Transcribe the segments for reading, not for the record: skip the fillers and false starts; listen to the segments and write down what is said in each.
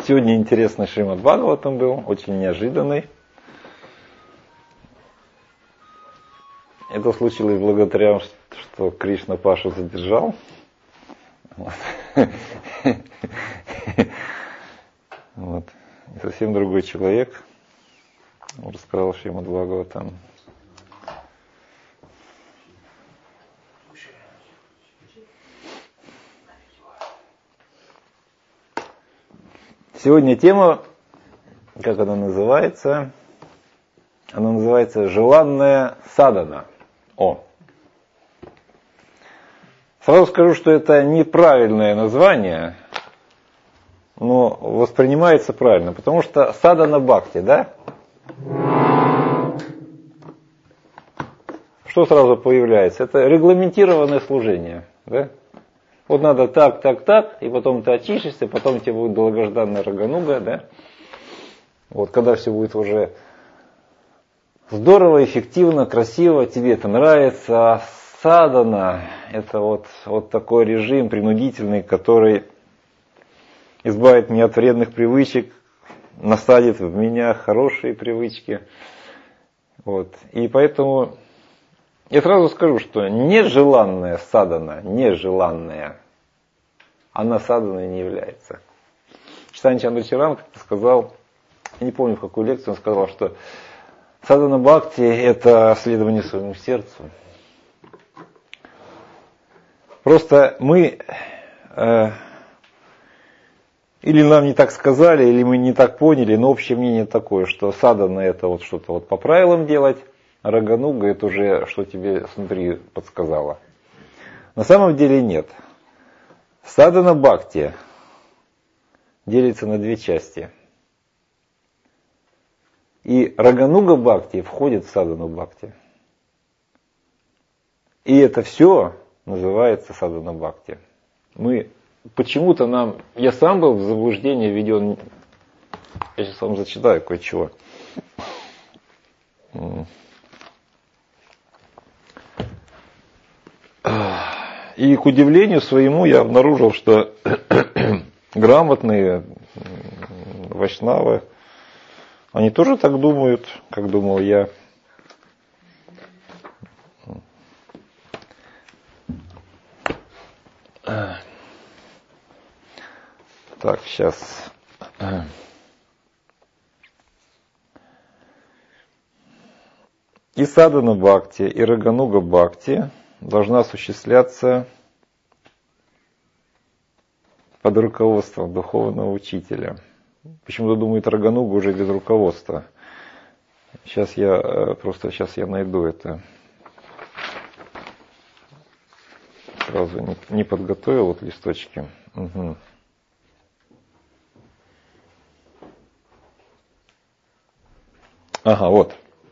Сегодня интересный Шримад Бхагаватам был, очень неожиданный. Это случилось благодаря, что Кришна Пашу задержал. Вот. И совсем другой человек рассказал Шримад Бхагаватам. Сегодня тема, как она называется? Она называется «Желанная садхана». Сразу скажу, что это неправильное название, но воспринимается правильно, потому что садхана бхакти, да? Что сразу появляется? Это регламентированное служение, да? Вот надо так, и потом ты очистишься, потом тебе будет долгожданная рагануга, да? Вот когда все будет уже здорово, эффективно, красиво, тебе это нравится, а садхана – это вот такой режим принудительный, который избавит меня от вредных привычек, насадит в меня хорошие привычки. Вот. И поэтому я сразу скажу, что нежеланная садхана, нежеланная, она садханой не является. Чайтанья Чандрачаран как-то сказал, я не помню в какую лекцию, он сказал, что садхана бхакти – это следование своему сердцу. Просто мы или нам не так сказали, или мы не так поняли, но общее мнение такое, что садхана – это вот что-то вот по правилам делать, а рагануга – это уже что тебе снутри подсказало. На самом деле нет. Садхана бхакти делится на две части. И рагануга бхакти входит в садхану бхакти. И это все называется садхана бхакти. Мы почему-то я сам был в заблуждение введен. Я сейчас вам зачитаю кое-чего. И к удивлению своему я обнаружил, что грамотные вайшнавы, они тоже так думают, как думал я. Так, сейчас. И садхана бхакти, и рагануга бхакти должна осуществляться под руководством духовного учителя. Почему-то думают, рагануга уже без руководства. Сейчас я найду это. Сразу не подготовил вот листочки. Угу. Ага, вот.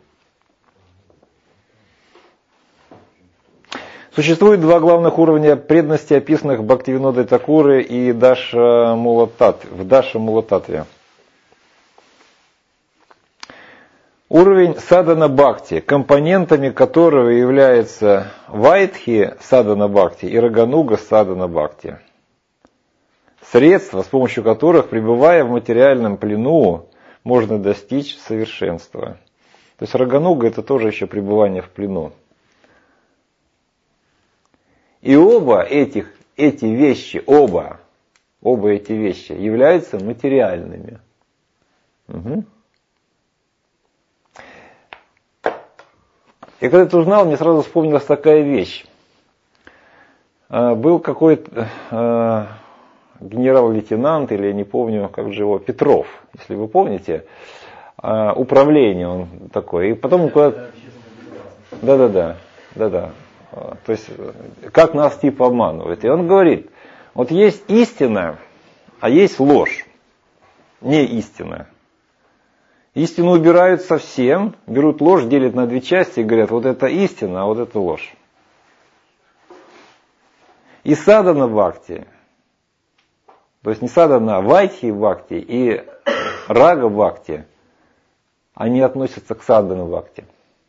Существует два главных уровня преданности, описанных Бхактивинодой Такурой и в Даша Мулататве. Уровень садхана бхакти, компонентами которого являются вайтхи садхана бхакти и рагануга садхана бхакти. Средства, с помощью которых, пребывая в материальном плену, можно достичь совершенства. То есть рагануга – это тоже еще пребывание в плену. И оба эти вещи являются материальными. Угу. И когда это узнал, мне сразу вспомнилась такая вещь. Был какой-то генерал-лейтенант, или я не помню, как же его, Петров, если вы помните, управление он такой. И потом он куда-то... Да. То есть, как нас типа обманывают. И он говорит, вот есть истина, а есть ложь. Не истина. Истину убирают совсем, берут ложь, делят на две части и говорят, вот это истина, а вот это ложь. И садхана бхакти, то есть не садхана, а вайхи бхакти и рага бхакти, они относятся к садхана бхакти.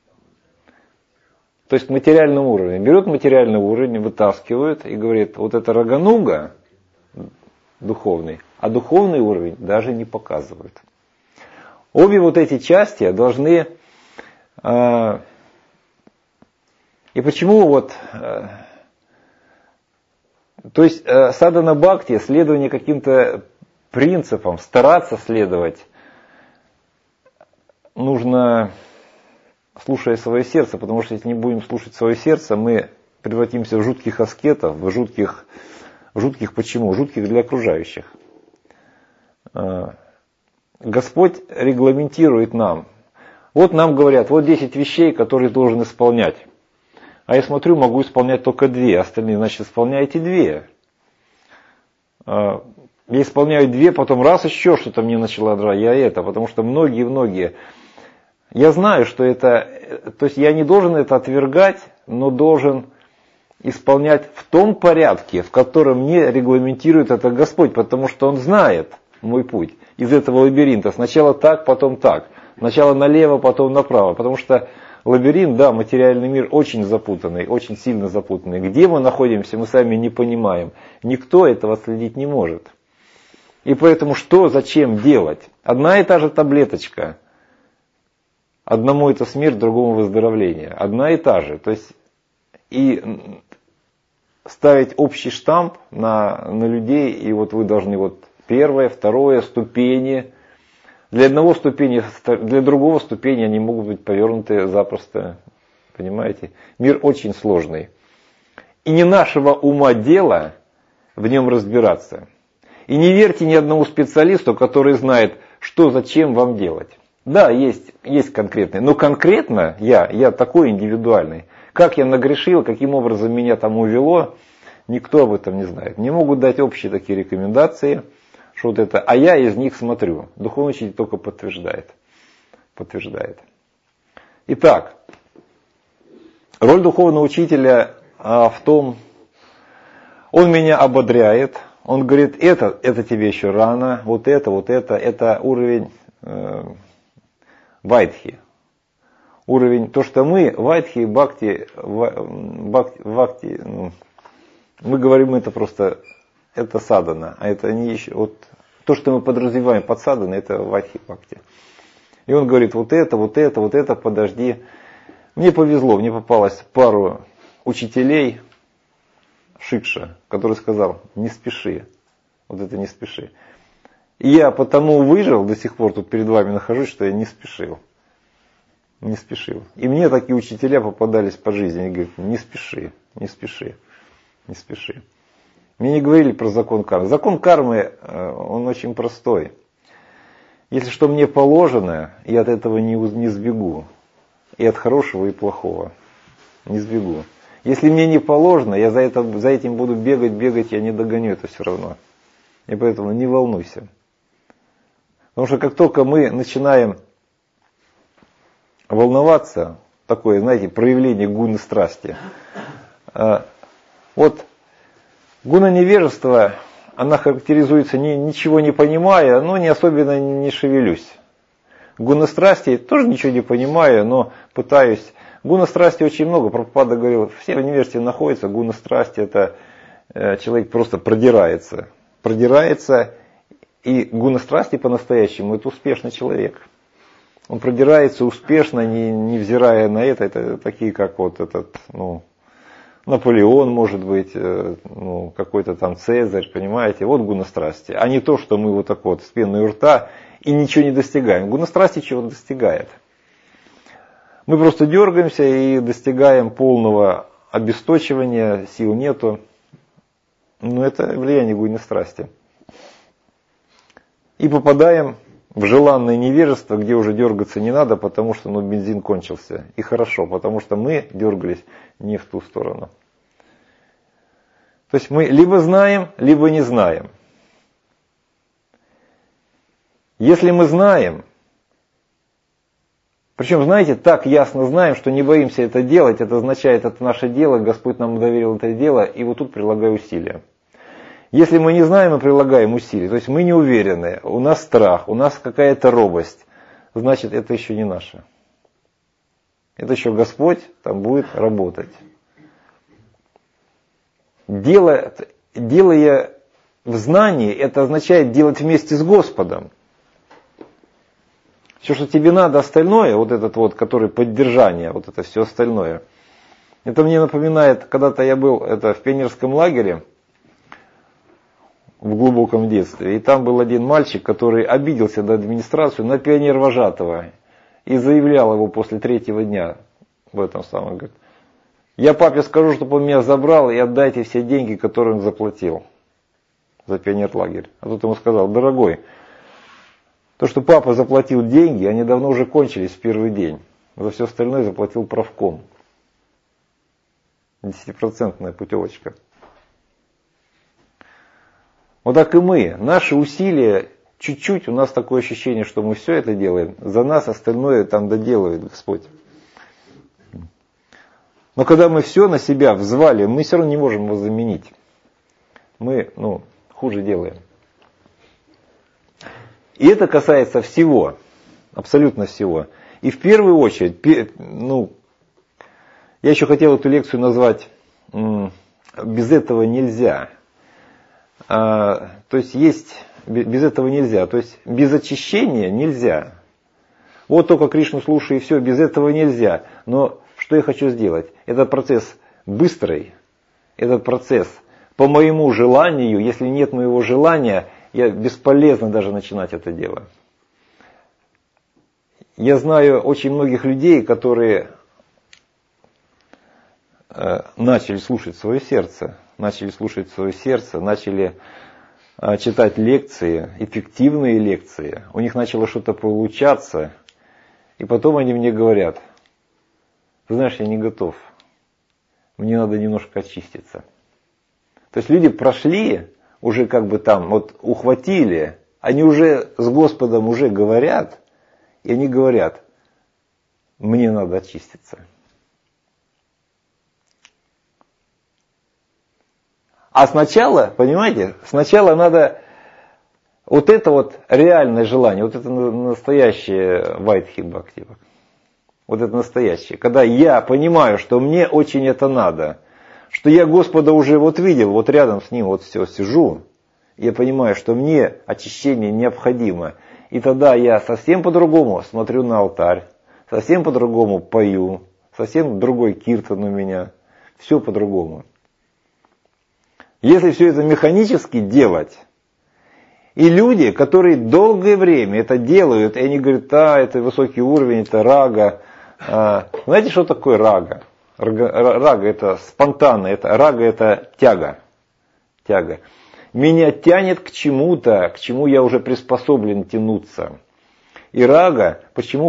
То есть к материальному уровню. Берут материальный уровень, вытаскивают и говорят, вот это рагануга, духовный, а духовный уровень даже не показывают. Обе вот эти части должны... И почему вот... То есть садхана бхакти, следование каким-то принципам, стараться следовать, нужно, слушая свое сердце, потому что если не будем слушать свое сердце, мы превратимся в жутких аскетов, в жутких почему? Жутких для окружающих. Господь регламентирует нам. Вот нам говорят, вот 10 вещей, которые должен исполнять. А я смотрю, могу исполнять только 2, остальные, значит, исполняйте 2. Я исполняю 2, потом раз еще что-то мне начало драть, потому что многие. Я знаю, что это, то есть я не должен это отвергать, но должен исполнять в том порядке, в котором мне регламентирует это Господь, потому что Он знает мой путь из этого лабиринта. Сначала так, потом так. Сначала налево, потом направо, потому что лабиринт, да, материальный мир очень запутанный, очень сильно запутанный. Где мы находимся, мы сами не понимаем. Никто этого следить не может. И поэтому что, зачем делать? Одна и та же таблеточка. Одному это смерть, другому выздоровление. Одна и та же. То есть и ставить общий штамп на людей, и вот вы должны вот первое, второе, ступени. Для одного ступени, для другого ступени они могут быть повернуты запросто. Понимаете? Мир очень сложный. И не нашего ума дело в нем разбираться. И не верьте ни одному специалисту, который знает, что зачем вам делать. Да, есть конкретные. Но конкретно я такой индивидуальный. Как я нагрешил, каким образом меня там увело, никто об этом не знает. Мне могут дать общие такие рекомендации, что вот это, а я из них смотрю. Духовный учитель только подтверждает. Итак, роль духовного учителя в том, он меня ободряет, он говорит, это тебе еще рано, вот это уровень вайдхи. Уровень, то, что мы, вайдхи, бхакти, мы говорим это просто, это садхана, а это не еще, вот то, что мы подразумеваем под садханой, это вайдхи, бхакти. И он говорит, вот это, подожди. Мне повезло, мне попалось пару учителей, Шикша, который сказал, не спеши, вот это не спеши. И я потому выжил, до сих пор тут перед вами нахожусь, что я не спешил. И мне такие учителя попадались по жизни, они говорят, не спеши. Мне не говорили про закон кармы. Закон кармы, он очень простой. Если что мне положено, я от этого не сбегу. И от хорошего, и плохого. Не сбегу. Если мне не положено, я за этим буду бегать, я не догоню это все равно. И поэтому не волнуйся. Потому что как только мы начинаем волноваться, такое, знаете, проявление гуны страсти. Вот гуна невежества, она характеризуется ничего не понимая, но не особенно не шевелюсь. Гуна страсти тоже ничего не понимаю, но пытаюсь. Гуна страсти очень много. Прабхупада говорил, все в университете находятся, гуна страсти это человек просто продирается. И гуна страсти по-настоящему это успешный человек. Он продирается успешно, не взирая на это такие как вот этот, Наполеон, может быть, какой-то там Цезарь, понимаете, вот гуна страсти. А не то, что мы вот так вот с пеной у рта и ничего не достигаем. Гуна страсти чего-то достигает. Мы просто дергаемся и достигаем полного обесточивания, сил нету. Но это влияние гуны страсти. И попадаем в желанное невежество, где уже дергаться не надо, потому что бензин кончился. И хорошо, потому что мы дергались не в ту сторону. То есть мы либо знаем, либо не знаем. Если мы знаем, причем, знаете, так ясно знаем, что не боимся это делать, это означает, это наше дело, Господь нам доверил это дело, и вот тут прилагаю усилия. Если мы не знаем, мы прилагаем усилия, то есть мы не уверены, у нас страх, у нас какая-то робость, значит, это еще не наше. Это еще Господь там будет работать. Делая в знании, это означает делать вместе с Господом. Все, что тебе надо, остальное, вот этот вот, который поддержание, вот это все остальное. Это мне напоминает, когда-то я был в пионерском лагере в глубоком детстве, и там был один мальчик, который обиделся на администрацию, на пионер-вожатого, и заявлял его после 3-го дня в этом самом, говорит, я папе скажу, чтобы он меня забрал, и отдайте все деньги, которые он заплатил за пионер-лагерь. А тут ему сказал, дорогой, то, что папа заплатил деньги, они давно уже кончились в первый день. За все остальное заплатил правком. 10% путевочка. Вот так и мы. Наши усилия, чуть-чуть, у нас такое ощущение, что мы все это делаем. За нас остальное там доделает Господь. Но когда мы все на себя взвалим, мы все равно не можем его заменить. Мы, хуже делаем. И это касается всего, абсолютно всего. И в первую очередь, я еще хотел эту лекцию назвать «Без этого нельзя». То есть без этого нельзя, то есть без очищения нельзя. Вот только Кришну слушай и все, без этого нельзя. Но что я хочу сделать? Этот процесс быстрый, этот процесс по моему желанию, если нет моего желания, бесполезно даже начинать это дело. Я знаю очень многих людей, которые начали слушать свое сердце, начали читать лекции, эффективные лекции, у них начало что-то получаться, и потом они мне говорят, ты знаешь, я не готов, мне надо немножко очиститься. То есть люди прошли, уже ухватили, они уже с Господом уже говорят, и они говорят, мне надо очиститься. А сначала, понимаете, надо вот это вот реальное желание, вот это настоящее вайтхи-бхакти. Вот это настоящее. Когда я понимаю, что мне очень это надо, что я Господа уже видел, вот рядом с Ним все сижу, я понимаю, что мне очищение необходимо. И тогда я совсем по-другому смотрю на алтарь, совсем по-другому пою, совсем другой киртан у меня, все по-другому. Если все это механически делать, и люди, которые долгое время это делают, и они говорят, это высокий уровень, это рага. Знаете, что такое рага? Рага это спонтанно, рага это тяга. Меня тянет к чему-то, к чему я уже приспособлен тянуться. И рага, почему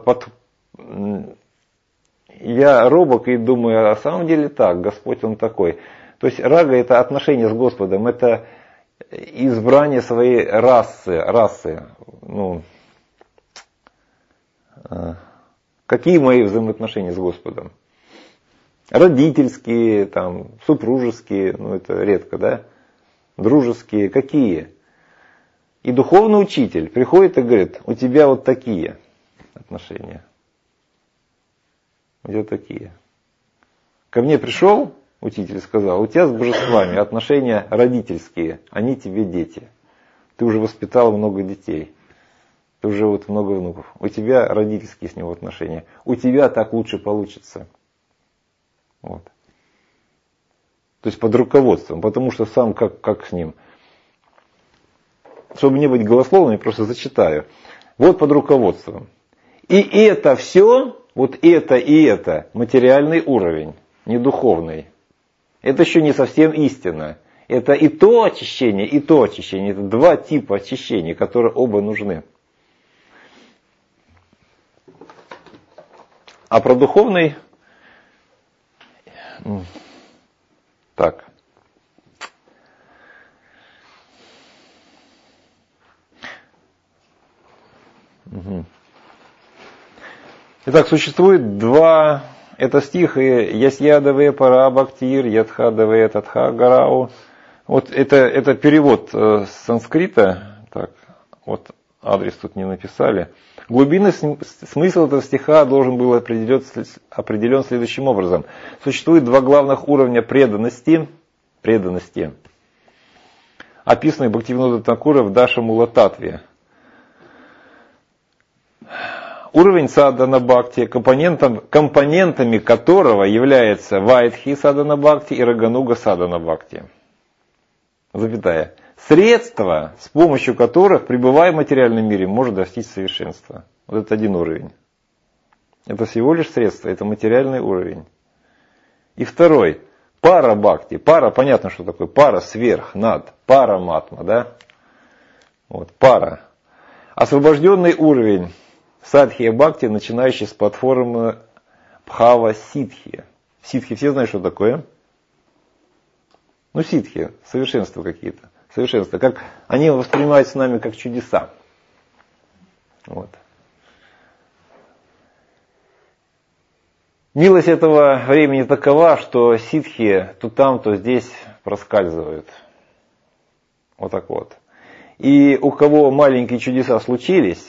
я робок и думаю, на самом деле так, Господь Он такой. То есть рага это отношение с Господом, это избрание своей расы. Какие мои взаимоотношения с Господом? Родительские, супружеские, это редко, да? Дружеские, какие? И духовный учитель приходит и говорит, у тебя вот такие отношения. У тебя такие. Ко мне пришел учитель и сказал, у тебя с божествами отношения родительские, они тебе дети. Ты уже воспитал много детей. Ты уже много внуков. У тебя родительские с ним отношения. У тебя так лучше получится. Вот. То есть под руководством, потому что сам как с ним. Чтобы не быть голословным, я просто зачитаю. Вот под руководством. И это все, вот это и это, материальный уровень, не духовный. Это еще не совсем истина. Это и то очищение, и то очищение. Это два типа очищения, которые оба нужны. А про духовный... Так. Итак, существует два... Это стих «Ясьядаве пара бхактир, ядхадаве татха гарау». Вот это перевод с санскрита. Так, вот адрес тут не написали. Глубинный смысл этого стиха должен был определен следующим образом. Существует два главных уровня преданности. описанный Бхактивинода Тхакура в Даша Мула-Татве. Уровень садхана бхакти, компонентами которого является вайдхи садхана бхакти и рагануга садхана бхакти. Запятая. Средства, с помощью которых, пребывая в материальном мире, может достичь совершенства. Вот это один уровень. Это всего лишь средство, это материальный уровень. И второй. Пара бхакти. Пара, понятно, что такое. Пара сверх, над. Пара матма, да? Вот, пара. Освобожденный уровень. Садхия бхакти, начинающий с платформы Бхава Ситхи. Ситхи все знают, что такое? Ну, ситхи, совершенства какие-то. Совершенства. Как, они воспринимаются нами как чудеса. Вот. Милость этого времени такова, что ситхи то там, то здесь проскальзывают. Вот так вот. И у кого маленькие чудеса случились,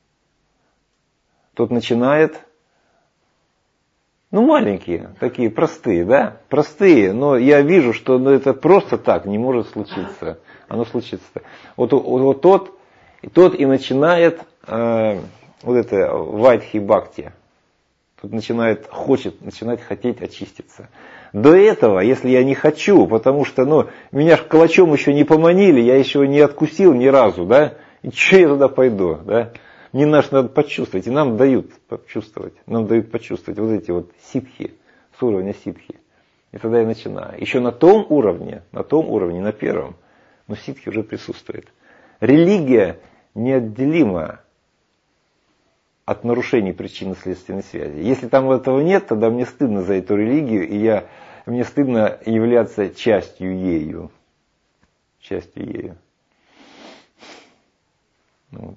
тот начинает, ну, маленькие, такие простые, да, простые, но я вижу, что это просто так не может случиться. Оно случится. Вот тот и начинает вот это вайдхи бхакти. Тут начинает хотеть очиститься. До этого, если я не хочу, потому что, меня ж калачом еще не поманили, я еще не откусил ни разу, да, и что я туда пойду, да? Мне надо почувствовать, и нам дают почувствовать вот эти вот ситхи, с уровня ситхи. И тогда я начинаю. Еще на том уровне, на первом, но ситхи уже присутствует. Религия неотделима от нарушений причинно-следственной связи. Если там этого нет, тогда мне стыдно за эту религию, и мне стыдно являться частью ею. Вот.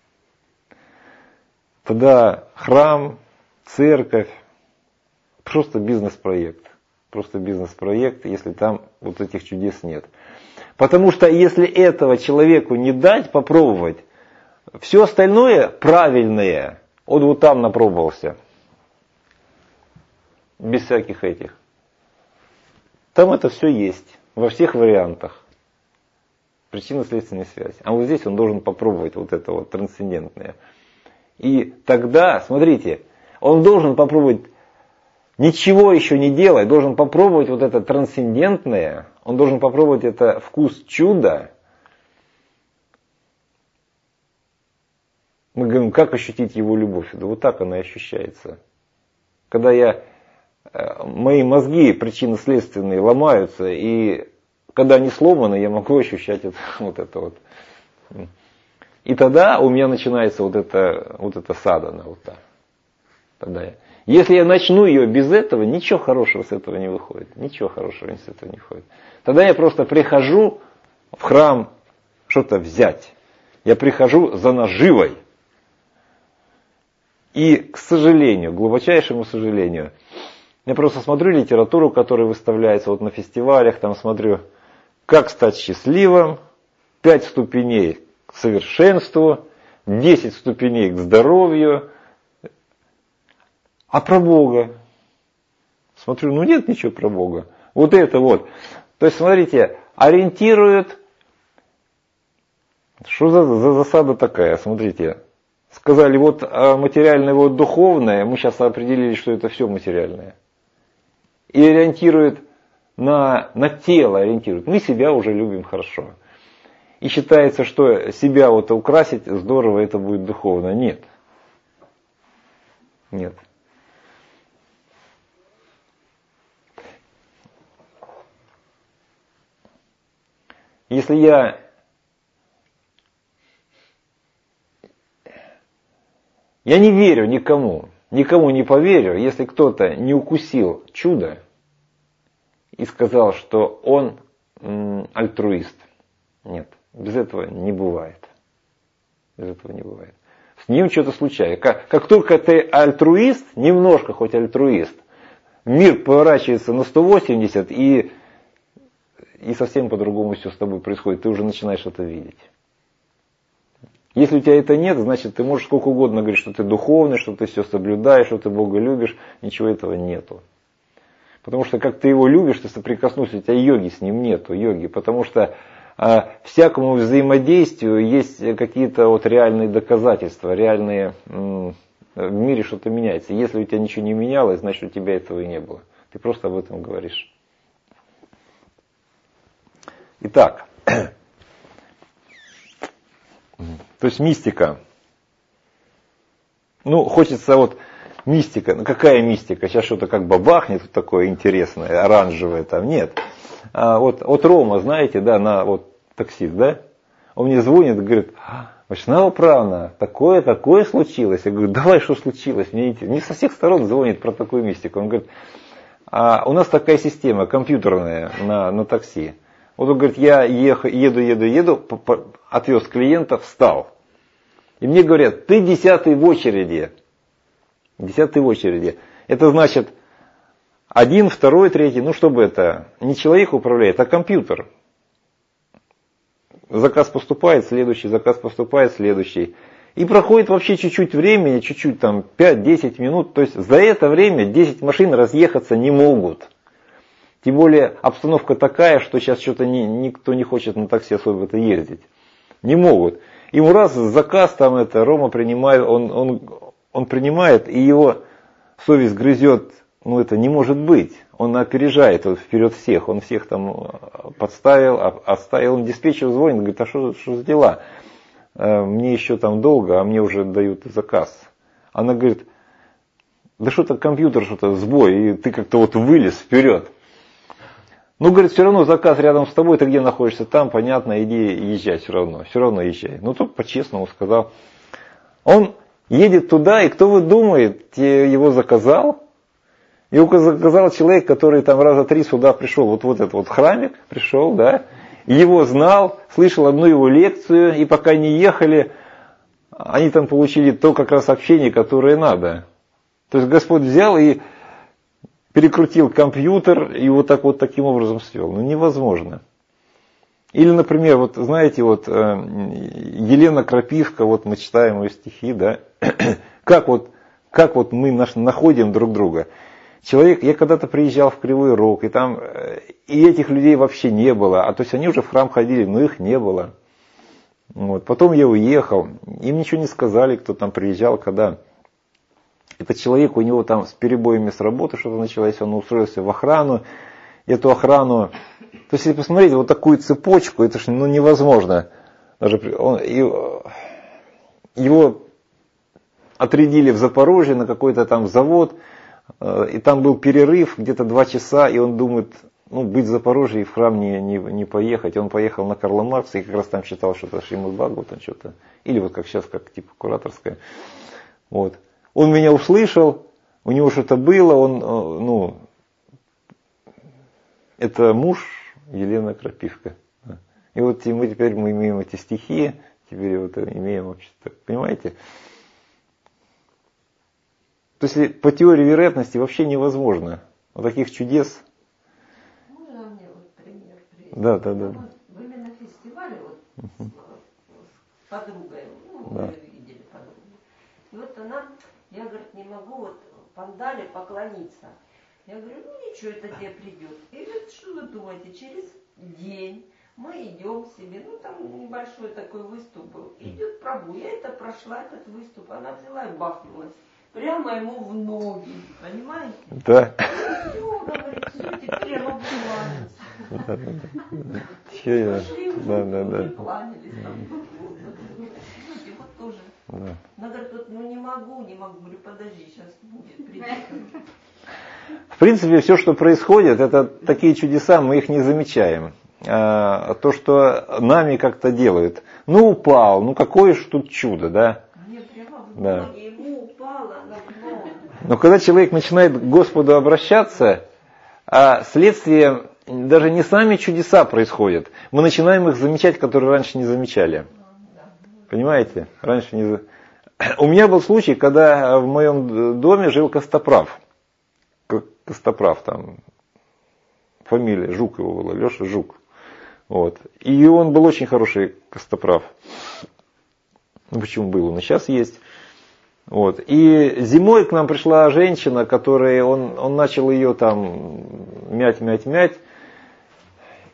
Тогда храм, церковь, просто бизнес-проект. Если там вот этих чудес нет. Потому что если этого человеку не дать попробовать, все остальное правильное, он вот там напробовался. Без всяких этих. Там это все есть. Во всех вариантах. Причинно-следственная связь. А вот здесь он должен попробовать вот это вот трансцендентное. И тогда, смотрите, он должен попробовать ничего еще не делать, должен попробовать вот это трансцендентное, он должен попробовать это вкус чуда. Мы говорим, как ощутить его любовь? Да вот так она и ощущается. Когда мои мозги причинно-следственные ломаются, и когда они сломаны, я могу ощущать вот это вот. И тогда у меня начинается вот это садхана. Если я начну ее без этого, ничего хорошего с этого не выходит. Тогда я просто прихожу в храм что-то взять. Я прихожу за наживой. И, к сожалению, глубочайшему сожалению, я просто смотрю литературу, которая выставляется вот на фестивалях, там смотрю, как стать счастливым, 5 ступеней к совершенству, 10 ступеней к здоровью. А про Бога? Смотрю, нет ничего про Бога. Вот это вот. То есть, смотрите, ориентируют. Что за засада такая? Смотрите. Сказали, вот материальное, вот духовное, мы сейчас определили, что это все материальное. И ориентируют на тело, ориентируют. Мы себя уже любим хорошо. И считается, что себя вот украсить здорово, это будет духовно. Нет. Если я не верю никому не поверю, если кто-то не укусил чудо и сказал, что он альтруист. Нет, без этого не бывает. С ним что-то случается. Как только ты альтруист, немножко хоть альтруист, мир поворачивается на 180 и совсем по-другому все с тобой происходит. Ты уже начинаешь это видеть. Если у тебя это нет, значит ты можешь сколько угодно говорить, что ты духовный, что ты все соблюдаешь, что ты Бога любишь. Ничего этого нету. Потому что как ты его любишь, ты соприкоснулся, у тебя йоги с ним нету, йоги. Потому что всякому взаимодействию есть какие-то вот реальные доказательства, реальные, в мире что-то меняется. Если у тебя ничего не менялось, значит у тебя этого и не было. Ты просто об этом говоришь. Итак, то есть мистика. Ну, хочется вот мистика. Ну, какая мистика? Сейчас что-то как бабахнет такое интересное, оранжевое там. Нет. Вот Рома, знаете, да, вот таксист, да? Он мне звонит, говорит: Вайшнава Правна, такое случилось. Я говорю: давай, что случилось? Мне со всех сторон звонит про такую мистику. Он говорит: у нас такая система компьютерная на такси. Вот он говорит: я еду, отвез клиента, встал. И мне говорят: ты 10-й в очереди. 10-й в очереди. Это значит 1, 2, 3, ну чтобы это не человек управляет, а компьютер. Заказ поступает, следующий, заказ поступает, следующий. И проходит вообще чуть-чуть времени, чуть-чуть там 5-10 минут. То есть за это время 10 машин разъехаться не могут. Тем более обстановка такая, что сейчас что-то никто не хочет на такси особо-то ездить. Не могут. Ему раз заказ там это, Рома принимает, он принимает, и его совесть грызет, ну это не может быть. Он опережает вперед всех, он всех там подставил, оставил, он диспетчеру звонит, говорит: а что за дела? Мне еще там долго, а мне уже дают заказ. Она говорит: да что-то компьютер, что-то сбой, и ты как-то вот вылез вперед. Ну, говорит, все равно заказ рядом с тобой, ты где находишься? Там, понятно, иди езжай все равно езжай. Ну, только по-честному сказал. Он едет туда, и кто вы думаете, его заказал? Его заказал человек, который там раза 3 сюда пришел, вот этот вот храмик пришел, да, его знал, слышал одну его лекцию, и пока не ехали, они там получили то как раз общение, которое надо. То есть Господь взял и перекрутил компьютер и вот таким образом свел. Ну, невозможно. Или, например, вот знаете, вот Елена Крапивка, вот мы читаем ее стихи, да, как вот мы находим друг друга. Человек, я когда-то приезжал в Кривой Рог, и там и этих людей вообще не было, то есть они уже в храм ходили, но их не было. Вот. Потом я уехал, им ничего не сказали, кто там приезжал, когда. Этот человек, у него там с перебоями с работы что-то началось, он устроился в охрану, эту охрану, то есть если посмотреть вот такую цепочку, это же невозможно. Даже его отрядили в Запорожье на какой-то там завод, и там был перерыв где-то 2 часа, и он думает, быть в Запорожье и в храм не поехать. Он поехал на Карла Маркса и как раз там читал что-то Шримад Бхагаватам, что-то, или вот как сейчас, как типа кураторское. Вот. Он меня услышал, у него что-то было, это муж Елена Крапивка. И вот теперь мы имеем эти стихи, теперь вот имеем вообще, понимаете? То есть по теории вероятности вообще невозможно. Вот таких чудес. Можно мне вот пример привести? Да. Вы на фестивале с подругой, да. Вы видели подругу. И вот я, говорит, не могу вот Пандале поклониться. Я говорю, ничего, это тебе придет. И говорит, что вы думаете, через день мы идем себе, там небольшой такой выступ был. Идет Прабу, я прошла этот выступ, она взяла и бахнулась. Прямо ему в ноги, понимаете? Да. Все, говорит, все, теперь я могу кланяться. Пошли, кланялись там. Вот тоже. Да. Она говорит, не могу, говорю, подожди, сейчас будет, придет. В принципе, все, что происходит, это такие чудеса, мы их не замечаем. То, что нами как-то делают. Упал, какое ж тут чудо, да? Мне прямо в ноги, ему упало на дно. Но когда человек начинает к Господу обращаться, следствие, даже не сами чудеса происходят. Мы начинаем их замечать, которые раньше не замечали. Понимаете? Раньше не... У меня был случай, когда в моем доме жил Костоправ. Костоправ там, фамилия, Жук его было, Леша Жук. Вот. И он был очень хороший Костоправ. Почему был? Он и сейчас есть. Вот. И зимой к нам пришла женщина, которая, он начал ее там мять.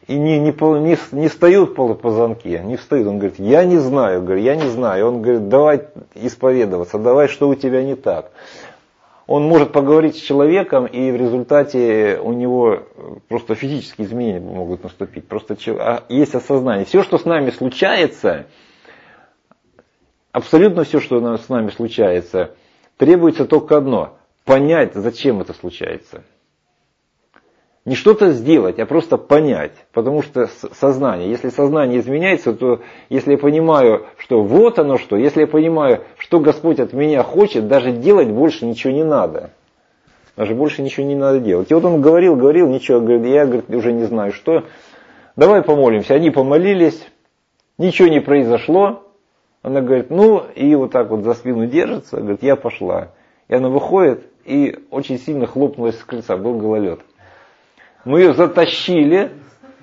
и не встают полупозвонки, не встают. Он говорит, я не знаю, Он говорит, давай исповедоваться, давай, что у тебя не так. Он может поговорить с человеком, и в результате у него просто физические изменения могут наступить. Просто есть осознание. Все, что с нами случается, абсолютно все, что с нами случается, требуется только одно – понять, зачем это случается. Не что-то сделать, а просто понять. Потому что сознание, если сознание изменяется, то если я понимаю, что вот оно что, если я понимаю, что Господь от меня хочет, даже делать больше ничего не надо. Даже больше ничего не надо делать. И вот он говорил, ничего, я уже не знаю что. Давай помолимся. Они помолились, ничего не произошло. Она говорит, и вот так вот за спину держится, говорит, я пошла. И она выходит, и очень сильно хлопнулась с крыльца, был гололед. Мы ее затащили,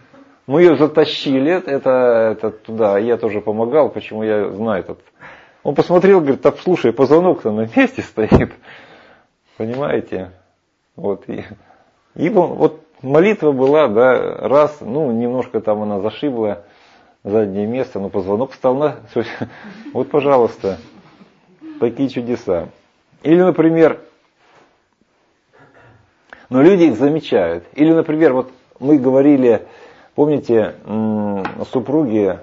это туда, я тоже помогал, почему я знаю этот. Он посмотрел, говорит, так слушай, позвонок-то на месте стоит, понимаете? Вот, и вот молитва была, да, раз, немножко там она зашибла заднее место, но позвонок встал на... Вот, пожалуйста, такие чудеса. Или, например, но люди их замечают. Или, например, вот мы говорили, помните, супруги,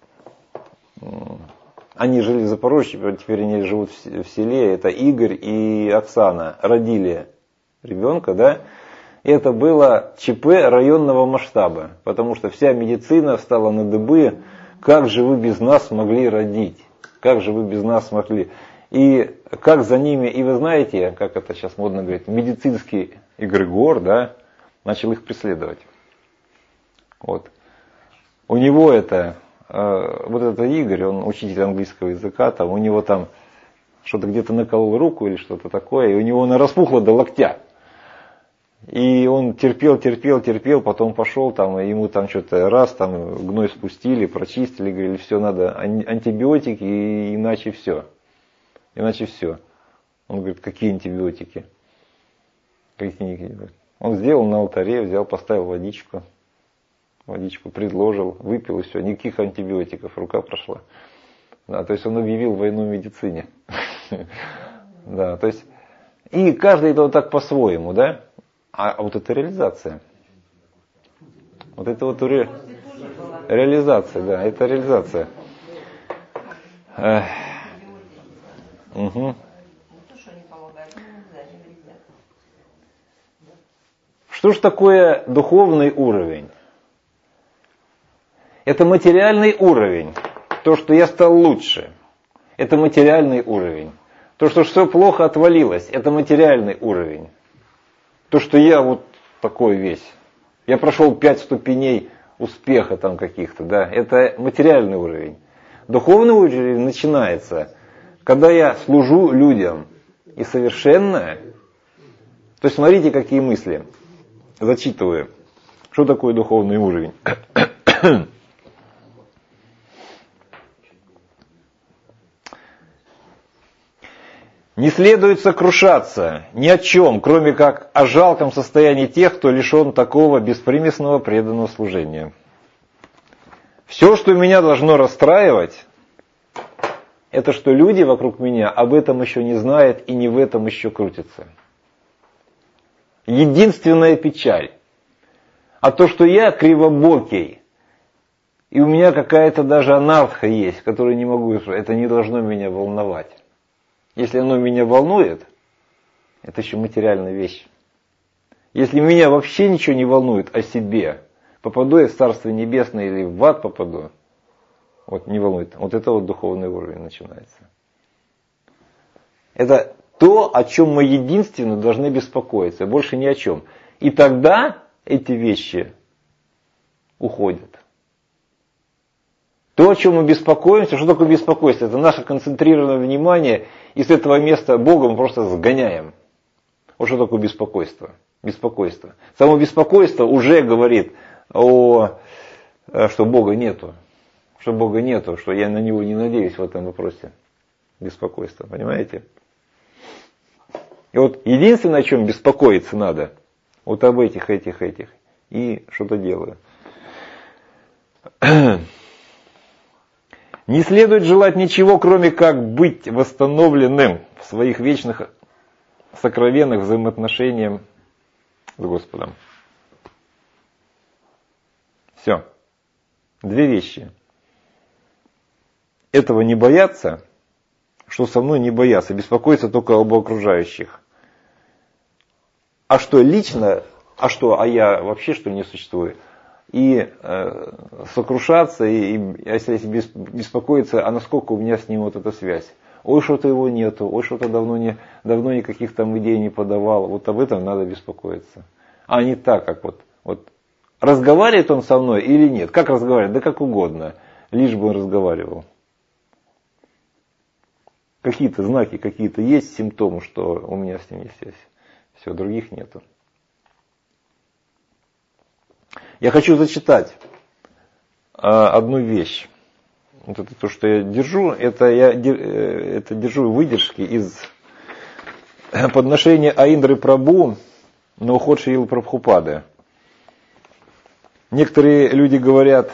они жили в Запорожье, теперь они живут в селе, это Игорь и Оксана, родили ребенка, да, и это было ЧП районного масштаба, потому что вся медицина встала на дыбы, как же вы без нас смогли родить, как же вы без нас смогли. И как за ними, и вы знаете, как это сейчас модно говорить, медицинский эгрегор, да, начал их преследовать. Вот. У него это, вот этот Игорь, он учитель английского языка, там, у него там что-то где-то наколол руку или что-то такое, и у него она распухла до локтя. И он терпел, потом пошел, там, и ему там что-то раз, там, гной спустили, прочистили, говорили, все, надо антибиотики, и иначе все. Он говорит, какие антибиотики? Он сделал на алтаре, взял, поставил водичку предложил, выпил и все, никаких антибиотиков, рука прошла. Да, то есть он объявил войну медицине. Да, то есть, и каждый это вот так по-своему, да? А вот это реализация. Вот это вот реализация, да, это реализация. Угу. Что ж такое духовный уровень? Это материальный уровень. То, что я стал лучше, это материальный уровень. То, что все плохо отвалилось, это материальный уровень. То, что я вот такой весь. Я прошел 5 ступеней успеха там каких-то, да, это материальный уровень. Духовный уровень начинается, когда я служу людям. И совершенное. То есть смотрите, какие мысли. Зачитываю. Что такое духовный уровень? Не следует сокрушаться ни о чем, кроме как о жалком состоянии тех, кто лишен такого беспримесного преданного служения. Все, что меня должно расстраивать, это что люди вокруг меня об этом еще не знают и не в этом еще крутятся. Единственная печаль. А то, что я кривобокий, и у меня какая-то даже анарха есть, которую не могу, это не должно меня волновать. Если оно меня волнует, это еще материальная вещь. Если меня вообще ничего не волнует о себе, попаду я в Царство Небесное или в ад попаду, вот не волнует. Вот это вот духовный уровень начинается. Это то, о чем мы единственно должны беспокоиться, больше ни о чем. И тогда эти вещи уходят. То, о чем мы беспокоимся, что такое беспокойство? Это наше концентрированное внимание, и с этого места Бога мы просто сгоняем. Вот что такое беспокойство? Беспокойство. Само беспокойство уже говорит, что Бога нету. Что Бога нету, что я на Него не надеюсь в этом вопросе. Беспокойство, понимаете? И вот единственное, о чем беспокоиться надо, вот об этих, и что-то делаю. Не следует желать ничего, кроме как быть восстановленным в своих вечных сокровенных взаимоотношениях с Господом. Все. Две вещи. Этого не бояться, что со мной не бояться, беспокоиться только об окружающих. А что лично, а я вообще что не существую. И сокрушаться, если беспокоиться, а насколько у меня с ним вот эта связь. Ой, что-то его нету, ой, что-то давно никаких там идей не подавал. Вот об этом надо беспокоиться. А не так, как вот разговаривает он со мной или нет. Как разговаривает? Да как угодно. Лишь бы он разговаривал. Какие-то знаки, какие-то есть симптомы, что у меня с ним есть связь. Все, других нету. Я хочу зачитать одну вещь. Вот это то, что я держу, это держу выдержки из подношения Аиндры Прабху на уход Шрилы Прабхупады. Некоторые говорят,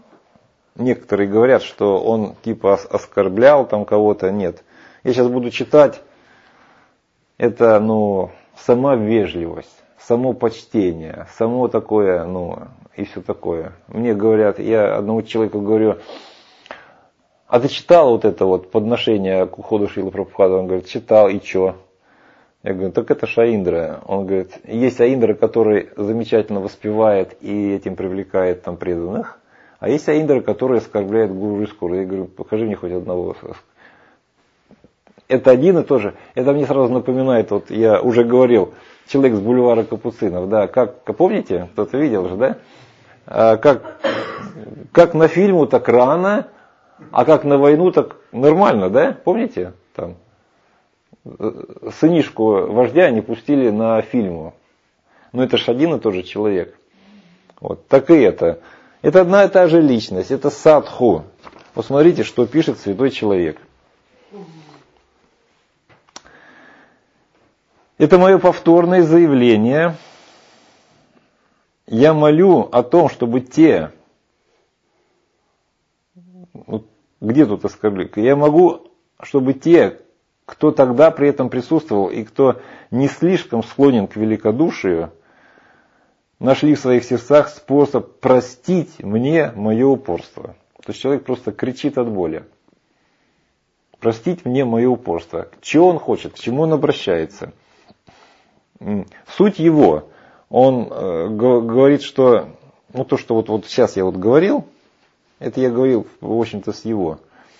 что он типа оскорблял там кого-то. Нет. Я сейчас буду читать. Это, сама вежливость, само почтение, само такое, и все такое. Мне говорят, я одному человеку говорю, а ты читал вот это вот подношение к уходу Шрилы Прабхупады? Он говорит, читал, и что? Я говорю, так это ж Аиндра. Он говорит, есть Аиндра, который замечательно воспевает и этим привлекает там преданных, а есть Аиндра, который оскорбляет Гуру Искуру. Я говорю, покажи мне хоть одного. Это один и то же. Это мне сразу напоминает, вот я уже говорил, человек с бульвара Капуцинов, да, как помните, кто-то видел же, да? Как на фильму, так рано, а как на войну, так нормально, да? Помните? Там сынишку вождя не пустили на фильму. Но это ж один и тот же человек. Вот, так и это. Это одна и та же личность, это садху. Посмотрите, что пишет святой человек. Это мое повторное заявление. Я молю о том, чтобы те, где тут оскорбление? Я могу, чтобы те, кто тогда при этом присутствовал и кто не слишком склонен к великодушию, нашли в своих сердцах способ простить мне мое упорство. То есть человек просто кричит от боли. Простить мне мое упорство. Чего он хочет, к чему он обращается? Суть его, он говорит, что то, что вот сейчас я говорил, это я говорил, в общем-то, с его.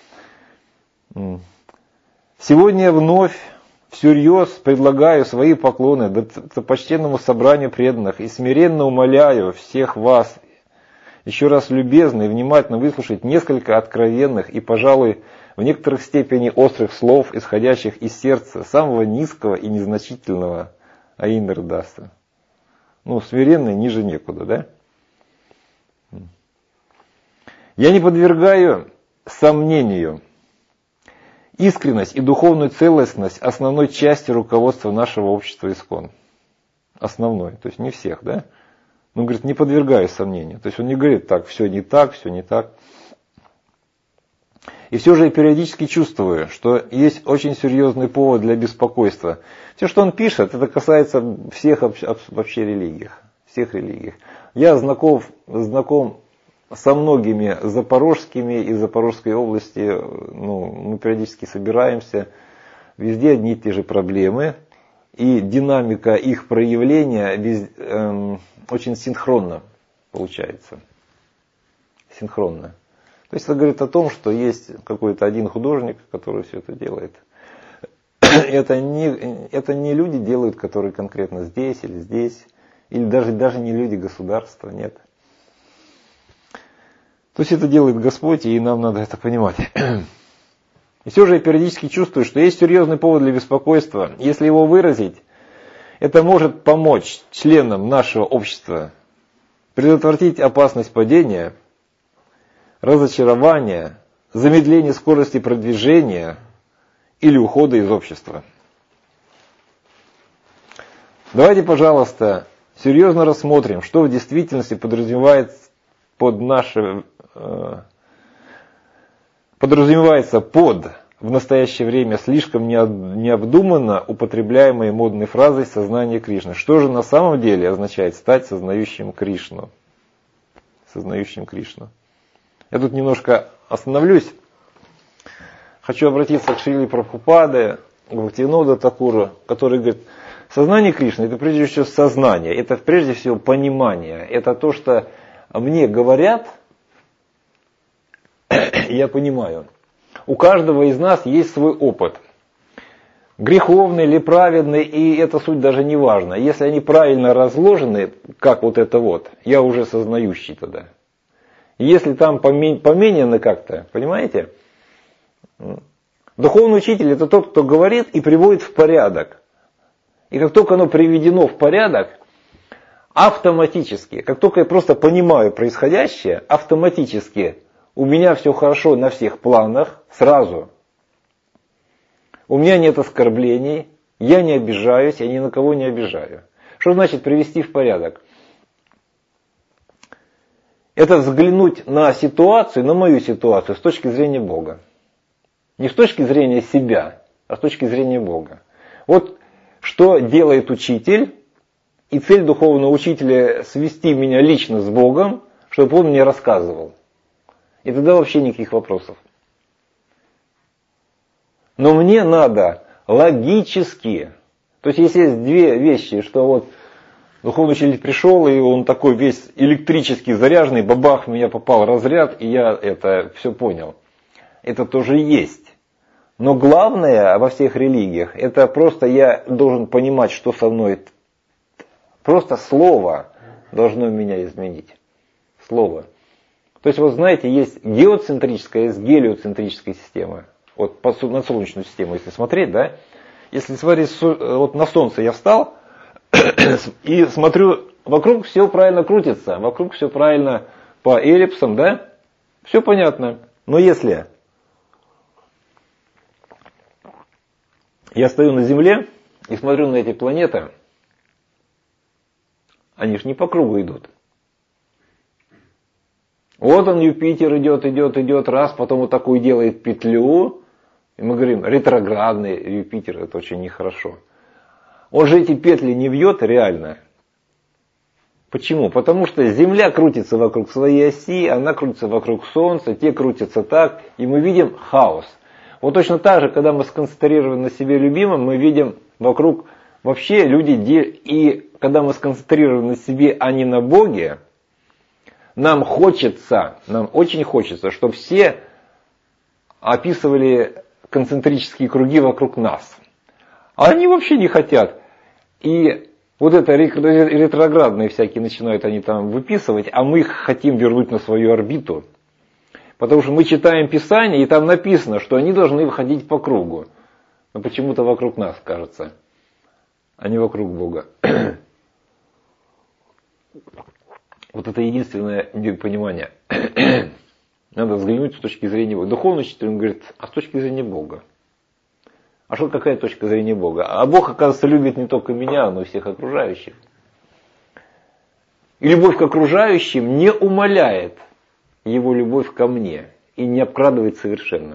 Сегодня я вновь всерьез предлагаю свои поклоны почтенному собранию преданных и смиренно умоляю всех вас еще раз любезно и внимательно выслушать несколько откровенных и, пожалуй, в некоторых степени острых слов, исходящих из сердца самого низкого и незначительного Аиндра Даса. Смиренно ниже некуда, да? Я не подвергаю сомнению искренность и духовную целостность основной части руководства нашего общества ИСККОН. Основной, то есть не всех, да? Он говорит, не подвергаю сомнению. То есть он не говорит, так, все не так, все не так. И все же я периодически чувствую, что есть очень серьезный повод для беспокойства. Все, что он пишет, это касается всех вообще религиях. Всех религий. Я знаком со многими запорожскими из Запорожской области. Мы периодически собираемся. Везде одни и те же проблемы. И динамика их проявления очень синхронно получается. Синхронно. То есть это говорит о том, что есть какой-то один художник, который все это делает. Это не люди делают, которые конкретно здесь или здесь, или даже не люди государства, нет. То есть это делает Господь, и нам надо это понимать. И все же я периодически чувствую, что есть серьезный повод для беспокойства. Если его выразить, это может помочь членам нашего общества предотвратить опасность падения, разочарования, замедления скорости продвижения или ухода из общества. Давайте, пожалуйста, серьезно рассмотрим, что в действительности подразумевает под подразумевается под в настоящее время слишком необдуманно употребляемой модной фразой «сознание Кришны». Что же на самом деле означает стать сознающим Кришну? Сознающим Кришну. Я тут немножко остановлюсь. Хочу обратиться к Шриле Прабхупаде, к Бхактивинода Такуру, который говорит, сознание Кришны – это прежде всего сознание, это прежде всего понимание, это то, что мне говорят, я понимаю. У каждого из нас есть свой опыт. Греховный или праведный, и эта суть даже не важна. Если они правильно разложены, как вот это вот, я уже сознающий тогда. Если там поменено как-то, понимаете? Духовный учитель это тот, кто говорит и приводит в порядок. И как только оно приведено в порядок, автоматически, как только я просто понимаю происходящее, автоматически у меня все хорошо на всех планах, сразу. У меня нет оскорблений, я не обижаюсь, я ни на кого не обижаю. Что значит привести в порядок? Это взглянуть на ситуацию, на мою ситуацию с точки зрения Бога. Не с точки зрения себя, а с точки зрения Бога. Вот что делает учитель, и цель духовного учителя свести меня лично с Богом, чтобы он мне рассказывал. И тогда вообще никаких вопросов. Но мне надо логически. То есть, если есть две вещи, что вот духовный учитель пришел, и он такой весь электрически заряженный, бабах, в меня попал разряд, и я это все понял. Это тоже есть. Но главное во всех религиях, это просто я должен понимать, что со мной. Просто слово должно меня изменить. Слово. То есть, вот знаете, есть геоцентрическая, есть гелиоцентрическая система. Вот на Солнечную систему, если смотреть, да. Если смотреть, вот на Солнце я встал и смотрю, вокруг все правильно крутится, вокруг все правильно по эллипсам, да. Все понятно. Но если я стою на Земле и смотрю на эти планеты, они же не по кругу идут. Вот он, Юпитер, идет, раз, потом вот такую делает петлю. И мы говорим, ретроградный Юпитер, это очень нехорошо. Он же эти петли не вьет реально. Почему? Потому что Земля крутится вокруг своей оси, она крутится вокруг Солнца, те крутятся так, и мы видим хаос. Вот точно так же, когда мы сконцентрированы на себе любимом, мы видим вокруг вообще люди, и когда мы сконцентрированы на себе, а не на Боге, нам очень хочется, чтобы все описывали концентрические круги вокруг нас. А они вообще не хотят. И вот это ретроградные всякие начинают они там выписывать, а мы их хотим вернуть на свою орбиту. Потому что мы читаем Писание, и там написано, что они должны выходить по кругу. Но почему-то вокруг нас, кажется, а не вокруг Бога. Вот это единственное понимание. Надо взглянуть с точки зрения Бога. Духовный учитель, он говорит, а с точки зрения Бога? А что какая точка зрения Бога? А Бог, оказывается, любит не только меня, но и всех окружающих. И любовь к окружающим не умаляет его любовь ко мне и не обкрадывает совершенно.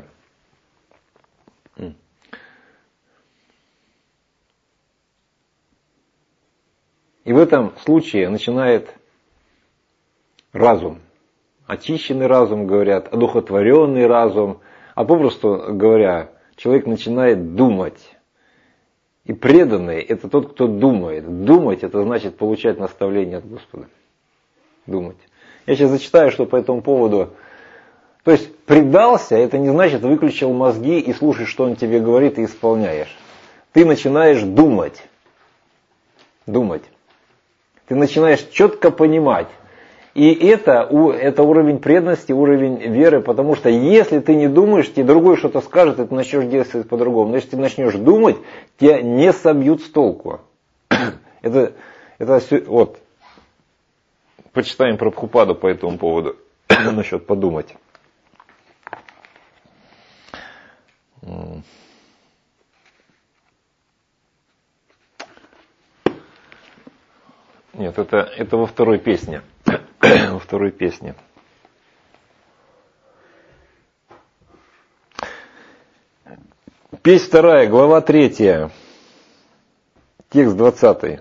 И в этом случае начинает разум. Очищенный разум, говорят, одухотворенный разум. А попросту говоря, человек начинает думать. И преданный – это тот, кто думает. Думать – это значит получать наставление от Господа. Думать. Я сейчас зачитаю, что по этому поводу. То есть, предался – это не значит выключил мозги и слушаешь, что он тебе говорит, и исполняешь. Ты начинаешь думать. Думать. Ты начинаешь четко понимать. И это уровень преданности, уровень веры, потому что если ты не думаешь, тебе другой что-то скажет, и ты начнешь действовать по-другому. Но если ты начнешь думать, тебя не собьют с толку. Это вот. Почитаем Прабхупаду по этому поводу, насчет подумать. Нет, это во второй песне. Во второй песне. Песнь 2, глава 3, текст 20.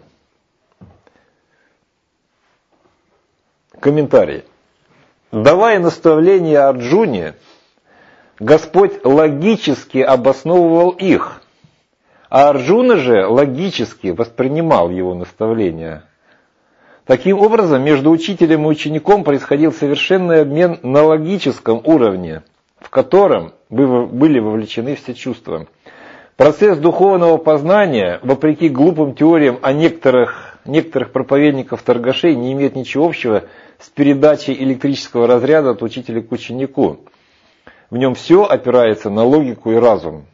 Комментарий. Давая наставления Арджуне, Господь логически обосновывал их, а Арджуна же логически воспринимал его наставления. Таким образом, между учителем и учеником происходил совершенный обмен на логическом уровне, в котором были вовлечены все чувства. Процесс духовного познания, вопреки глупым теориям о некоторых проповедников-торгашей, не имеет ничего общего с передачей электрического разряда от учителя к ученику. В нем все опирается на логику и разум.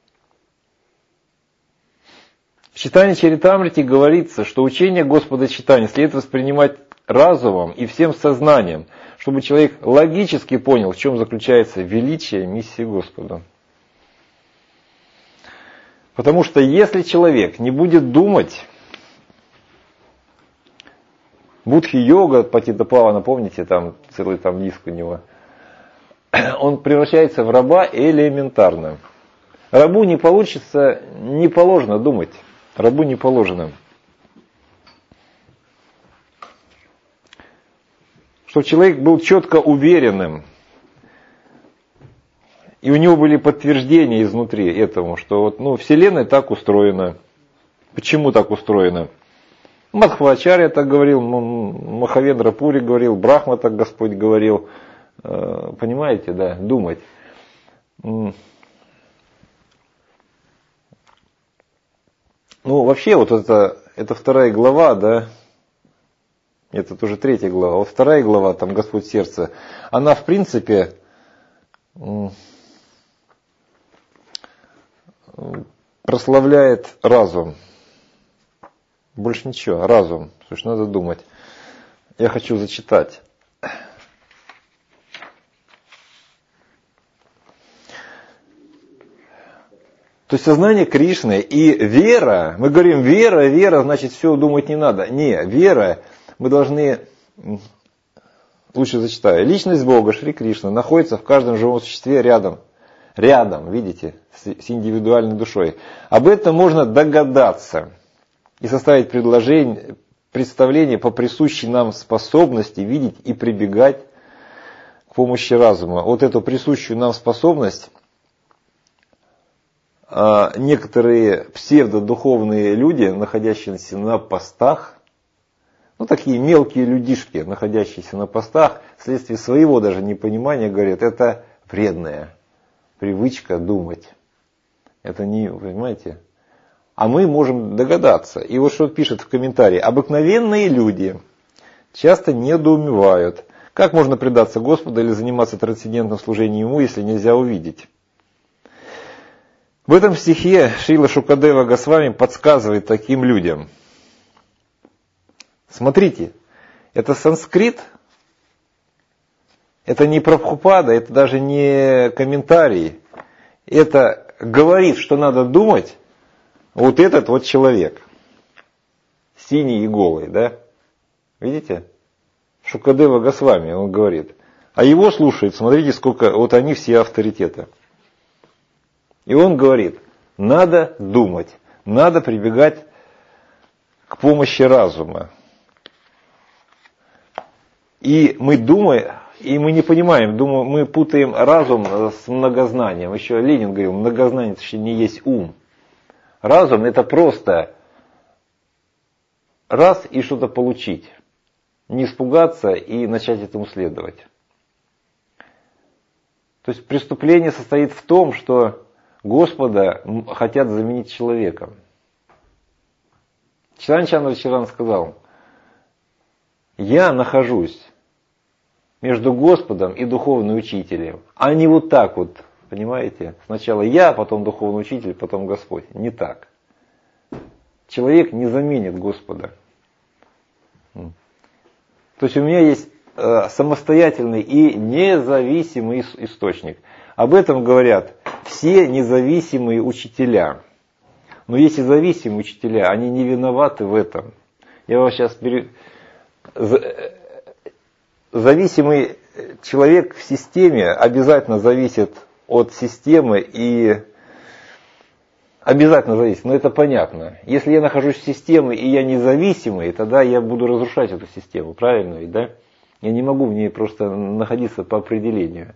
В Чайтанья Чаритамрите говорится, что учение Господа Чайтаньи следует воспринимать разумом и всем сознанием, чтобы человек логически понял, в чем заключается величие миссии Господа. Потому что если человек не будет думать, Будхи-йога, Патитапавана, помните, там целый диск у него, он превращается в раба элементарно. Рабу не получится, не положено думать. Рабу не положено. Чтобы человек был четко уверенным, и у него были подтверждения изнутри этому, что Вселенная так устроена. Почему так устроена? Мадхвачарья так говорил, Махавендра Пури говорил, Брахма так Господь говорил. Понимаете, да, думать. Вообще, это 2 глава, да, это тоже 3 глава, вот 2 глава, там Господь сердце, она в принципе прославляет разум. Больше ничего, разум, слушай, надо думать. Я хочу зачитать. То есть сознание Кришны и вера, мы говорим вера, значит все думать не надо. Не, вера, мы должны, лучше зачитаю. Личность Бога, Шри Кришна, находится в каждом живом существе рядом, видите, с индивидуальной душой. Об этом можно догадаться и составить представление по присущей нам способности видеть и прибегать к помощи разума. Вот эту присущую нам способность некоторые псевдодуховные люди, находящиеся на постах, такие мелкие людишки, находящиеся на постах, вследствие своего даже непонимания, говорят, это вредная привычка думать. Это не, понимаете? А мы можем догадаться. И вот что пишет в комментарии. Обыкновенные люди часто недоумевают, как можно предаться Господу или заниматься трансцендентным служением Ему, если нельзя увидеть. В этом стихе Шрила Шукадева Госвами подсказывает таким людям. Смотрите, это санскрит, это не Прабхупада, это даже не комментарий. Это говорит, что надо думать вот этот вот человек. Синий и голый, да? Видите? Шукадева Госвами, он говорит. А его слушают, смотрите, сколько, вот они все авторитеты. И он говорит, надо думать, надо прибегать к помощи разума. И мы думаем, и мы не понимаем, мы путаем разум с многознанием. Еще Ленин говорил, многознание это не есть ум. Разум это просто раз и что-то получить. Не испугаться и начать этому следовать. То есть преступление состоит в том, что Господа хотят заменить человеком. Чайтанья Чаритамрите сказал, я нахожусь между Господом и духовным учителем, а не вот так вот, понимаете? Сначала я, потом духовный учитель, потом Господь. Не так. Человек не заменит Господа. То есть у меня есть самостоятельный и независимый источник. Об этом говорят все независимые учителя. Но есть и зависимые учителя, они не виноваты в этом. Я вас сейчас зависимый человек в системе обязательно зависит от системы и обязательно зависит, но это понятно. Если я нахожусь в системе и я независимый, тогда я буду разрушать эту систему, правильно ведь, да? Я не могу в ней просто находиться по определению.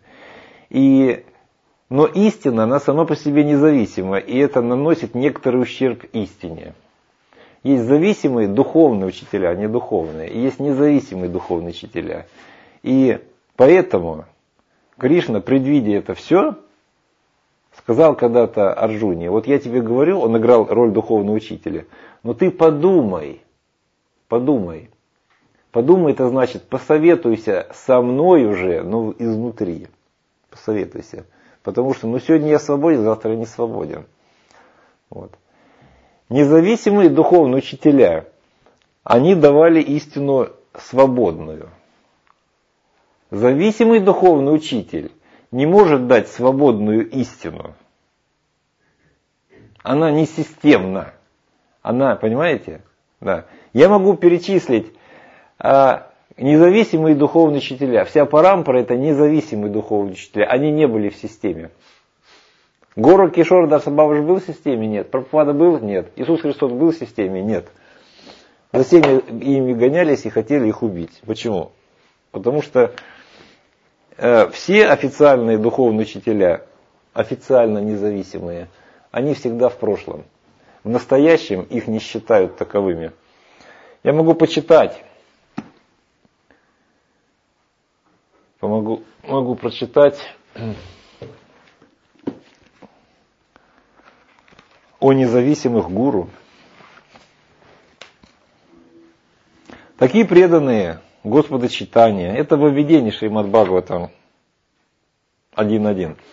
Но истина, она сама по себе независима, и это наносит некоторый ущерб истине. Есть зависимые духовные учителя, а не духовные, и есть независимые духовные учителя. И поэтому Кришна, предвидя это все, сказал когда-то Арджуне: вот я тебе говорю, он играл роль духовного учителя, но ты подумай. Подумай, это значит, посоветуйся со мной уже, но изнутри. Посоветуйся. Потому что сегодня я свободен, завтра я не свободен. Вот. Независимые духовные учителя, они давали истину свободную. Зависимый духовный учитель не может дать свободную истину. Она не системна. Она, понимаете? Да. Я могу перечислить независимые духовные учителя. Вся парампара — это независимые духовные учителя. Они не были в системе. Гору Кишор Даса Бабаджи был в системе? Нет. Прабхупада был? Нет. Иисус Христос был в системе? Нет. За всеми ими гонялись и хотели их убить. Почему? Потому что все официальные духовные учителя, официально независимые, они всегда в прошлом. В настоящем их не считают таковыми. Я могу почитать. Могу прочитать о независимых гуру. Такие преданные Господа Чайтаньи, это во введении Шримад Бхагаватам 1.1.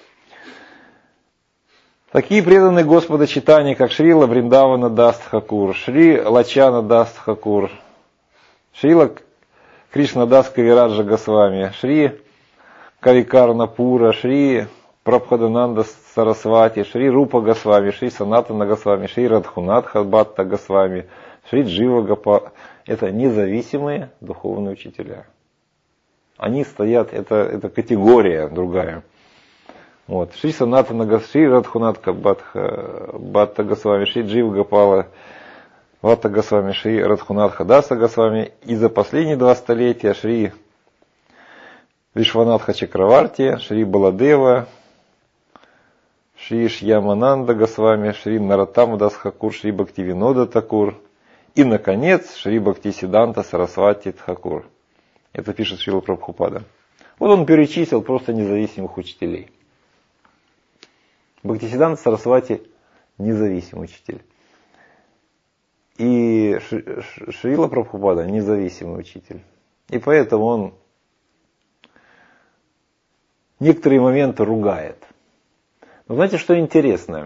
Такие преданные Господа Чайтаньи, как Шрила Вриндавана Дас Тхакур, Шри Лачана Дас Тхакур, Шрила Кришна Дас Кавираджа Госвами, Шри Карикарна Пура, Шри Прабхадананда Сарасвати, Шри Рупа Госвами, Шри Санатана Госвами, Шри Радхунатха Бхатта Госвами, Шри Джива Гопала. Это независимые духовные учителя. Они стоят, это категория другая. Вот. Шри Санатана Госвами, Шри Радхунатха Бхатта Госвами, Шри Джива Гопала Бхатта Госвами, Шри Радхунатха Даса Госвами. И за последние 2 столетия Шри Вишванатха Чакраварти, Шри Баладева, Шри Шьямананда Госвами, Шри Наратама Дас Тхакур, Шри Бхактивинода Такур и, наконец, Шри Бхактисиданта Сарасвати Тхакур. Это пишет Шрила Прабхупада. Вот он перечислил просто независимых учителей. Бхактисиданта Сарасвати независимый учитель. И Шрила Прабхупада независимый учитель. И поэтому он некоторые моменты ругает. Но знаете, что интересно?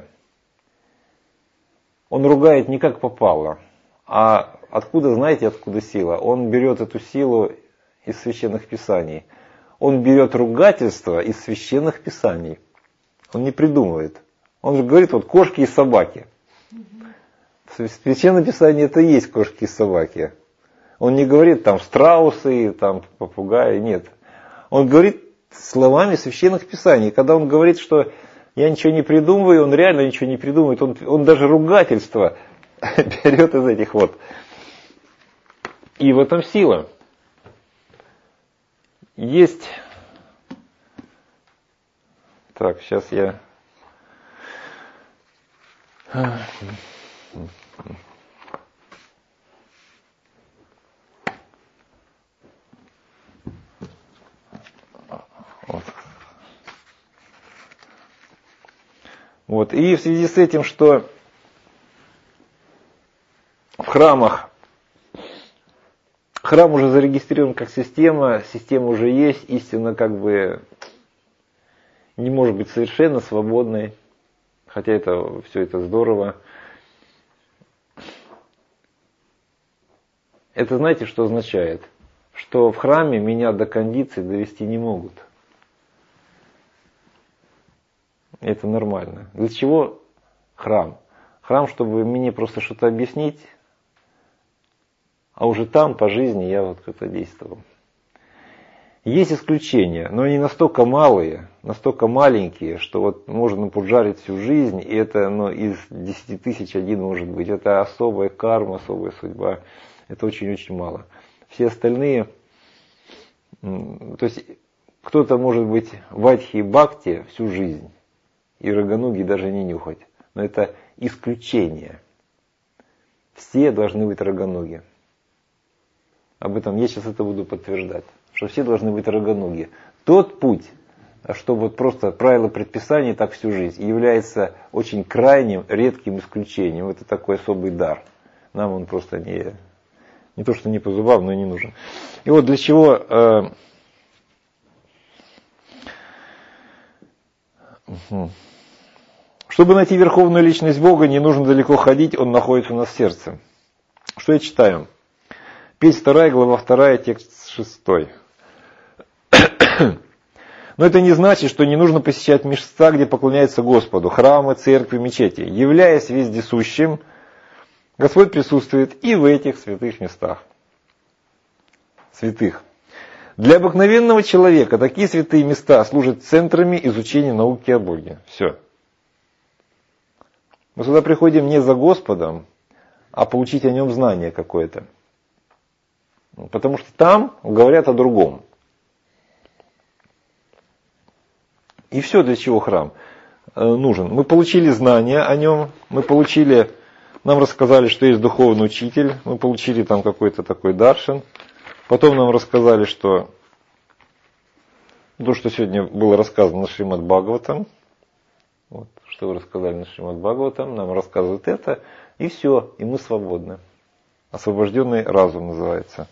Он ругает не как попало, а откуда, знаете, откуда сила? Он берет эту силу из священных писаний. Он берет ругательство из священных писаний. Он не придумывает. Он же говорит, вот кошки и собаки. В священном писании это и есть кошки и собаки. Он не говорит там страусы, там попугаи, нет. Он говорит словами священных писаний. Когда он говорит, что я ничего не придумываю, он реально ничего не придумывает. Он даже ругательство берет из этих вот. И в этом сила. Есть... Так, сейчас я... Вот. И в связи с этим, что в храмах, храм уже зарегистрирован как система уже есть, истина как бы не может быть совершенно свободной, хотя все это здорово. Это знаете, что означает? Что в храме меня до кондиции довести не могут. Это нормально. Для чего храм? Храм, чтобы мне просто что-то объяснить, а уже там по жизни я вот как-то действовал. Есть исключения, но они настолько малые, настолько маленькие, что вот можно поджарить всю жизнь, и это из 10 тысяч один может быть. Это особая карма, особая судьба. Это очень-очень мало. Все остальные, то есть кто-то может быть вадхи и бхакти всю жизнь, и рагануги даже не нюхать. Но это исключение. Все должны быть рагануги. Об этом я сейчас это буду подтверждать. Что все должны быть рагануги. Тот путь, что вот просто правило предписания так всю жизнь, является очень крайним, редким исключением. Это такой особый дар. Нам он просто не то что не по зубам, но и не нужен. И вот для чего... Чтобы найти верховную личность Бога, не нужно далеко ходить, Он находится у нас в сердце. Что я читаю? Песнь 2, глава 2, текст 6. Но это не значит, что не нужно посещать места, где поклоняются Господу, храмы, церкви, мечети. Являясь вездесущим, Господь присутствует и в этих святых местах. Святых. Для обыкновенного человека такие святые места служат центрами изучения науки о Боге. Все. Мы сюда приходим не за Господом, а получить о Нем знание какое-то. Потому что там говорят о другом. И все, для чего храм нужен. Мы получили знания о Нем, нам рассказали, что есть духовный учитель, мы получили там какой-то такой даршан. Потом нам рассказали, что то, что сегодня было рассказано на Шримад Бхагаватам, вот, что вы рассказали на Шримад Бхагаватам, нам рассказывают это, и все, и мы свободны. Освобожденный разум называется.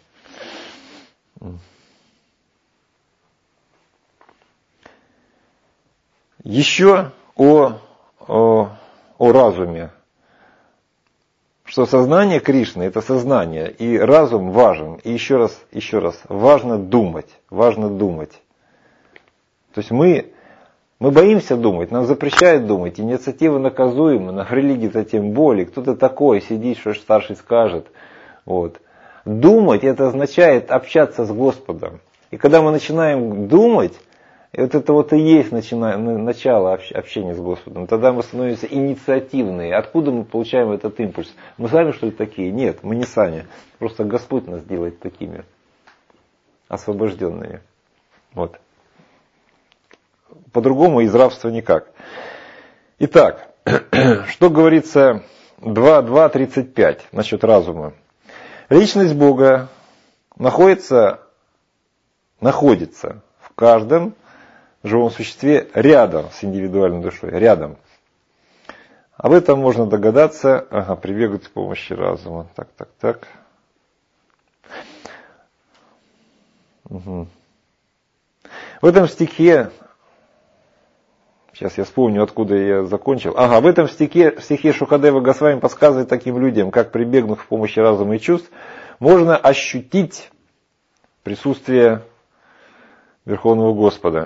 Еще о разуме. Что сознание Кришны – это сознание, и разум важен. И еще раз, важно думать. То есть мы боимся думать, нам запрещают думать, инициатива наказуема, на религии-то тем более. Кто-то такой сидит, что старший скажет. Вот. Думать – это означает общаться с Господом. И когда мы начинаем думать, вот это вот и есть начало общения с Господом. Тогда мы становимся инициативные. Откуда мы получаем этот импульс? Мы сами, что ли, такие? Нет, мы не сами. Просто Господь нас делает такими освобожденными. Вот. По-другому из рабства никак. Итак, что говорится 2.2.35 насчет разума. Личность Бога находится в каждом живом существе рядом с индивидуальной душой. Рядом. Об этом можно догадаться. Прибегать к помощи разума. Так. Угу. В этом стихе, сейчас я вспомню, откуда я закончил. В этом стихе Шукадева Госвами подсказывает таким людям, как прибегнув к помощи разума и чувств, можно ощутить присутствие Верховного Господа.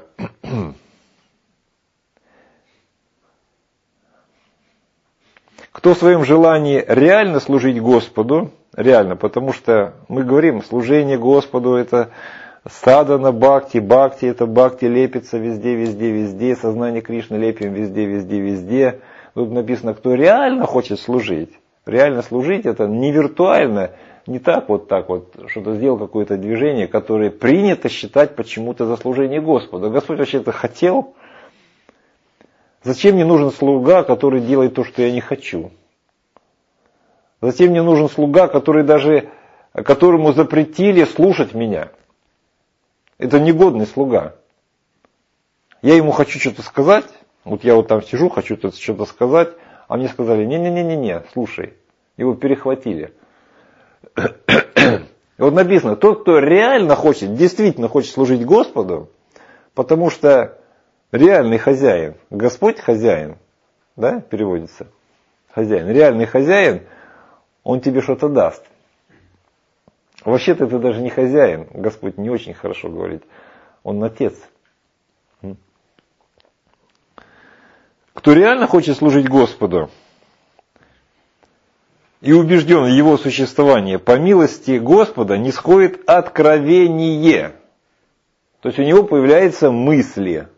Кто в своем желании реально служить Господу, реально, потому что мы говорим, служение Господу это садана, бхакти это бхакти лепится везде, сознание Кришны лепим везде. Тут написано, кто реально хочет служить. Реально служить это не виртуально, не так вот, что-то сделал какое-то движение, которое принято считать почему-то за служение Господу. Господь вообще-то хотел. Зачем мне нужен слуга, который делает то, что я не хочу? Зачем мне нужен слуга, которому запретили слушать меня? Это негодный слуга. Я ему хочу что-то сказать, вот я вот там сижу, хочу что-то сказать, а мне сказали, не, слушай, его перехватили. И вот написано, тот, кто реально действительно хочет служить Господу, потому что реальный хозяин, Господь хозяин, да, переводится, хозяин, реальный хозяин, он тебе что-то даст. Вообще-то ты даже не хозяин, Господь не очень хорошо говорит, он отец. Кто реально хочет служить Господу и убежден в его существовании, по милости Господа нисходит откровение. То То есть у него появляются мысли.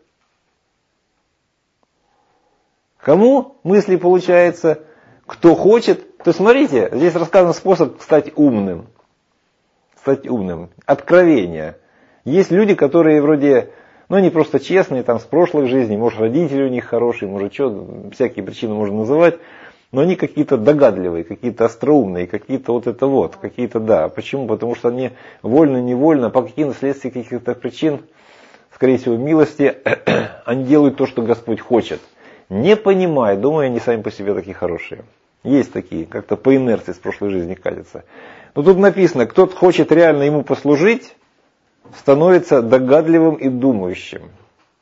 Кому мысли получается? Кто хочет. То есть смотрите, здесь рассказан способ стать умным. Стать умным. Откровение. Есть люди, которые вроде, они просто честные, там, с прошлых жизней, может, родители у них хорошие, может, что, всякие причины можно называть, но они какие-то догадливые, какие-то остроумные, какие-то какие-то, да. Почему? Потому что они вольно-невольно, по каким следствиям каких-то причин, скорее всего, милости, они делают то, что Господь хочет. Не понимая, думаю, они сами по себе такие хорошие. Есть такие, как-то по инерции с прошлой жизни катятся. Но тут написано, кто-то хочет реально ему послужить, становится догадливым и думающим.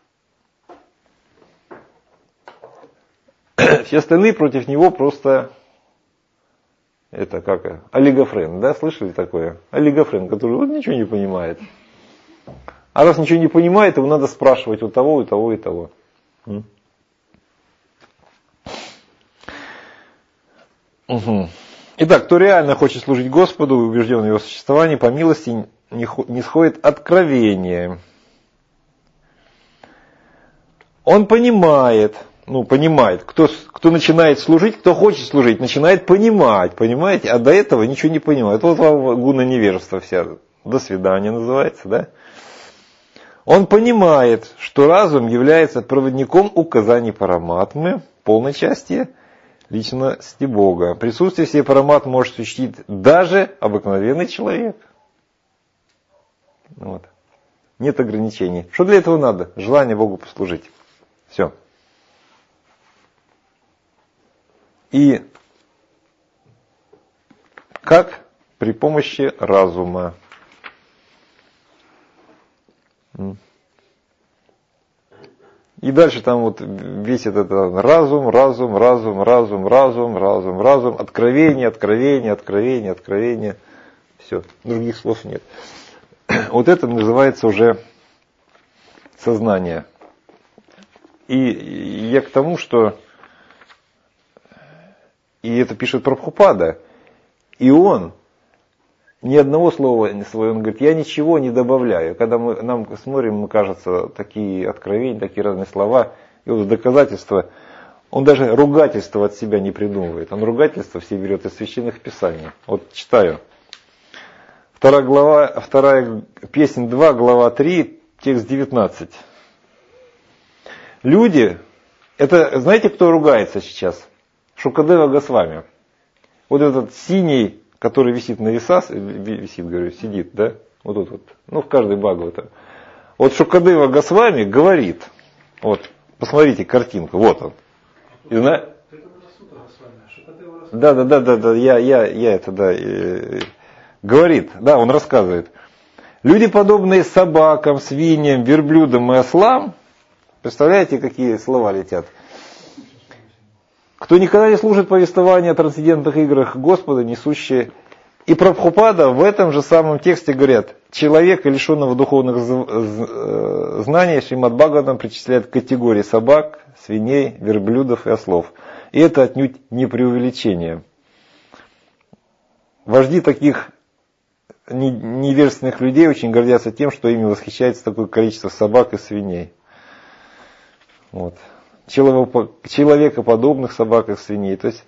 Все остальные против него просто, олигофрен, да, слышали такое? Олигофрен, который ничего не понимает. А раз ничего не понимает, его надо спрашивать у того, и того, и того. Угу. Итак, кто реально хочет служить Господу и убежден в его существовании, по милости не сходит откровение. Он понимает, кто начинает служить, кто хочет служить, начинает понимать, понимаете? А до этого ничего не понимает. Вот вам гуна невежества вся. До свидания называется, да? Он понимает, что разум является проводником указаний параматмы, полной части личности Бога. Присутствие всей параматмы может осуществить даже обыкновенный человек. Нет ограничений. Что для этого надо? Желание Богу послужить. Все. И как? При помощи разума. И дальше там весь этот разум, откровение. Все, других слов нет. Вот это называется уже сознание. И я к тому, что, и это пишет Прабхупада, и он ни одного слова не свое, он говорит, я ничего не добавляю. Когда нам смотрим, кажется, такие откровения, такие разные слова, и вот доказательства, он даже ругательства от себя не придумывает. Он ругательства все берет из священных писаний. Вот читаю. 2 песнь 2, глава 3, текст 19. Люди, это знаете, кто ругается сейчас? Шукадева Госвами. Вот этот синий, который висит на весах, сидит, да? Вот тут. В каждой Бхагавата. Вот Шукадева Госвами говорит, посмотрите картинку, вот он. Да, я это, да, говорит, да, он рассказывает. Люди, подобные собакам, свиньям, верблюдам и ослам, представляете, какие слова летят? Кто никогда не слушает повествования о трансцендентных играх Господа, несущие... И Прабхупада в этом же самом тексте говорят, человека, лишенного духовных знаний, Шримад Бхагаватам причисляет к категории собак, свиней, верблюдов и ослов. И это отнюдь не преувеличение. Вожди таких невежественных людей очень гордятся тем, что ими восхищается такое количество собак и свиней. Человекоподобных собак и свиней. То есть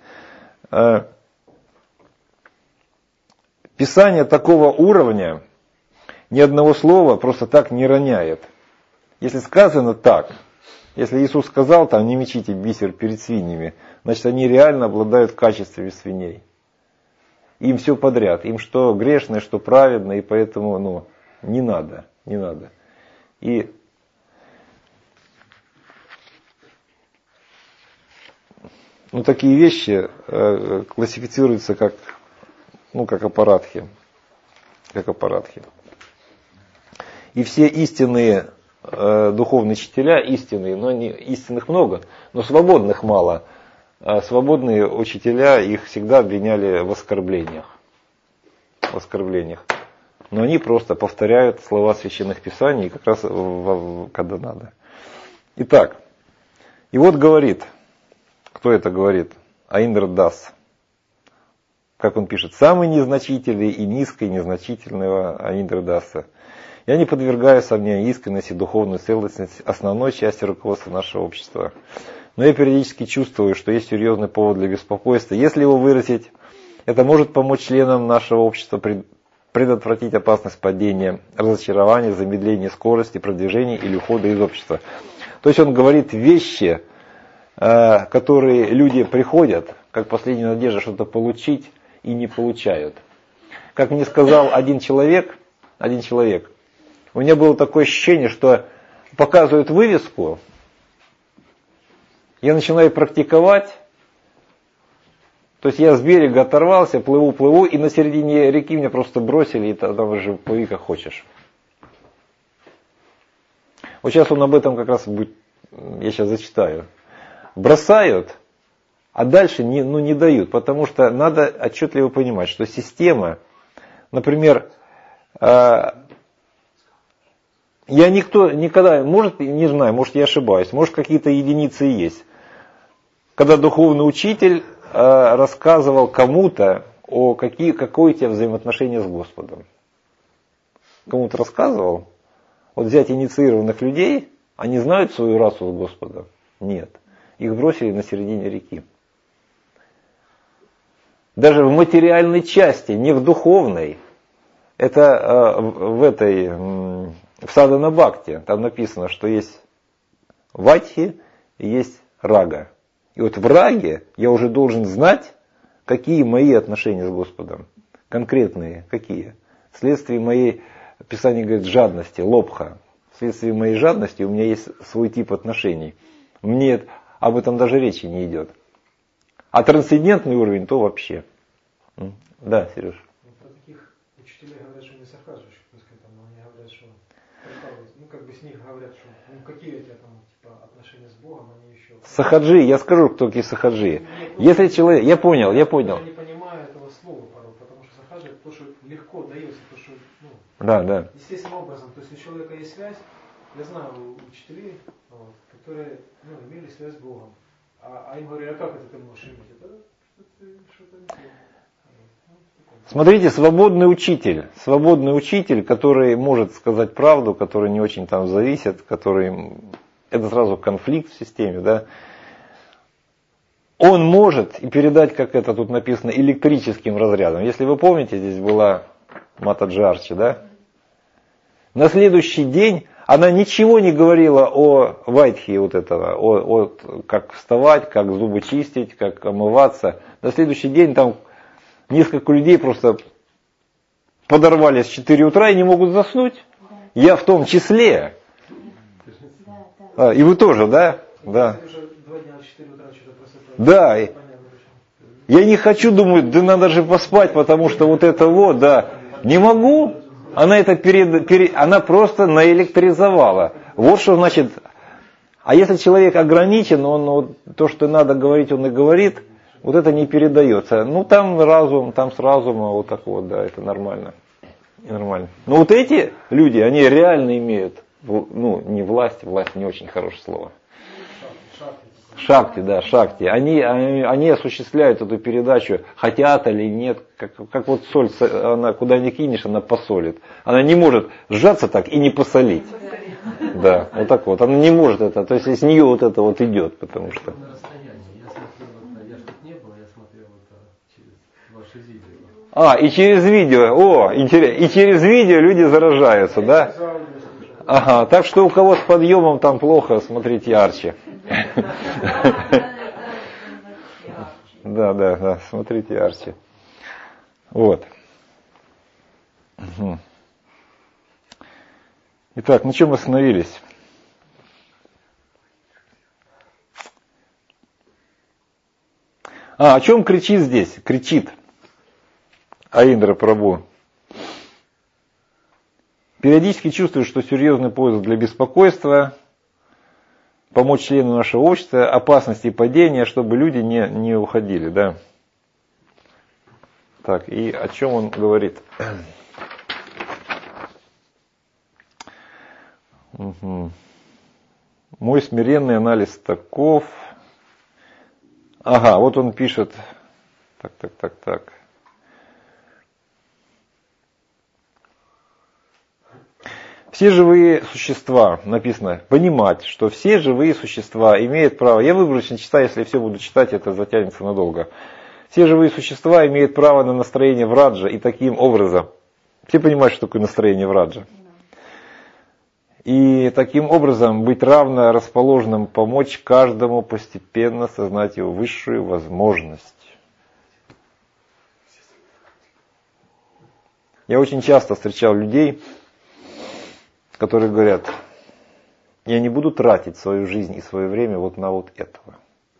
Писание такого уровня ни одного слова просто так не роняет. Если сказано так, если Иисус сказал, не мечите бисер перед свиньями, значит они реально обладают качествами свиней. Им все подряд, им что грешное, что праведное, и поэтому не надо. И такие вещи классифицируются как аппаратхи. И все истинные духовные учителя, истинные, но истинных много, но свободных мало. А свободные учителя их всегда обвиняли в оскорблениях. Но они просто повторяют слова священных писаний как раз когда надо. Итак, и вот говорит, кто это говорит? Аиндра Дас. Как он пишет, самый незначительный и низкий незначительного Аиндра Даса. Я не подвергаю сомнению искренность и духовную целостность основной части руководства нашего общества. Но я периодически чувствую, что есть серьезный повод для беспокойства. Если его выразить, это может помочь членам нашего общества предотвратить опасность падения, разочарования, замедления скорости, продвижения или ухода из общества. То есть он говорит вещи, которые люди приходят, как последняя надежда что-то получить, и не получают. Как мне сказал один человек, у меня было такое ощущение, что показывают вывеску, я начинаю практиковать, то есть я с берега оторвался, плыву, и на середине реки меня просто бросили, и там уже плыви как хочешь. Вот сейчас он об этом как раз будет, я сейчас зачитаю. Бросают, а дальше не дают, потому что надо отчетливо понимать, что система, например, я никогда, может, не знаю, может я ошибаюсь, может какие-то единицы есть. Когда духовный учитель рассказывал кому-то какое у тебя взаимоотношение с Господом. Кому-то рассказывал, вот взять инициированных людей, они знают свою расу с Господом? Нет. Их бросили на середине реки. Даже в материальной части, не в духовной. Это в Садхана Бхакти. Там написано, что есть ватхи и есть рага. И вот в раге я уже должен знать, какие мои отношения с Господом. Конкретные, какие. Вследствие моей, Писание говорит, жадности, лобха. Вследствие моей жадности у меня есть свой тип отношений. Мне об этом даже речи не идет. А трансцендентный уровень, то вообще. Да, Сереж. Про таких учителей говорят, что не сахаджи, но они говорят, что с них говорят, что какие у тебя там отношения с Богом, они еще... Сахаджи, я скажу, кто такие сахаджи. Если человек, я понял. Я не понимаю этого слова порой, потому что сахаджи это то, что легко дается, то, что да. естественным образом. То есть у человека есть связь, я знаю учителей, которые имели связь с Богом. А им говорят, а как это ты можешь иметь? Это что-то не то. Смотрите, свободный учитель, который может сказать правду, который не очень там зависит, который... Это сразу конфликт в системе, да. Он может и передать, как это тут написано, электрическим разрядом. Если вы помните, здесь была Матаджи Арчи, да. На следующий день она ничего не говорила о вайтхе вот этого, о как вставать, как зубы чистить, как омываться. На следующий день там несколько людей просто подорвались в 4 утра и не могут заснуть. Я в том числе. И вы тоже, да? Да. Да. Я не хочу, думаю, да надо же поспать, потому что вот это вот, да. Не могу. Она это она просто наэлектризовала. Вот что значит. А если человек ограничен, он то, что надо говорить, он и говорит, вот это не передается. Там с разумом, вот так вот, да, это нормально. Нормально. Но вот эти люди, они реально имеют, не власть не очень хорошее слово. Шакти. Они осуществляют эту передачу, хотят или нет, как вот соль, она куда ни кинешь, она посолит. Она не может сжаться так и не посолить. Да, вот так вот. Она не может это, то есть из нее вот это вот идет, потому что... И через видео, интересно, и через видео люди заражаются, да? Ага, так что у кого с подъемом там плохо, смотрите Арчи. Да, смотрите Арчи. Вот. Итак, на чем мы остановились? О чем кричит здесь? Кричит Аиндра Прабху. Периодически чувствую, что серьезный повод для беспокойства, помочь члену нашего общества, опасности падения, чтобы люди не уходили, да. Так, и о чем он говорит? Мой смиренный анализ таков. Ага, вот он пишет. Так. Все живые существа, написано, понимать, что все живые существа имеют право, я выборочно читаю, если все буду читать, это затянется надолго. Все живые существа имеют право на настроение в раджа и таким образом. Все понимают, что такое настроение в раджа. И таким образом быть равно расположенным помочь каждому постепенно сознать его высшую возможность. Я очень часто встречал людей, которые говорят, я не буду тратить свою жизнь и свое время вот на вот этого.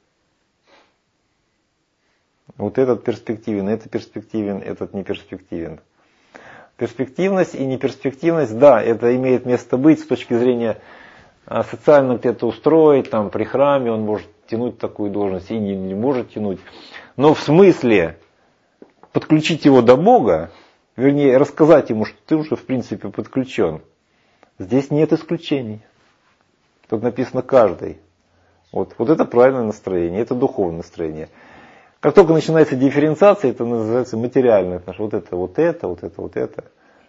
Вот этот перспективен, этот перспективен, этот не перспективен. Перспективность и неперспективность, да, это имеет место быть с точки зрения социально где-то устроить, там при храме он может тянуть такую должность и не может тянуть. Но в смысле подключить его до Бога, вернее рассказать ему, что ты уже в принципе подключен, здесь нет исключений. Тут написано каждый. Вот это правильное настроение, это духовное настроение. Как только начинается дифференциация, это называется материальное. Вот это.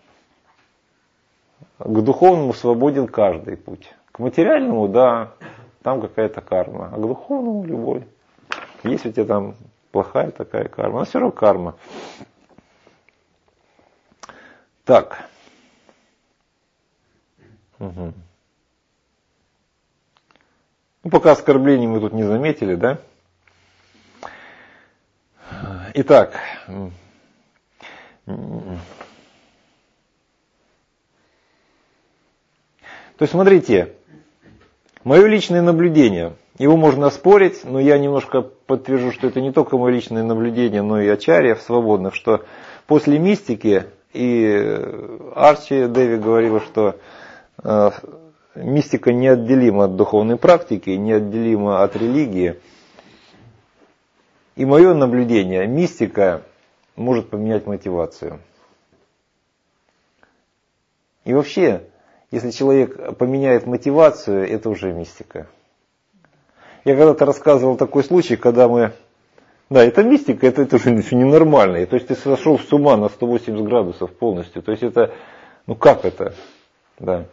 К духовному свободен каждый путь. К материальному, да, там какая-то карма. А к духовному любой. Есть у тебя там плохая такая карма, но все равно карма. Так. Угу. Ну, пока оскорблений мы тут не заметили, да? Итак, то есть смотрите, мое личное наблюдение, его можно оспорить, но я немножко подтвержу, что это не только мое личное наблюдение, но и ачарьев свободных, что после мистики, и Арчи Деви говорила, что мистика неотделима от духовной практики, неотделима от религии. И мое наблюдение, мистика может поменять мотивацию. И вообще, если человек поменяет мотивацию, это уже мистика. Я когда-то рассказывал такой случай, когда мы... Да, это мистика, это уже ненормально. То есть ты сошел с ума на 180 градусов полностью. То есть это... Ну как это? Да.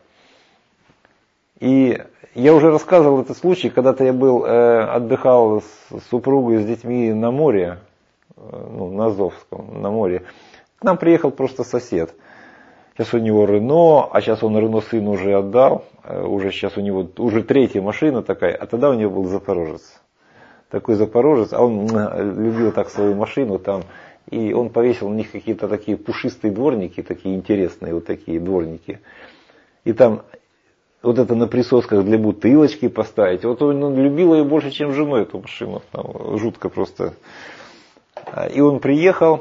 И я уже рассказывал этот случай, когда-то я отдыхал с супругой, с детьми на море, на Азовском, на море. К нам приехал просто сосед. Сейчас у него Рено, а сейчас он Рено сыну уже отдал. Уже сейчас у него уже третья машина такая, а тогда у него был Запорожец. Такой Запорожец, а он любил так свою машину там. И он повесил на них какие-то такие пушистые дворники, такие интересные вот такие дворники. И там... Вот это на присосках для бутылочки поставить. Вот он любил ее больше, чем жену, эту машину. Там, жутко просто. И он приехал.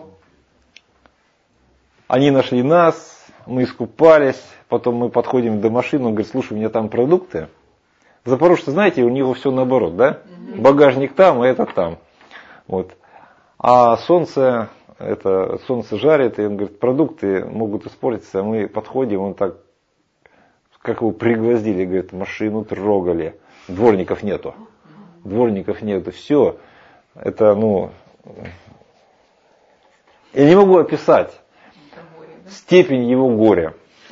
Они нашли нас. Мы искупались. Потом мы подходим до машины. Он говорит, слушай, у меня там продукты. Запорожцы, знаете, у него все наоборот, да? Багажник там, а это там. Вот. А солнце жарит. И он говорит, продукты могут испортиться. А мы подходим, он так... Как его пригвоздили, говорит, машину трогали. Дворников нету. Все. Это, я не могу описать степень его горя.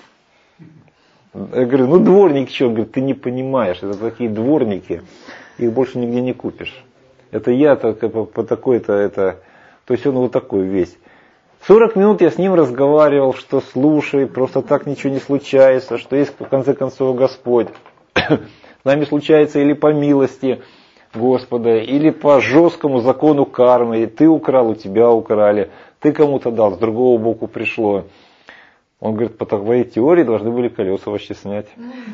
Я говорю, дворник что? Он говорит, ты не понимаешь, это такие дворники, их больше нигде не купишь. Это я по такой-то, это... То есть он вот такой весь. 40 минут я с ним разговаривал, что слушай, просто так ничего не случается, что есть в конце концов Господь. С нами случается или по милости Господа, или по жесткому закону кармы. И ты украл, у тебя украли, ты кому-то дал, с другого боку пришло. Он говорит, по твоей теории должны были колеса вообще снять.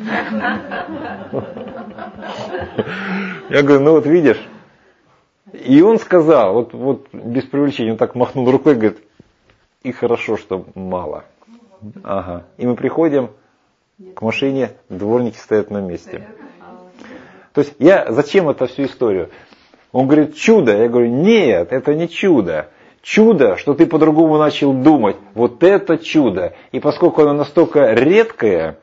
Я говорю, вот видишь. И он сказал, вот без привлечения, он так махнул рукой, говорит, и хорошо, что мало. Ага. И мы приходим к машине, дворники стоят на месте. То есть зачем это всю историю? Он говорит, чудо. Я говорю, нет, это не чудо. Чудо, что ты по-другому начал думать. Вот это чудо. И поскольку оно настолько редкое,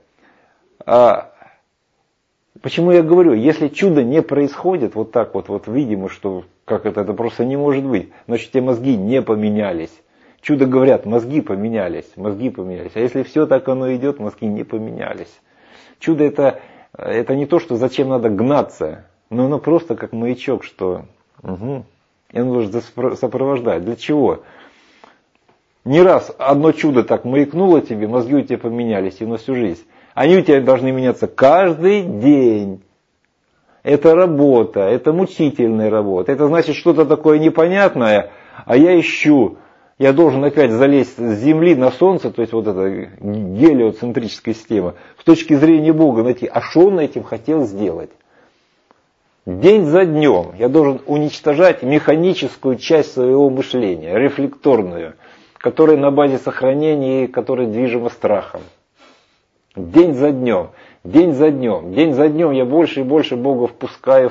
почему я говорю, если чудо не происходит вот так вот видимо, что как это просто не может быть, значит, те мозги не поменялись. Чудо говорят, мозги поменялись. А если все так оно идет, мозги не поменялись. Чудо это не то, что зачем надо гнаться, но оно просто как маячок, что и оно должен сопровождать. Для чего? Не раз одно чудо так маякнуло тебе, мозги у тебя поменялись и на всю жизнь. Они у тебя должны меняться каждый день. Это работа, это мучительная работа. Это значит что-то такое непонятное, а я ищу. Я должен опять залезть с Земли на Солнце, то есть вот эта гелиоцентрическая система, с точки зрения Бога найти, а что он этим хотел сделать? День за днем я должен уничтожать механическую часть своего мышления, рефлекторную, которая на базе сохранения и которая движима страхом. День за днем я больше и больше Бога впускаю.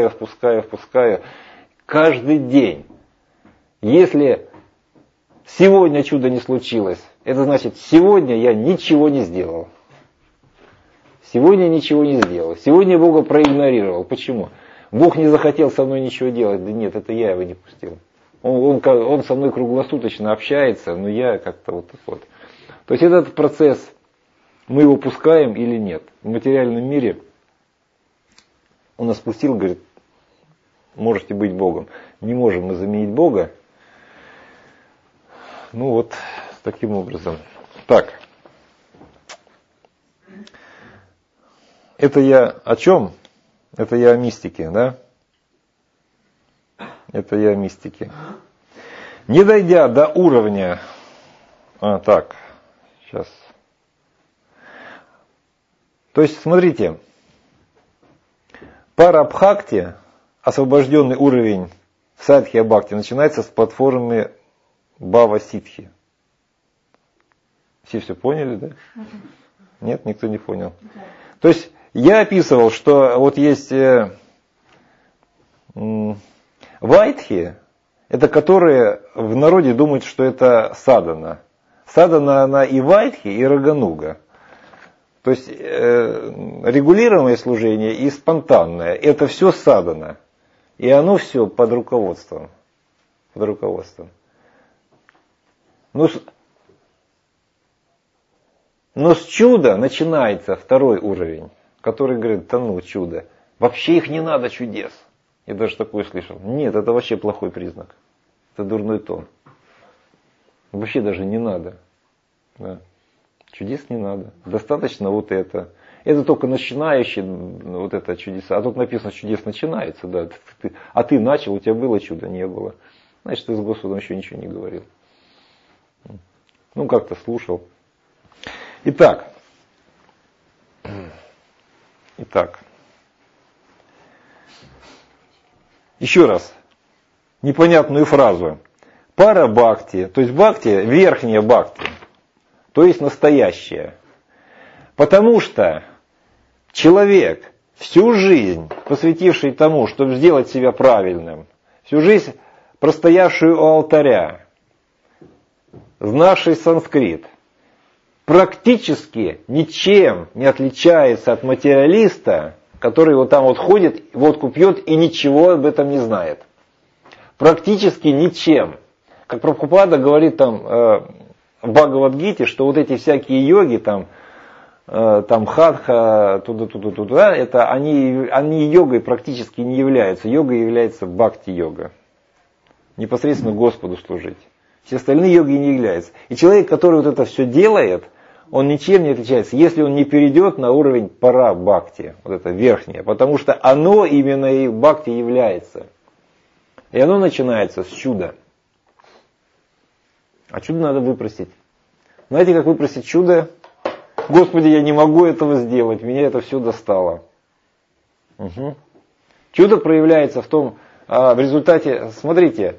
Каждый день. Если сегодня чудо не случилось, это значит, сегодня я ничего не сделал. Сегодня я Бога проигнорировал. Почему? Бог не захотел со мной ничего делать. Да нет, это я его не пустил. Он со мной круглосуточно общается, но я как-то вот так вот. То есть этот процесс, мы его пускаем или нет. В материальном мире он нас пустил, говорит, можете быть Богом. Не можем мы заменить Бога. Ну вот, таким образом. Так. Это я о чем? Это я о мистике, да? Это я о мистике. Не дойдя до уровня... так, сейчас. То есть, смотрите, парабхакти, освобожденный уровень садхья бхакти, начинается с платформы бхава-ситхи. Все поняли, да? Нет, никто не понял. То есть, я описывал, что вот есть вайтхи, это которые в народе думают, что это садана. Садана она и вайтхи, и рагануга. То есть регулируемое служение и спонтанное, это все садана. И оно все под руководством. Но с чуда начинается второй уровень, который говорит, чудо. Вообще их не надо чудес. Я даже такое слышал. Нет, это вообще плохой признак. Это дурной тон. Вообще даже не надо. Да. Чудес не надо. Достаточно вот это. Это только начинающие вот это чудеса. А тут написано, чудес начинается. Да. А ты начал, у тебя было чудо, не было. Значит, ты с Господом еще ничего не говорил. Как-то слушал. Итак. Еще раз. Непонятную фразу. Пара бхакти, то есть бхакти, верхняя бхакти, то есть настоящая. Потому что человек, всю жизнь посвятивший тому, чтобы сделать себя правильным, всю жизнь простоявший у алтаря, знавший санскрит, практически ничем не отличается от материалиста, который вот там вот ходит, водку пьет и ничего об этом не знает. Практически ничем. Как Прабхупада говорит там в Бхагавад-гите, что вот эти всякие йоги, там хатха, туда, это они йогой практически не являются. Йога является бхакти-йога. Непосредственно Господу служить. Все остальные йоги не являются. И человек, который вот это все делает, он ничем не отличается, если он не перейдет на уровень пара-бхакти, вот это верхнее, потому что оно именно и бхакти является. И оно начинается с чуда. А чудо надо выпросить. Знаете, как выпросить чудо? Господи, я не могу этого сделать, меня это все достало. Угу. Чудо проявляется в том, в результате, смотрите,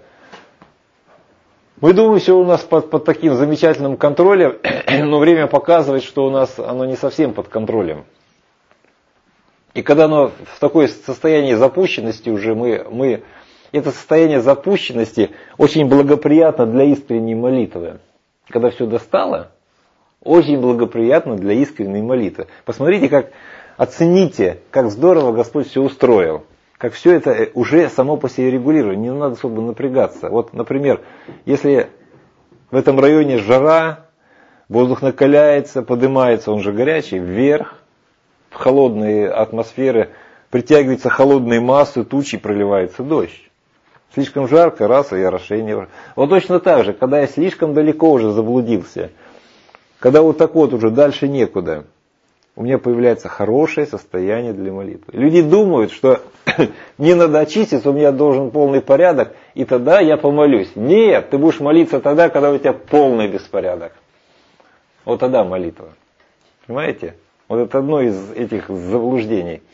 мы думаем, все у нас под таким замечательным контролем, но время показывает, что у нас оно не совсем под контролем. И когда оно в такое состояние запущенности уже, это состояние запущенности очень благоприятно для искренней молитвы. Когда все достало, очень благоприятно для искренней молитвы. Посмотрите, оцените, как здорово Господь все устроил. Как все это уже само по себе регулирует, не надо особо напрягаться. Вот, например, если В этом районе жара, воздух накаляется, поднимается, он же горячий, вверх, в холодные атмосферы притягиваются холодные массы, тучи, проливается дождь. Слишком жарко, раз, и орошение. Вот точно так же, когда я слишком далеко уже заблудился, когда вот так вот уже дальше некуда, у меня появляется хорошее состояние для молитвы. Люди думают, что мне надо очиститься, у меня должен полный порядок, и тогда я помолюсь. Нет, ты будешь молиться тогда, когда у тебя полный беспорядок. Вот тогда молитва. Понимаете? Вот это одно из этих заблуждений.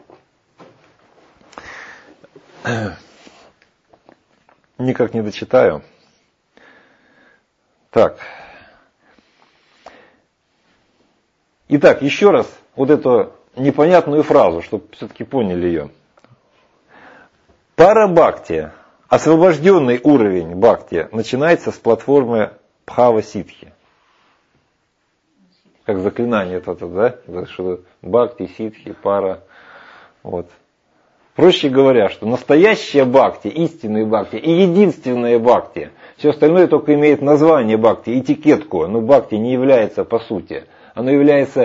Никак не дочитаю. Так. Итак, еще раз вот эту непонятную фразу, чтобы все-таки поняли ее. Парабхакти, освобожденный уровень бхакти, начинается с платформы Бхава-ситхи. Как заклинание это, да? Что бхакти, ситхи, пара. Вот. Проще говоря, что настоящая бхакти, истинная бхакти и единственная бхакти, все остальное только имеет название бхакти, этикетку, но бхакти не является по сути. Оно является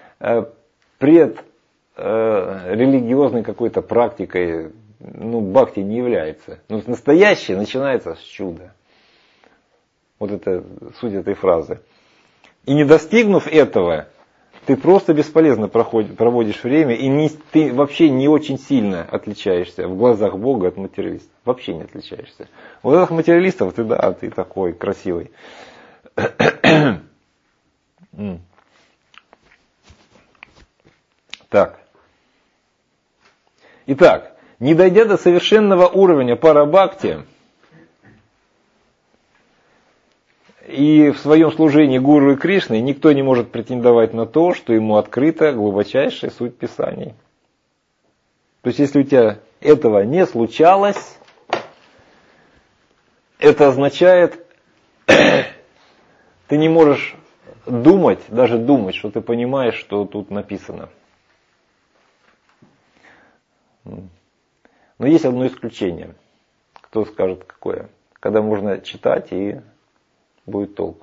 религиозной какой-то практикой, ну, бхакти не является. Но настоящее начинается с чуда. Вот это суть этой фразы. И не достигнув этого, ты просто бесполезно проводишь время, и ты вообще не очень сильно отличаешься в глазах Бога от материалистов. Вообще не отличаешься. В глазах материалистов ты такой красивый. Так. Итак, не дойдя до совершенного уровня парабхакти, и в своем служении Гуру и Кришны никто не может претендовать на то, что ему открыта глубочайшая суть Писаний. То есть, если у тебя этого не случалось, это означает, ты не можешь даже думать, что ты понимаешь, что тут написано. Но есть одно исключение. Кто скажет, какое? Когда можно читать и будет толк.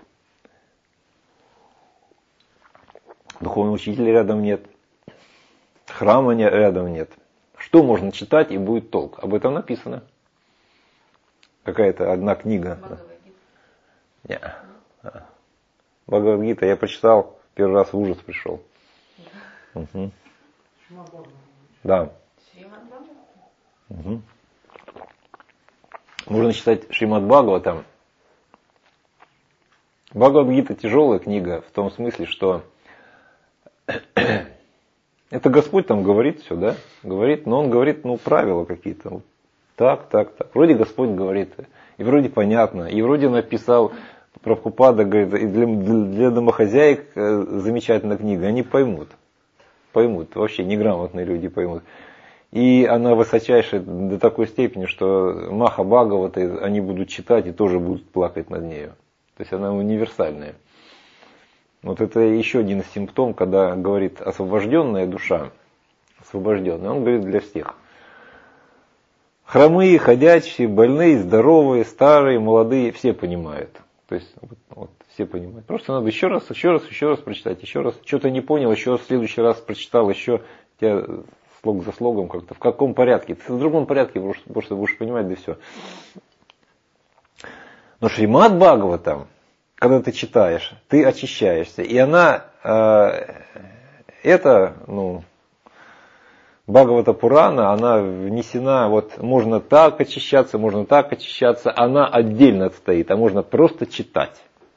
Духовного учителя рядом нет. Храма рядом нет. Что можно читать и будет толк? Об этом написано. Какая-то одна книга. Нет. Бхагавад-гита я прочитал, первый раз в ужас пришел. Угу. Да. Угу. Можно читать Шримад Бхагаватам. Бхагавад-гита тяжелая книга в том смысле, что это Господь там говорит все, да? Говорит, но Он говорит, правила какие-то. Вот так. Вроде Господь говорит, и вроде понятно, и вроде написал Прабхупада, говорит, и для домохозяек замечательная книга, они поймут, вообще неграмотные люди поймут. И она высочайшая до такой степени, что Маха Бхагавата они будут читать и тоже будут плакать над нею. То есть она универсальная. Вот это еще один симптом, когда говорит освобожденная душа, освобожденная, он говорит для всех. Хромые, ходячие, больные, здоровые, старые, молодые, все понимают. То есть вот все понимают. Просто надо еще раз прочитать, еще раз. Что-то не понял, еще раз в следующий раз прочитал, еще тебя слог за слогом как-то. В каком порядке? Ты в другом порядке просто будешь понимать, да все. Но Шримад Бхагаватам, когда ты читаешь, ты очищаешься. И она, Бхагавата Пурана, она внесена, можно так очищаться, она отдельно стоит, а можно просто читать.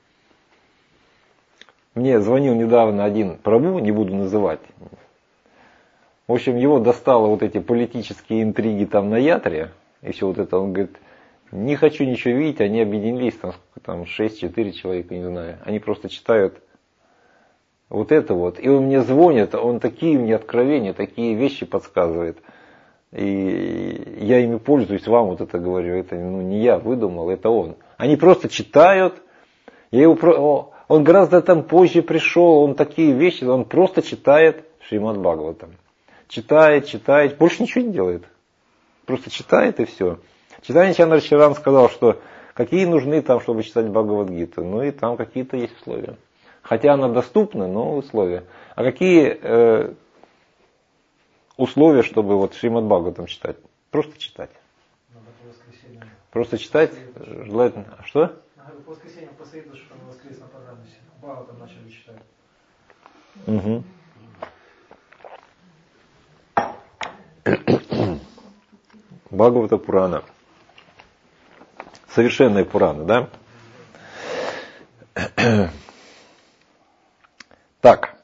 Мне звонил недавно один прабху, не буду называть. В общем, его достало вот эти политические интриги там на ятре, и все вот это, он говорит, не хочу ничего видеть, они объединились, там 6-4 человека, не знаю, они просто читают вот это вот, и он мне звонит, он такие мне откровения, такие вещи подсказывает, и я ими пользуюсь, вам вот это говорю, это не я выдумал, это он. Они просто читают, он гораздо там позже пришел, он такие вещи, он просто читает Шримад Бхагаватам. Читает, больше ничего не делает. Просто читает и все. Читание Чандра Чаран сказал, что Какие нужны там, чтобы читать Бхагавад-гиту? Ну и там какие-то есть условия. Хотя она доступна, но условия. А какие условия, чтобы вот Шримад Бхагаватам читать? Просто читать. Просто читать, желательно. А что? В воскресенье посоветовал, что на воскресном программе Бхагаватам начали читать. Угу. Бхагавата Пурана. Совершенная Пурана, да? Так.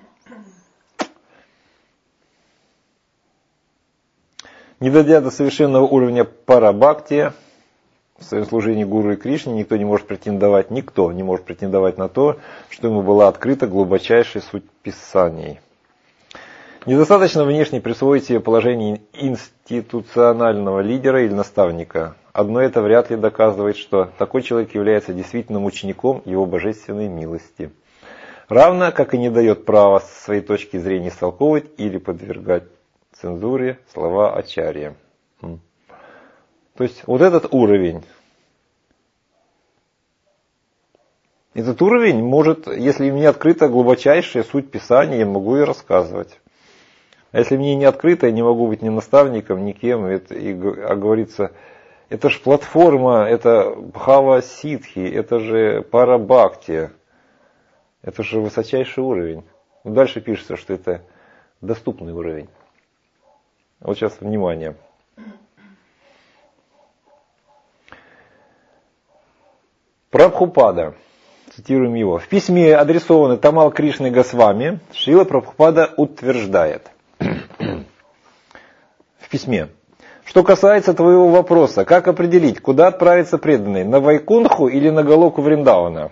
Не дойдя до совершенного уровня парабхакти, в своем служении Гуру и Кришне, никто не может претендовать на то, что ему была открыта глубочайшая суть Писаний. Недостаточно внешне присвоить себе положение институционального лидера или наставника. Одно это вряд ли доказывает, что такой человек является действительным учеником его божественной милости. Равно как и не дает права со своей точки зрения истолковывать или подвергать цензуре слова ачарья. То есть вот этот уровень может, если мне открыта глубочайшая суть Писания, я могу и рассказывать. А если мне не открыто, я не могу быть ни наставником, ни кем. А говорится, это же платформа, это бхава-ситхи, это же парабхакти. Это же высочайший уровень. Дальше пишется, что это доступный уровень. Вот сейчас внимание. Прабхупада, цитируем его. В письме, адресованном Тамал Кришне Госвами, Шрила Прабхупада утверждает. В письме. Что касается твоего вопроса, как определить, куда отправиться преданный, на Вайкунху или на Галоку Вриндавана?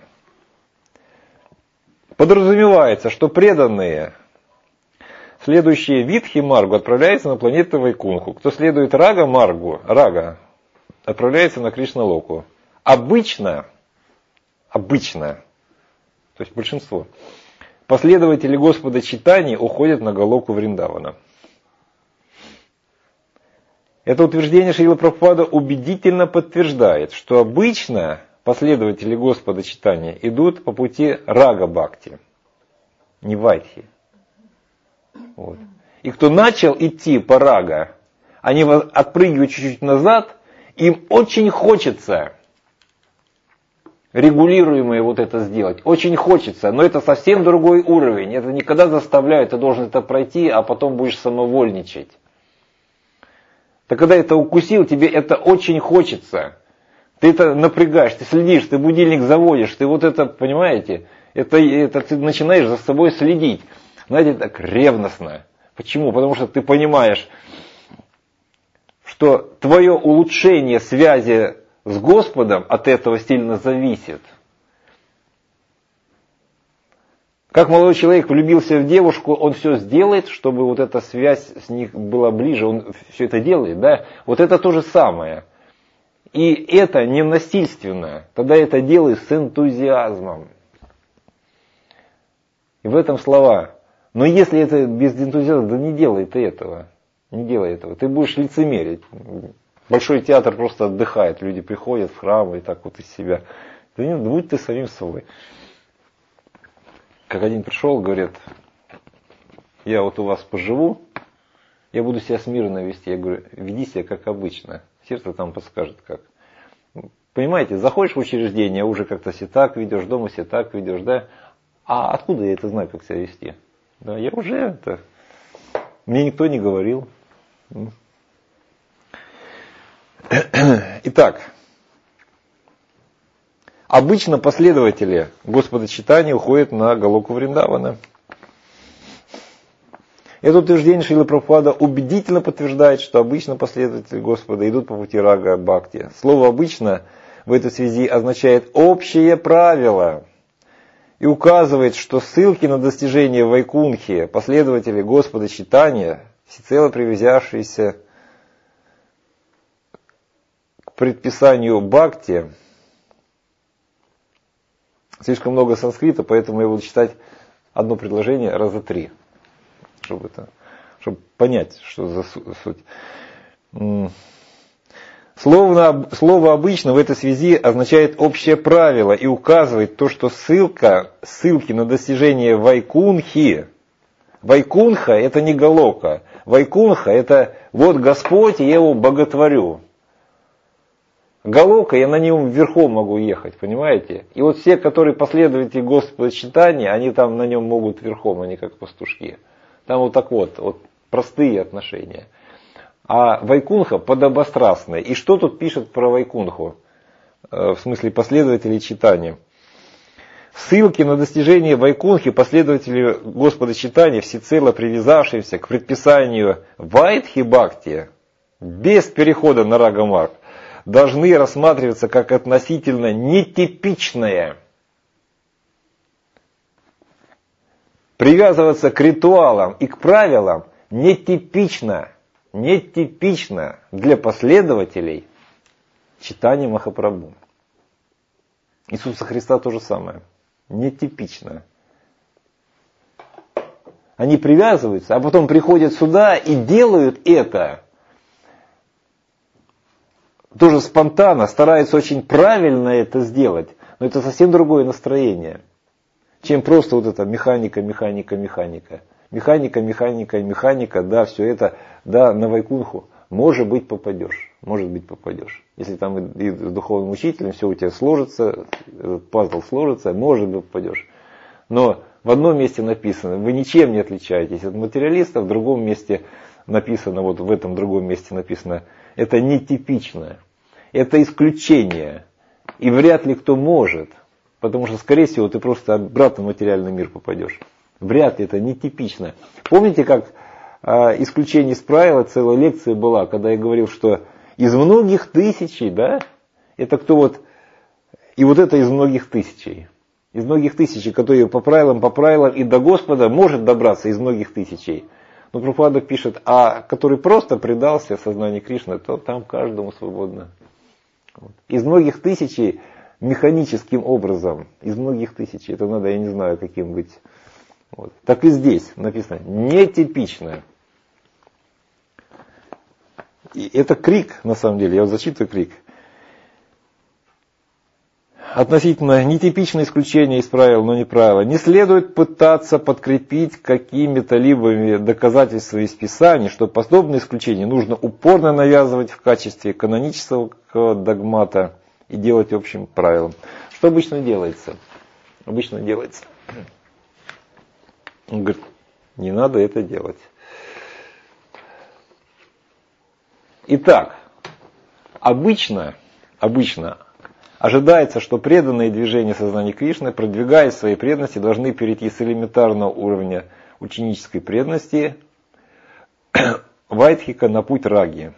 Подразумевается, что преданные, следующие Витхи Маргу, отправляются на планету Вайкунху. Кто следует Рага Маргу, отправляется на Кришна-локу. Обычно, то есть большинство, последователи Господа Чайтаньи уходят на Галоку Вриндавана. Это утверждение Шрила Прабхупада убедительно подтверждает, что обычно последователи Господа Чайтаньи идут по пути Рага-бхакти, не Вайдхи. Вот. И кто начал идти по Рага, они отпрыгивают чуть-чуть назад, им очень хочется регулируемое вот это сделать. Очень хочется, но это совсем другой уровень. Это никогда заставляют, ты должен это пройти, а потом будешь самовольничать. Ты когда это укусил, тебе это очень хочется. Ты это напрягаешь, ты следишь, ты будильник заводишь, ты вот это, понимаете, это ты начинаешь за собой следить. Знаете, так ревностно. Почему? Потому что ты понимаешь, что твое улучшение связи с Господом от этого сильно зависит. Как молодой человек влюбился в девушку, он все сделает, чтобы вот эта связь с них была ближе, он все это делает, да? Вот это то же самое. И это не насильственно, тогда это делай с энтузиазмом. И в этом слова. Но если это без энтузиазма, да не делай ты этого. Не делай этого. Ты будешь лицемерить. Большой театр просто отдыхает, люди приходят в храм и так вот из себя. Да нет, будь ты самим собой. Как один пришел, говорит, я вот у вас поживу, я буду себя смиренно вести. Я говорю, веди себя как обычно. Сердце там подскажет как. Понимаете, заходишь в учреждение, уже как-то себя так ведешь, дома себя так ведешь, да? А откуда я это знаю, как себя вести? Да, я уже это... Мне никто не говорил. Итак, обычно последователи Господа Чайтаньи уходят на Галоку Вриндавана. Это утверждение Шрила Прабхупада убедительно подтверждает, что обычно последователи Господа идут по пути Рага Бхакти. Слово «обычно» в этой связи означает «общее правило» и указывает, что ссылки на достижение Вайкунхи последователи Господа Чайтаньи, всецело привязавшиеся к предписанию Бхакти, слишком много санскрита, поэтому я буду читать одно предложение раза 3, чтобы понять, что за суть. Слово «обычно» в этой связи означает общее правило и указывает то, что ссылки на достижение вайкунхи. Вайкунха – это не галока. Вайкунха – это вот Господь, и я его боготворю. Галока, я на нем верхом могу ехать, понимаете? И вот все, которые последователи Господа читания, они там на нем могут верхом, они как пастушки. Там вот так вот простые отношения. А вайкунха подобострастная. И что тут пишет про вайкунху? В смысле последователей читания. Ссылки на достижение вайкунхи последователи Господа читания, всецело привязавшиеся к предписанию вайдхи бхакти, без перехода на рага-марг, должны рассматриваться как относительно нетипичное. Привязываться к ритуалам и к правилам нетипично для последователей читания Махапрабху. Иисуса Христа то же самое. Нетипично. Они привязываются, а потом приходят сюда и делают это. Тоже спонтанно, стараются очень правильно это сделать. Но это совсем другое настроение, чем просто вот это механика. Механика, да, все это, да, на вайкунху. Может быть попадешь. Если там и с духовным учителем все у тебя сложится, пазл сложится, может быть попадешь. Но в одном месте написано, вы ничем не отличаетесь от материалистов, в другом месте написано, вот в этом другом месте написано, это нетипично, это исключение. И вряд ли кто может, потому что, скорее всего, ты просто обратно в материальный мир попадешь. Вряд ли это нетипично. Помните, как исключение из правила, целая лекция была, когда я говорил, что из многих тысячей, да, это кто вот, и вот это из многих тысячей. Из многих тысячей, которые по правилам и до Господа может добраться из многих тысячей. Но Прабхупада пишет, а который просто предался сознанию Кришны, то там каждому свободно. Вот. Из многих тысячей механическим образом, из многих тысячей, это надо, я не знаю, каким быть. Вот. Так и здесь написано, нетипично. И это крик, на самом деле, я вот зачитываю крик. Относительно нетипичное исключение из правил, но не правило. Не следует пытаться подкрепить какими-то либо доказательствами из Писаний, что подобное исключение нужно упорно навязывать в качестве канонического догмата и делать общим правилом. Что обычно делается? Он говорит, не надо это делать. Итак, обычно ожидается, что преданные движения сознания Кришны, продвигая свои преданности, должны перейти с элементарного уровня ученической преданности вайдхика на путь раги.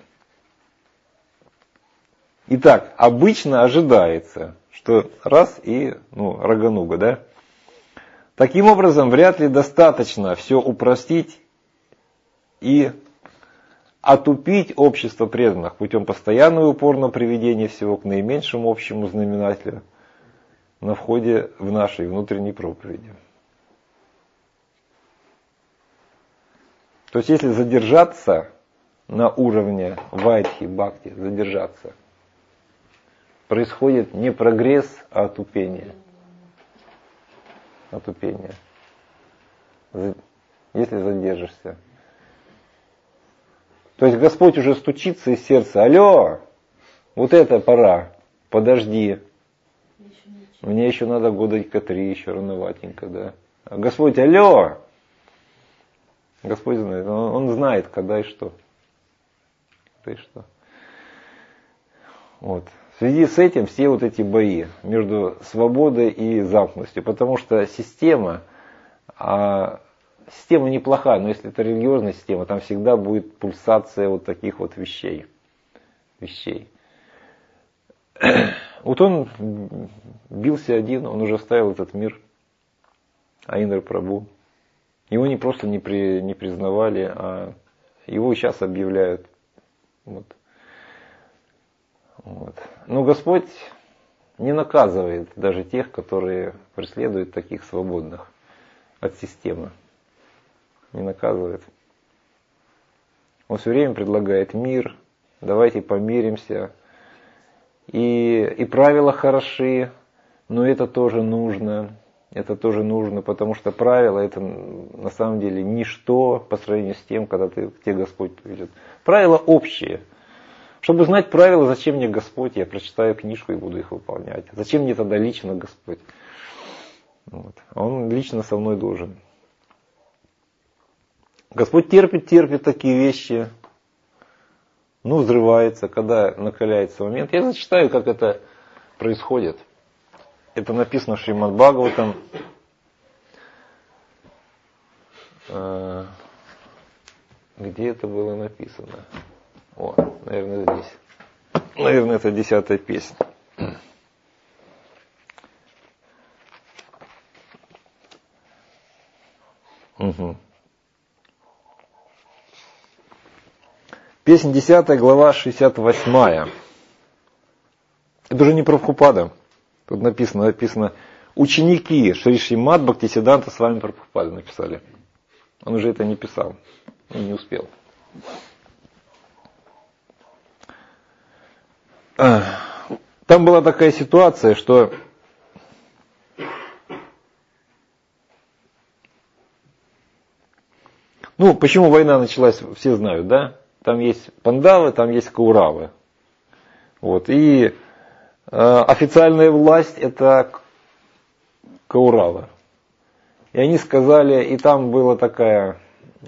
Итак, обычно ожидается, что раз и рагануга, да? Таким образом, вряд ли достаточно все упростить и отупить общество преданных путем постоянного и упорного приведения всего к наименьшему общему знаменателю на входе в нашей внутренней проповеди. То есть, если задержаться на уровне вайдхи, бхакти, происходит не прогресс, а отупение. Если задержишься. То есть Господь уже стучится из сердца. Алло, вот это пора, подожди. Мне еще надо годика 3, еще рановатенько, да. А Господь, алло. Господь знает, Он знает, когда и что. Вот. В связи с этим все вот эти бои между свободой и замкнутостью. Потому что система неплохая, но если это религиозная система, там всегда будет пульсация вот таких вот вещей. Вот он бился один, он уже оставил этот мир, Аиндра Прабху. Его не просто не признавали, а его сейчас объявляют. Вот. Но Господь не наказывает даже тех, которые преследуют таких свободных от системы. Не наказывает. Он все время предлагает мир, давайте помиримся, и правила хороши, но это тоже нужно. Это тоже нужно, потому что правила это на самом деле ничто по сравнению с тем, когда тебе Господь поведет. Правила общие. Чтобы знать правила, зачем мне Господь, я прочитаю книжку и буду их выполнять. Зачем мне тогда лично Господь? Вот. Он лично со мной должен. Господь терпит такие вещи. Взрывается, когда накаляется момент. Я зачитаю, как это происходит. Это написано в Шримад Бхагаватам. Где это было написано? Наверное, здесь. Наверное, это 10-я песня. Угу. Песня 10, глава 68. Это уже не Прабхупада. Тут написано, ученики Шри Шримад Бхактисиданта с вами Прабхупада написали. Он уже это не писал, он не успел. Там была такая ситуация, что почему война началась, все знают, да? Там есть пандавы, там есть кауравы. И официальная власть это кауравы. И они сказали, и там была такая,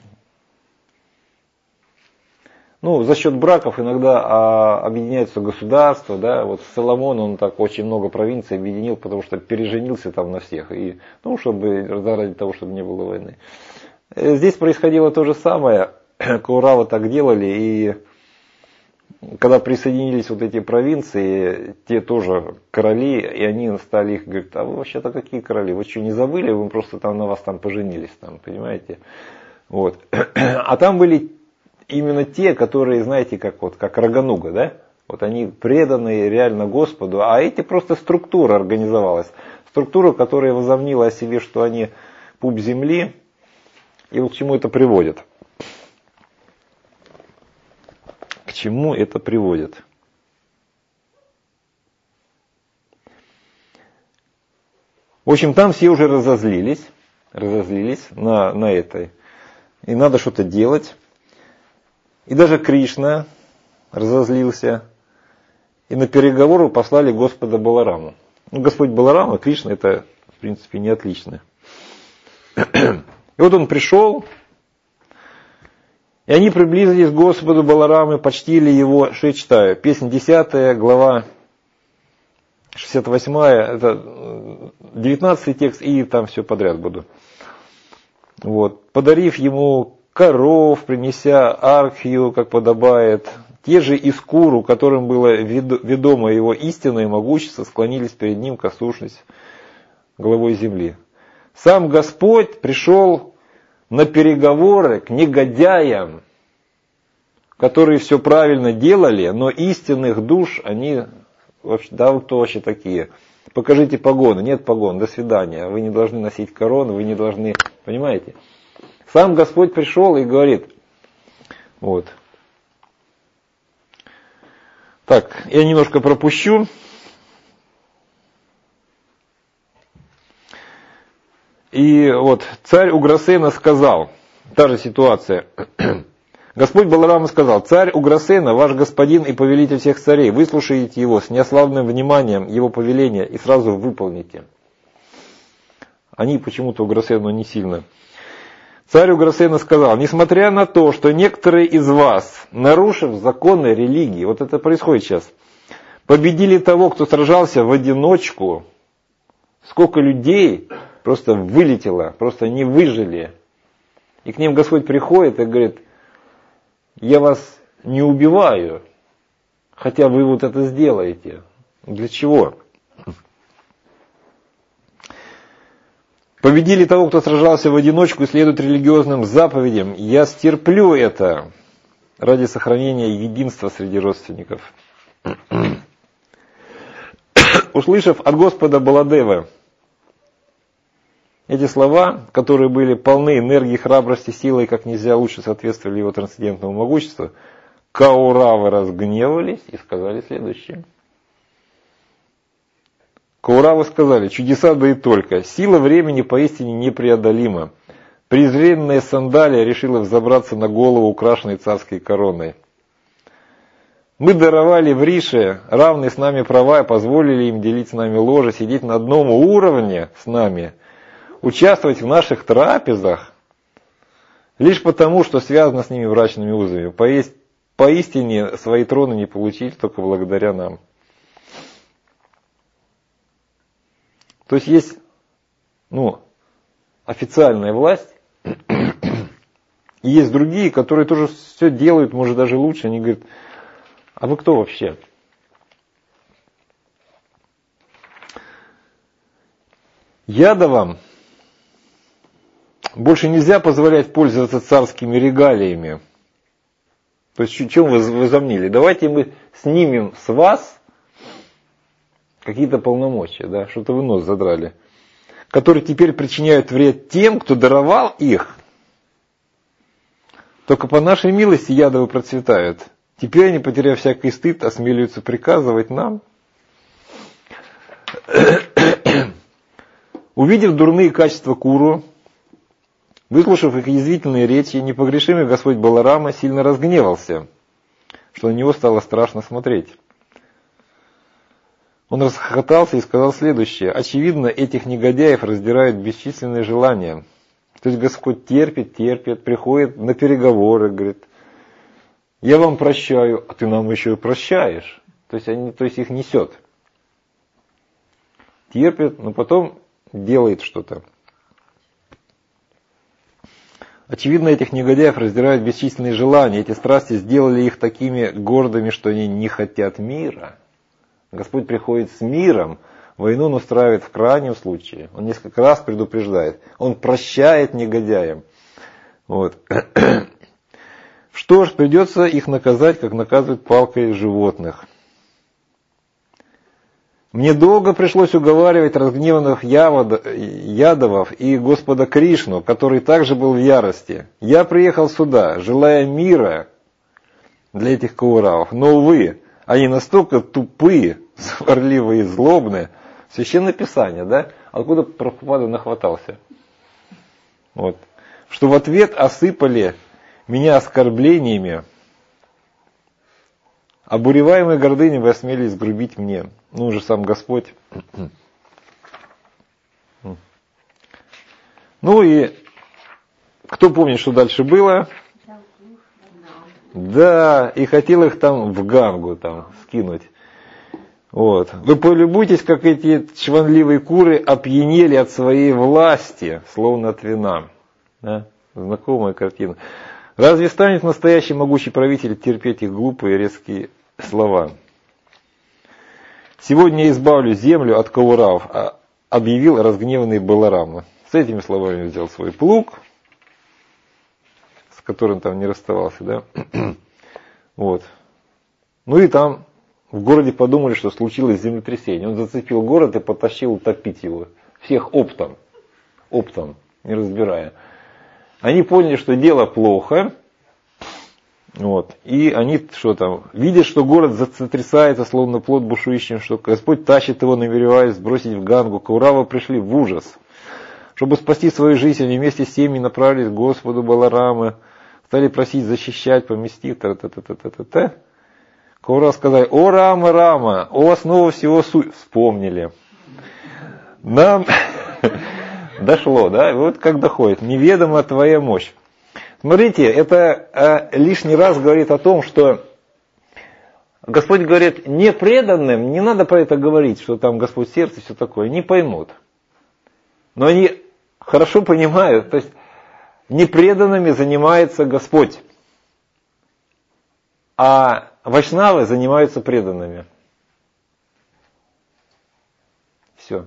за счет браков иногда объединяются государства, да, Соломон, он так очень много провинций объединил, потому что переженился там на всех, и, ради того, чтобы не было войны. Здесь происходило то же самое, кауравы так делали, и когда присоединились эти провинции, те тоже короли, и они стали их говорить, а вы вообще-то какие короли, вы что, не забыли, вы просто там на вас там поженились, понимаете? А там были именно те, которые, знаете, как Рагануга, да? Они преданные реально Господу, а эти просто структура организовалась. Структура, которая возомнила о себе, что они пуп земли, и к чему это приводит? К чему это приводит? В общем, там все уже разозлились на это. И надо что-то делать. И даже Кришна разозлился. И на переговоры послали Господа Балараму. Господь Баларам и Кришна это, в принципе, не отлично. И он пришел. И они приблизились к Господу Балараму и почтили его, что я читаю, песня 10, глава 68, это 19 текст, и там все подряд буду. Подарив ему коров, принеся архию, как подобает, те же из Куру, которым было ведомо его истинное могущество, склонились перед ним, коснувшись головой земли. Сам Господь пришел на переговоры к негодяям, которые все правильно делали, но истинных душ они, да, кто вообще такие? Покажите погоны, нет погон, до свидания, вы не должны носить корону, вы не должны, понимаете? Сам Господь пришел и говорит, Так, я немножко пропущу. И царь Уграсена сказал, та же ситуация. Господь Баларама сказал, царь Уграсена, ваш господин и повелитель всех царей, выслушаете его с неослабным вниманием, его повеления, и сразу выполните. Они почему-то Уграсену не сильно. Царь Уграсена сказал, несмотря на то, что некоторые из вас, нарушив законы религии, это происходит сейчас, победили того, кто сражался в одиночку, сколько людей просто вылетело, просто не выжили. И к ним Господь приходит и говорит, я вас не убиваю, хотя вы это сделаете. Для чего? Победили того, кто сражался в одиночку и следует религиозным заповедям. Я стерплю это ради сохранения единства среди родственников. Услышав от Господа Баладевы эти слова, которые были полны энергии, храбрости, силы и как нельзя лучше соответствовали его трансцендентному могуществу, кауравы разгневались и сказали следующее. Кауравы сказали: чудеса да и только, сила времени поистине непреодолима. Презренная сандалия решила взобраться на голову, украшенной царской короной. Мы даровали в Рише равные с нами права и позволили им делить с нами ложе, сидеть на одном уровне с нами, участвовать в наших трапезах, лишь потому, что связано с ними брачными узами. Поистине свои троны не получили только благодаря нам. То есть официальная власть, и есть другие, которые тоже все делают, может даже лучше. Они говорят: а вы кто вообще? Ядовам больше нельзя позволять пользоваться царскими регалиями. То есть, чем вы возомнили? Давайте мы снимем с вас какие-то полномочия, да, что-то вы нос задрали, которые теперь причиняют вред тем, кто даровал их. Только по нашей милости ядовы процветают. Теперь они, потеряв всякий стыд, осмеливаются приказывать нам. Увидев дурные качества Куру, выслушав их язвительные речи, непогрешимый Господь Баларама сильно разгневался, что на него стало страшно смотреть. Он расхохотался и сказал следующее: очевидно, этих негодяев раздирают бесчисленные желания. То есть Господь терпит, приходит на переговоры, говорит: я вам прощаю, а ты нам еще и прощаешь. То есть их несет. Терпит, но потом делает что-то. Очевидно, этих негодяев раздирают бесчисленные желания. Эти страсти сделали их такими гордыми, что они не хотят мира. Господь приходит с миром, войну он устраивает в крайнем случае. Он несколько раз предупреждает. Он прощает негодяям. Вот. Что ж, придется их наказать, как наказывают палкой животных. Мне долго пришлось уговаривать разгневанных ядовов и Господа Кришну, который также был в ярости. Я приехал сюда, желая мира для этих кауравов, но, увы, они настолько тупые, сварливые и злобные. Священное Писание, да? Откуда Прабхупада нахватался? Вот. Что в ответ осыпали меня оскорблениями, обуреваемые гордыней вы осмелились грубить мне. Уже сам Господь. И кто помнит, что дальше было? Да, и хотел их там в Гангу скинуть. Вот. Вы полюбуйтесь, как эти чванливые куры опьянели от своей власти, словно от вина. Да? Знакомая картина. Разве станет настоящий могучий правитель терпеть их глупые и резкие слова? Сегодня я избавлю землю от кауравов, объявил разгневанный Баларама. С этими словами взял свой плуг, с которым там не расставался, да? Вот. И там в городе подумали, что случилось землетрясение. Он зацепил город и потащил утопить его. Всех оптом, не разбирая. Они поняли, что дело плохо. Вот. И они видят, что город затрясается, словно плод бушующим, что Господь тащит его, намереваясь сбросить в Гангу. Кауравы пришли в ужас. Чтобы спасти свою жизнь, они вместе с семьей направились к Господу Баларамы, стали просить защищать, поместить. Кауравы сказали: о Рама, Рама, о основу всего вспомнили. Нам дошло, да? Вот как доходит. Неведома твоя мощь. Смотрите, это лишний раз говорит о том, что Господь говорит: непреданным не надо про это говорить, что там Господь сердце и все такое, не поймут. Но они хорошо понимают, то есть непреданными занимается Господь, а вайшнавы занимаются преданными. Все.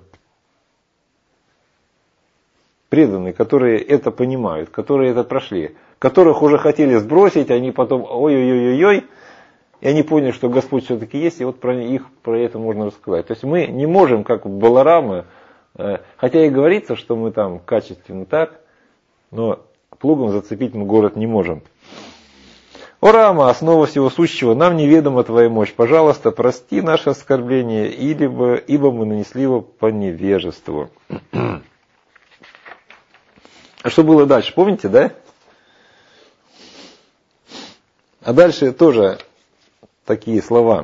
Преданные, которые это понимают, которые это прошли, которых уже хотели сбросить, они потом ой-ой-ой-ой, и они поняли, что Господь все-таки есть, и вот про это можно рассказать. То есть мы не можем, как Баларамы, хотя и говорится, что мы там качественно так, но плугом зацепить мы город не можем. О Рама, основа всего сущего, нам неведома Твоя мощь. Пожалуйста, прости наше оскорбление, ибо мы нанесли его по невежеству. А что было дальше, помните, да? А дальше тоже такие слова.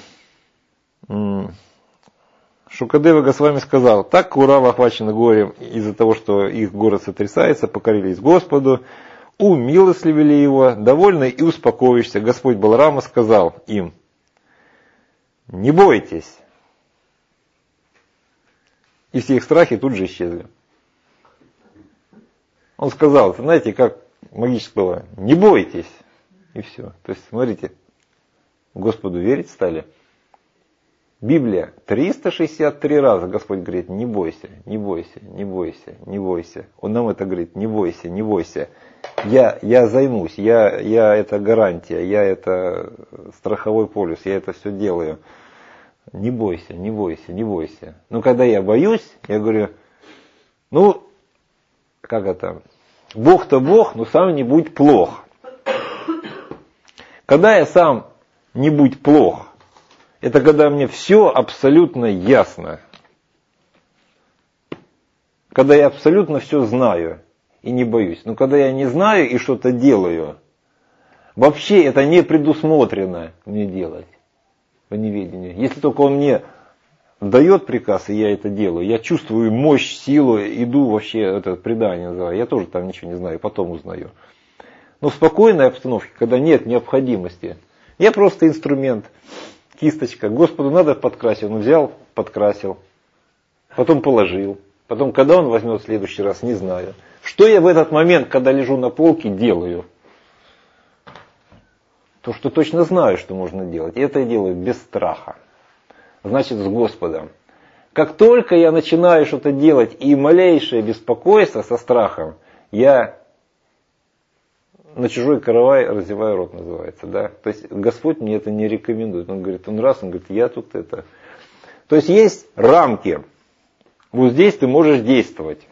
Шукадева Госвами сказал: так Курава охвачена горем из-за того, что их город сотрясается, покорились Господу, умилостливили его, довольны и успокоишься. Господь Баларама сказал им: не бойтесь. И все их страхи тут же исчезли. Он сказал, знаете, как магическое слово, не бойтесь. И все. То есть, смотрите, Господу верить стали. Библия 363 раза Господь говорит: не бойся, не бойся, не бойся, не бойся. Он нам это говорит: не бойся, не бойся. Я займусь, я это гарантия, я это страховой полюс, я это все делаю. Не бойся, не бойся, не бойся. Но когда я боюсь, я говорю, ну, как это, Бог-то Бог, но сам не будь плох. Когда я сам не будь плох, это когда мне все абсолютно ясно. Когда я абсолютно все знаю и не боюсь. Но когда я не знаю и что-то делаю, вообще это не предусмотрено мне делать по неведению. Если только он мне дает приказ, и я это делаю, я чувствую мощь, силу, иду вообще, это предание называю, я тоже там ничего не знаю, потом узнаю. Но в спокойной обстановке, когда нет необходимости, я просто инструмент. Кисточка. Господу надо подкрасить. Он взял, подкрасил. Потом положил. Потом, когда он возьмет в следующий раз, не знаю. Что я в этот момент, когда лежу на полке, делаю? То, что точно знаю, что можно делать. И это я делаю без страха. Значит, с Господом. Как только я начинаю что-то делать и малейшее беспокойство со страхом, я на чужой каравай разеваю рот, называется, да. То есть Господь мне это не рекомендует. Он говорит, он говорит, я тут это. То есть есть рамки. Вот здесь ты можешь действовать.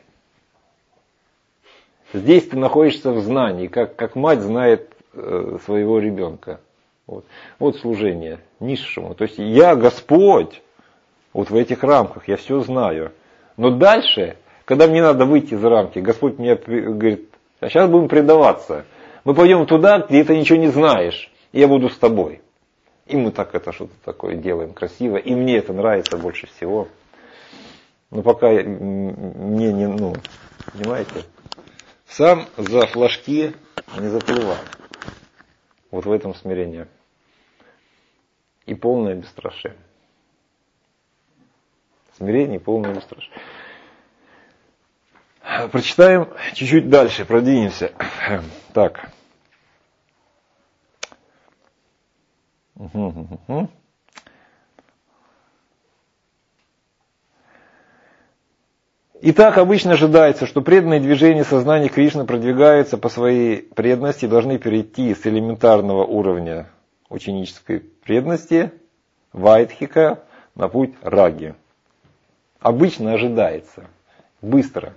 Здесь ты находишься в знании, как мать знает своего ребенка. Вот служение низшему. То есть я Господь, вот в этих рамках, я все знаю. Но дальше, когда мне надо выйти за рамки, Господь мне говорит, а сейчас будем предаваться. Мы пойдем туда, где ты ничего не знаешь, и я буду с тобой. И мы так это что-то такое делаем красиво, и мне это нравится больше всего. Но пока мне не, понимаете, сам за флажки не заплываю. Вот в этом смирении. И полное бесстрашие. Смирение и полное бесстрашие. Прочитаем чуть-чуть дальше, продвинемся. Так. Итак, обычно ожидается, что преданные движения сознания Кришны продвигаются по своей преданности и должны перейти с элементарного уровня ученической преданности, вайдхика, на путь раги. Обычно ожидается. Быстро.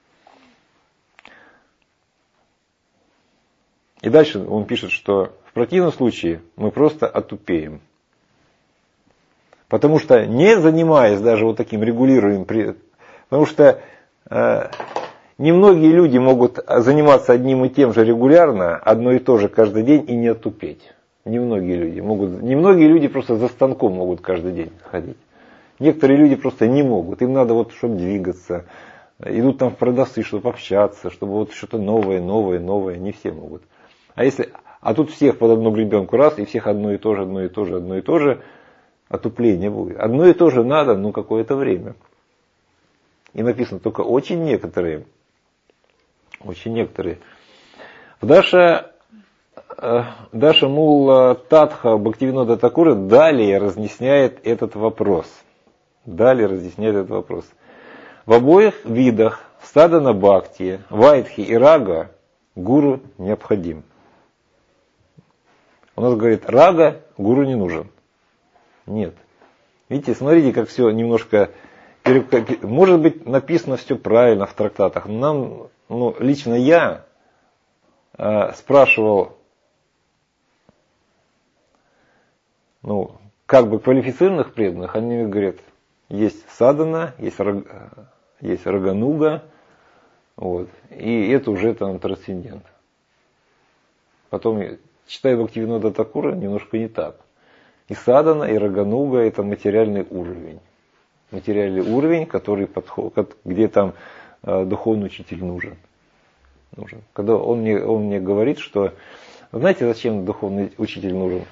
И дальше он пишет, что в противном случае мы просто отупеем. Потому что не занимаясь даже вот таким регулируемым, потому что немногие люди могут заниматься одним и тем же регулярно, одно и то же каждый день и не отупеть. Немногие люди просто за станком могут каждый день ходить. Некоторые люди просто не могут, им надо вот чтобы двигаться, идут там в продавцы, чтобы общаться, чтобы вот что-то новое, не все могут. А тут всех под одну гребенку раз, и всех одно и то же, отупление будет. Одно и то же надо, какое-то время. И написано только очень некоторые. Даша Мулла Татха Бхактивинода Такура далее разъясняет этот вопрос. В обоих видах садана бхакти, вайдхи и рага гуру необходим. У нас говорит, рага гуру не нужен. Нет. Видите, смотрите, как все немножко... Может быть, написано все правильно в трактатах. Лично я спрашивал ну, как бы квалифицированных преданных, они мне говорят, есть садана, есть рагануга, вот, и это уже там трансцендент. Потом, читая Бхактивинода Такура, немножко не так. И садана, и рагануга – это материальный уровень. Материальный уровень, где там духовный учитель нужен. Когда он мне говорит, что, знаете, зачем духовный учитель нужен?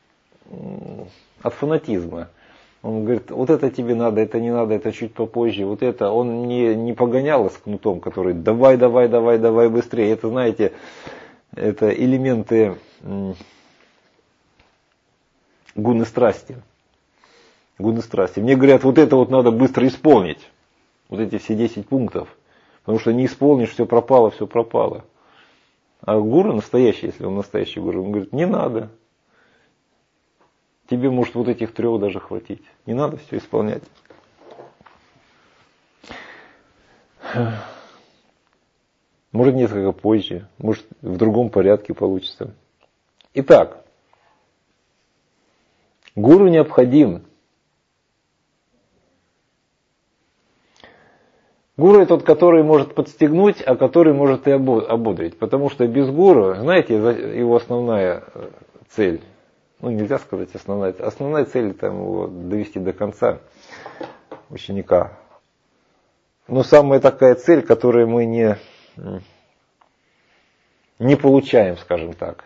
От фанатизма. Он говорит, вот это тебе надо, это не надо, это чуть попозже, вот это. Он не погонял с кнутом, который давай быстрее. Это, знаете, это элементы гуны страсти. Мне говорят, вот это вот надо быстро исполнить. Вот эти все 10 пунктов. Потому что не исполнишь, все пропало. А гуру настоящий, если он настоящий гуру, он говорит, не надо. Тебе может вот этих 3 даже хватить. Не надо все исполнять. Может несколько позже, может в другом порядке получится. Итак, гуру необходим. Гуру это тот, который может подстегнуть, а который может и ободрить. Потому что без гуру, знаете, его основная цель, ну нельзя сказать основная цель там, его довести до конца ученика. Но самая такая цель, которую мы не получаем, скажем так.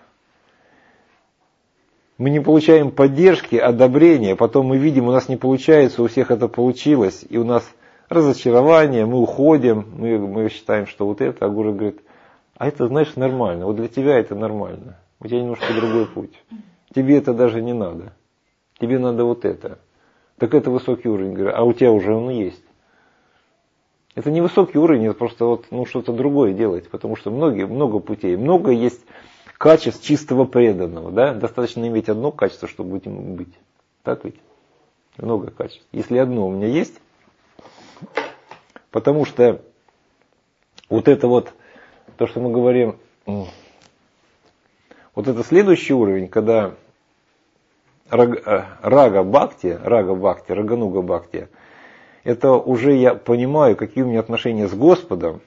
Мы не получаем поддержки, одобрения, потом мы видим, у нас не получается, у всех это получилось, и у нас разочарование, мы уходим, мы считаем, что вот это, а гуру говорит, а это, знаешь, нормально, вот для тебя это нормально, у тебя немножко другой путь, тебе это даже не надо, тебе надо вот это. Так это высокий уровень, говорю, а у тебя уже он есть. Это не высокий уровень, это просто вот, что-то другое делать, потому что много путей, много есть качеств чистого преданного, да? Достаточно иметь одно качество, чтобы этим быть. Так ведь? Много качеств. Если одно у меня есть, потому что вот это вот, то, что мы говорим, вот это следующий уровень, когда рагануга бхакти, это уже я понимаю, какие у меня отношения с Господом,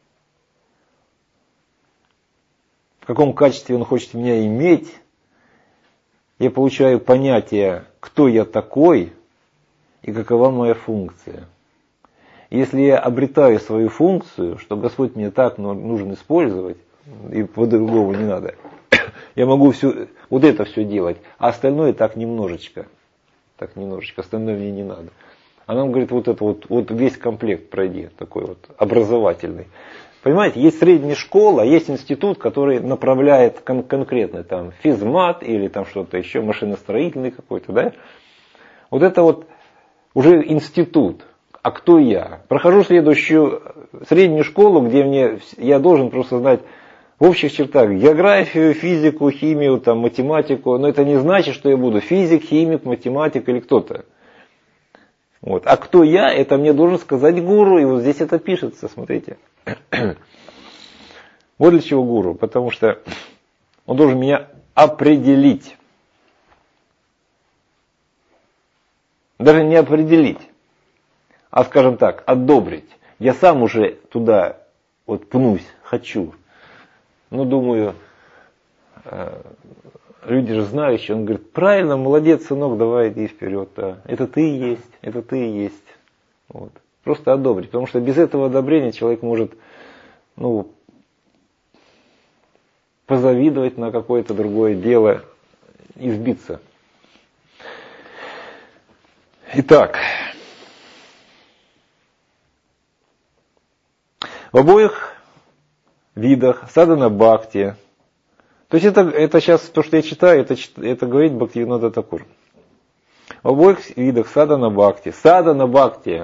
в каком качестве Он хочет меня иметь. Я получаю понятие, кто я такой и какова моя функция. Если я обретаю свою функцию, что Господь мне так нужно использовать, и по-другому не надо, я могу вот это все делать, а остальное так немножечко, остальное мне не надо. А нам говорит, вот это вот весь комплект пройди, такой вот образовательный. Понимаете, есть средняя школа, есть институт, который направляет конкретно там физмат или там что-то еще, машиностроительный какой-то, да? Вот это вот уже институт. А кто я? Прохожу следующую среднюю школу, где я должен просто знать в общих чертах географию, физику, химию, там, математику. Но это не значит, что я буду физик, химик, математик или кто-то. Вот. А кто я, это мне должен сказать гуру, и вот здесь это пишется, смотрите. Вот для чего гуру, потому что он должен меня определить. Даже не определить, а, скажем так, одобрить. Я сам уже туда вот пнусь, хочу. Но думаю, люди же знающие, он говорит, правильно, молодец, сынок, давай иди вперед. Да. Это ты и есть. Вот. Просто одобрить, потому что без этого одобрения человек может, позавидовать на какое-то другое дело и сбиться. Итак, в обоих видах садана бхакти, то есть это сейчас то, что я читаю, это говорит Бхактивинода Такур. В обоих видах садана бхакти,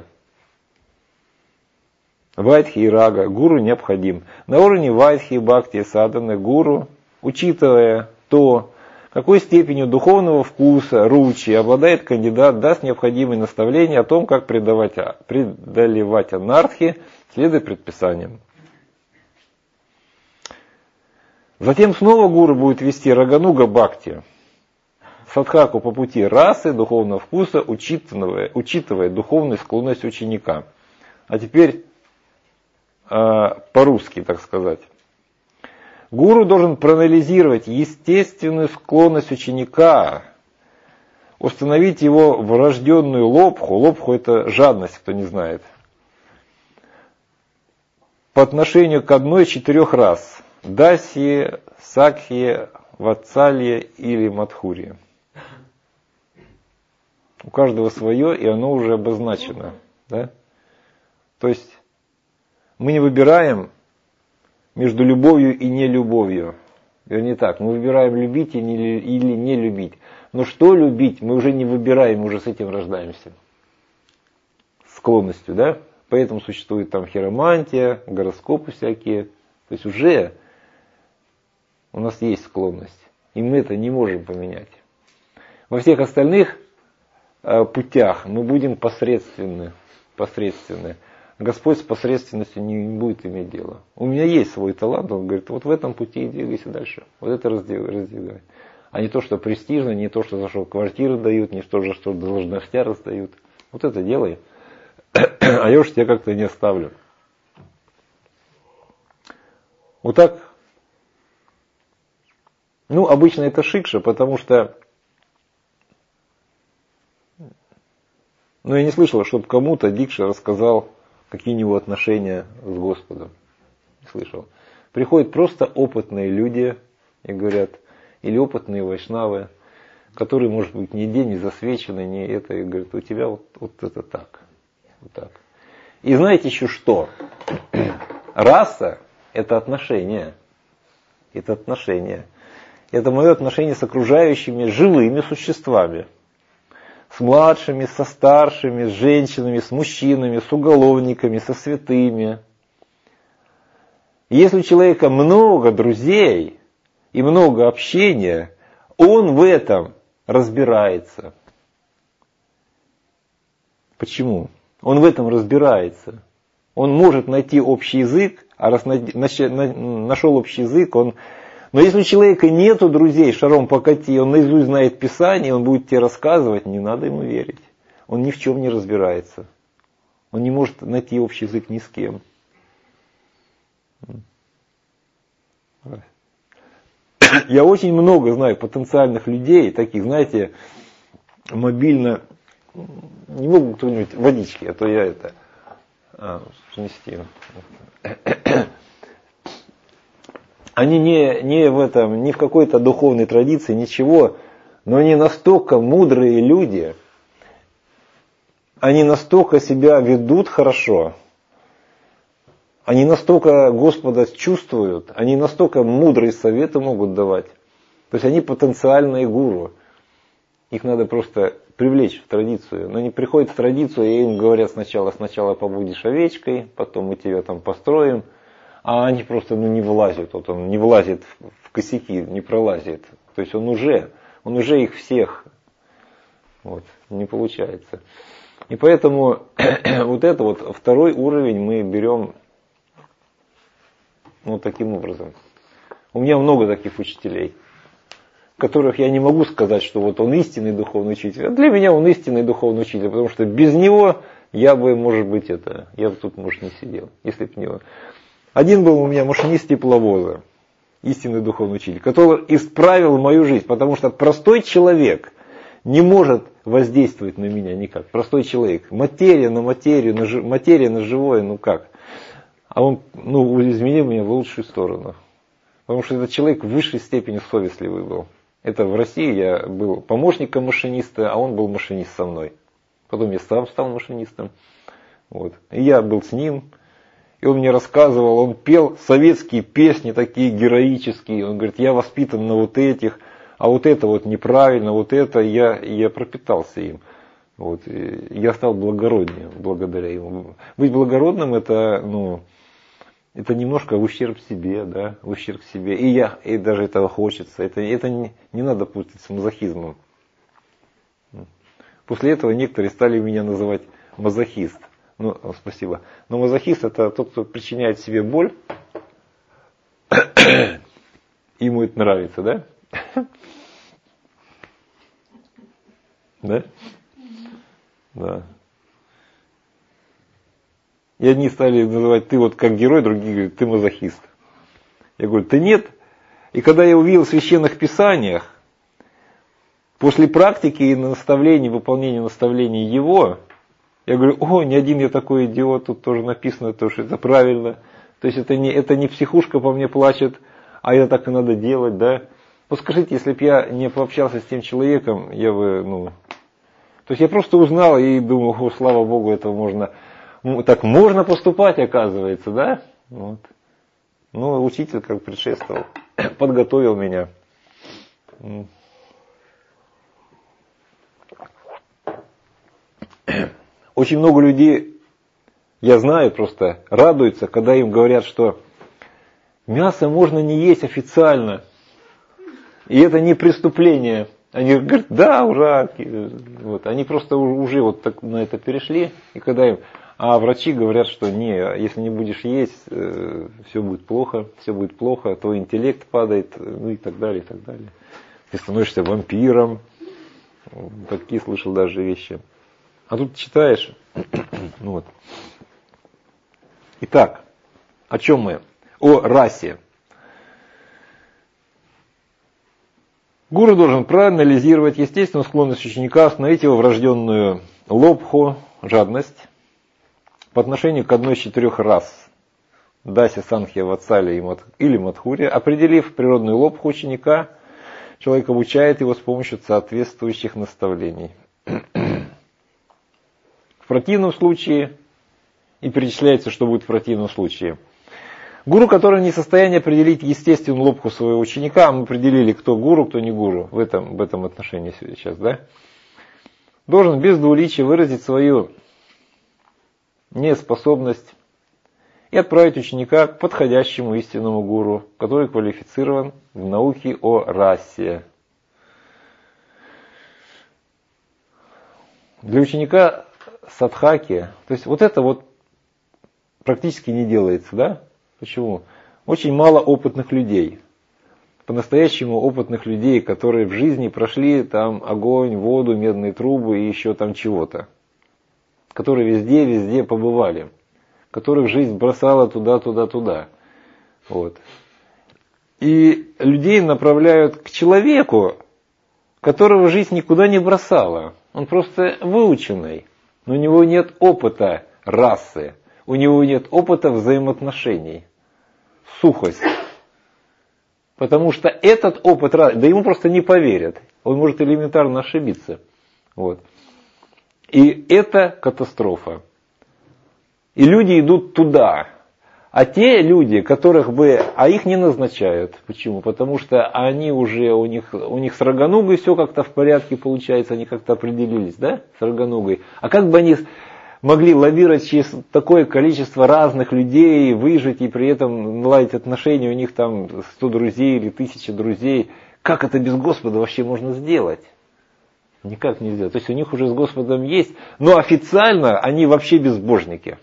вайдхи и рага, гуру необходим. На уровне вайдхи, бхакти, саданы, гуру, учитывая то, какой степенью духовного вкуса, ручи обладает кандидат, даст необходимые наставления о том, как преодолевать анархи, следуя предписаниям. Затем снова гуру будет вести рагануга бхакти. садхаку по пути расы, духовного вкуса, учитывая духовную склонность ученика. А теперь по-русски, так сказать. Гуру должен проанализировать естественную склонность ученика, установить его врожденную лобху. Лобху — это жадность, кто не знает. По отношению к одной из 4 рас. Дасье, Сакхе, Ватсалье или Мадхурье. У каждого свое, и оно уже обозначено. Да? То есть мы не выбираем между любовью и нелюбовью. Вернее так, мы выбираем любить или не любить. Но что любить, мы уже не выбираем, мы уже с этим рождаемся. Склонностью, да? Поэтому существует там хиромантия, гороскопы всякие. То есть уже у нас есть склонность. И мы это не можем поменять. Во всех остальных путях мы будем посредственны. Господь с посредственностью не будет иметь дела. У меня есть свой талант, он говорит, вот в этом пути двигайся дальше. Вот это раздвигай. А не то, что престижно, не то, что за что квартиры дают, не то, за что должностя раздают. Вот это делай. А я уж тебя как-то не оставлю. Вот так. Ну, обычно это шикша, потому что я не слышал, чтобы кому-то Дикша рассказал, какие у него отношения с Господом. Не слышал. Приходят просто опытные люди и говорят, или опытные вайшнавы, которые, может быть, нигде не засвечены, не это, и говорят, у тебя вот это так. Вот так. И знаете еще что? Раса – это отношения. Это отношения. Это мое отношение с окружающими живыми существами. С младшими, со старшими, с женщинами, с мужчинами, с уголовниками, со святыми. Если у человека много друзей и много общения, он в этом разбирается. Почему? Он в этом разбирается. Он может найти общий язык, а раз нашел общий язык, он... Но если у человека нету друзей, шаром покати, он наизусть знает Писание, он будет тебе рассказывать, не надо ему верить. Он ни в чем не разбирается. Он не может найти общий язык ни с кем. Я очень много знаю потенциальных людей, таких, знаете, мобильно... Не могу кто-нибудь водички, а то я это... принести. Они не в какой-то духовной традиции, ничего, но они настолько мудрые люди, они настолько себя ведут хорошо, они настолько Господа чувствуют, они настолько мудрые советы могут давать. То есть они потенциальные гуру. Их надо просто привлечь в традицию. Но они приходят в традицию, и им говорят сначала побудешь овечкой, потом мы тебя там построим. А они просто не вылазят. Вот он не влазит в косяки, не пролазит. То есть он уже их всех. Вот, не получается. И поэтому вот это вот второй уровень мы берем вот таким образом. У меня много таких учителей, которых я не могу сказать, что вот он истинный духовный учитель. А для меня он истинный духовный учитель, потому что без него я бы, может быть, я бы тут, может, не сидел, если бы не он. Один был у меня машинист тепловоза, истинный духовный учитель, который исправил мою жизнь, потому что простой человек не может воздействовать на меня никак. Простой человек. Материя на материю, материя на живое, ну как? А он изменил меня в лучшую сторону. Потому что этот человек в высшей степени совестливый был. Это в России я был помощником машиниста, а он был машинист со мной. Потом я сам стал машинистом. Вот. И я был с ним. И он мне рассказывал, он пел советские песни такие героические. Он говорит, я воспитан на вот этих, а вот это вот неправильно, вот это я пропитался им. Вот. И я стал благороднее благодаря ему. Быть благородным это немножко в ущерб себе, да, в ущерб себе. И даже этого хочется. Это не надо путать с мазохизмом. После этого некоторые стали меня называть мазохист. Спасибо. Но мазохист это тот, кто причиняет себе боль. Ему это нравится, да? Да? Да. И одни стали называть, ты вот как герой, другие говорят, ты мазохист. Я говорю, ты нет. И когда я увидел в священных писаниях, после практики и наставлений, выполнения наставлений его, я говорю, о, не один я такой идиот, тут тоже написано, то, что это правильно. То есть это не психушка по мне плачет, а это так и надо делать, да. Вот скажите, если бы я не пообщался с тем человеком, я бы, То есть я просто узнал и думал, о, слава Богу, этого можно, так можно поступать, оказывается, да. Вот. Учитель как предшествовал, подготовил меня. Очень много людей, я знаю, просто радуются, когда им говорят, что мясо можно не есть официально, и это не преступление. Они говорят, да, ура. Вот. Они просто уже вот так на это перешли, и когда им... А врачи говорят, что не, если не будешь есть, все будет плохо, твой интеллект падает, и так далее, и так далее. Ты становишься вампиром. Такие слышал даже вещи. А тут читаешь. Вот. Итак, о чем мы? О расе. Гуру должен проанализировать естественную склонность ученика, остановить его врожденную лобху, жадность, по отношению к одной из 4 рас, Даси, Санхья, Ватсали или Мадхури, определив природную лобху ученика, человек обучает его с помощью соответствующих наставлений. В противном случае, и перечисляется, что будет в противном случае, гуру, который не в состоянии определить естественную лобху своего ученика, мы определили, кто гуру, кто не гуру в этом отношении сейчас, да, должен без двуличия выразить свою неспособность и отправить ученика к подходящему истинному гуру, который квалифицирован в науке о расе. Для ученика садхаки, то есть вот это вот практически не делается, да? Почему? Очень мало опытных людей. По-настоящему опытных людей, которые в жизни прошли там огонь, воду, медные трубы и еще там чего-то. Которые везде побывали. Которых жизнь бросала туда. Вот. И людей направляют к человеку, которого жизнь никуда не бросала. Он просто выученный. Но у него нет опыта расы. У него нет опыта взаимоотношений. Сухость. Потому что этот опыт, да ему просто не поверят. Он может элементарно ошибиться. Вот. И это катастрофа. И люди идут туда. А те люди, а их не назначают. Почему? Потому что они уже, у них с Рогоногой все как-то в порядке получается, они как-то определились, да, с Рогоногой. А как бы они могли лавировать через такое количество разных людей, выжить и при этом наладить отношения, у них там 100 друзей или 1000 друзей. Как это без Господа вообще можно сделать? Никак нельзя. То есть у них уже с Господом есть, но официально они вообще безбожники.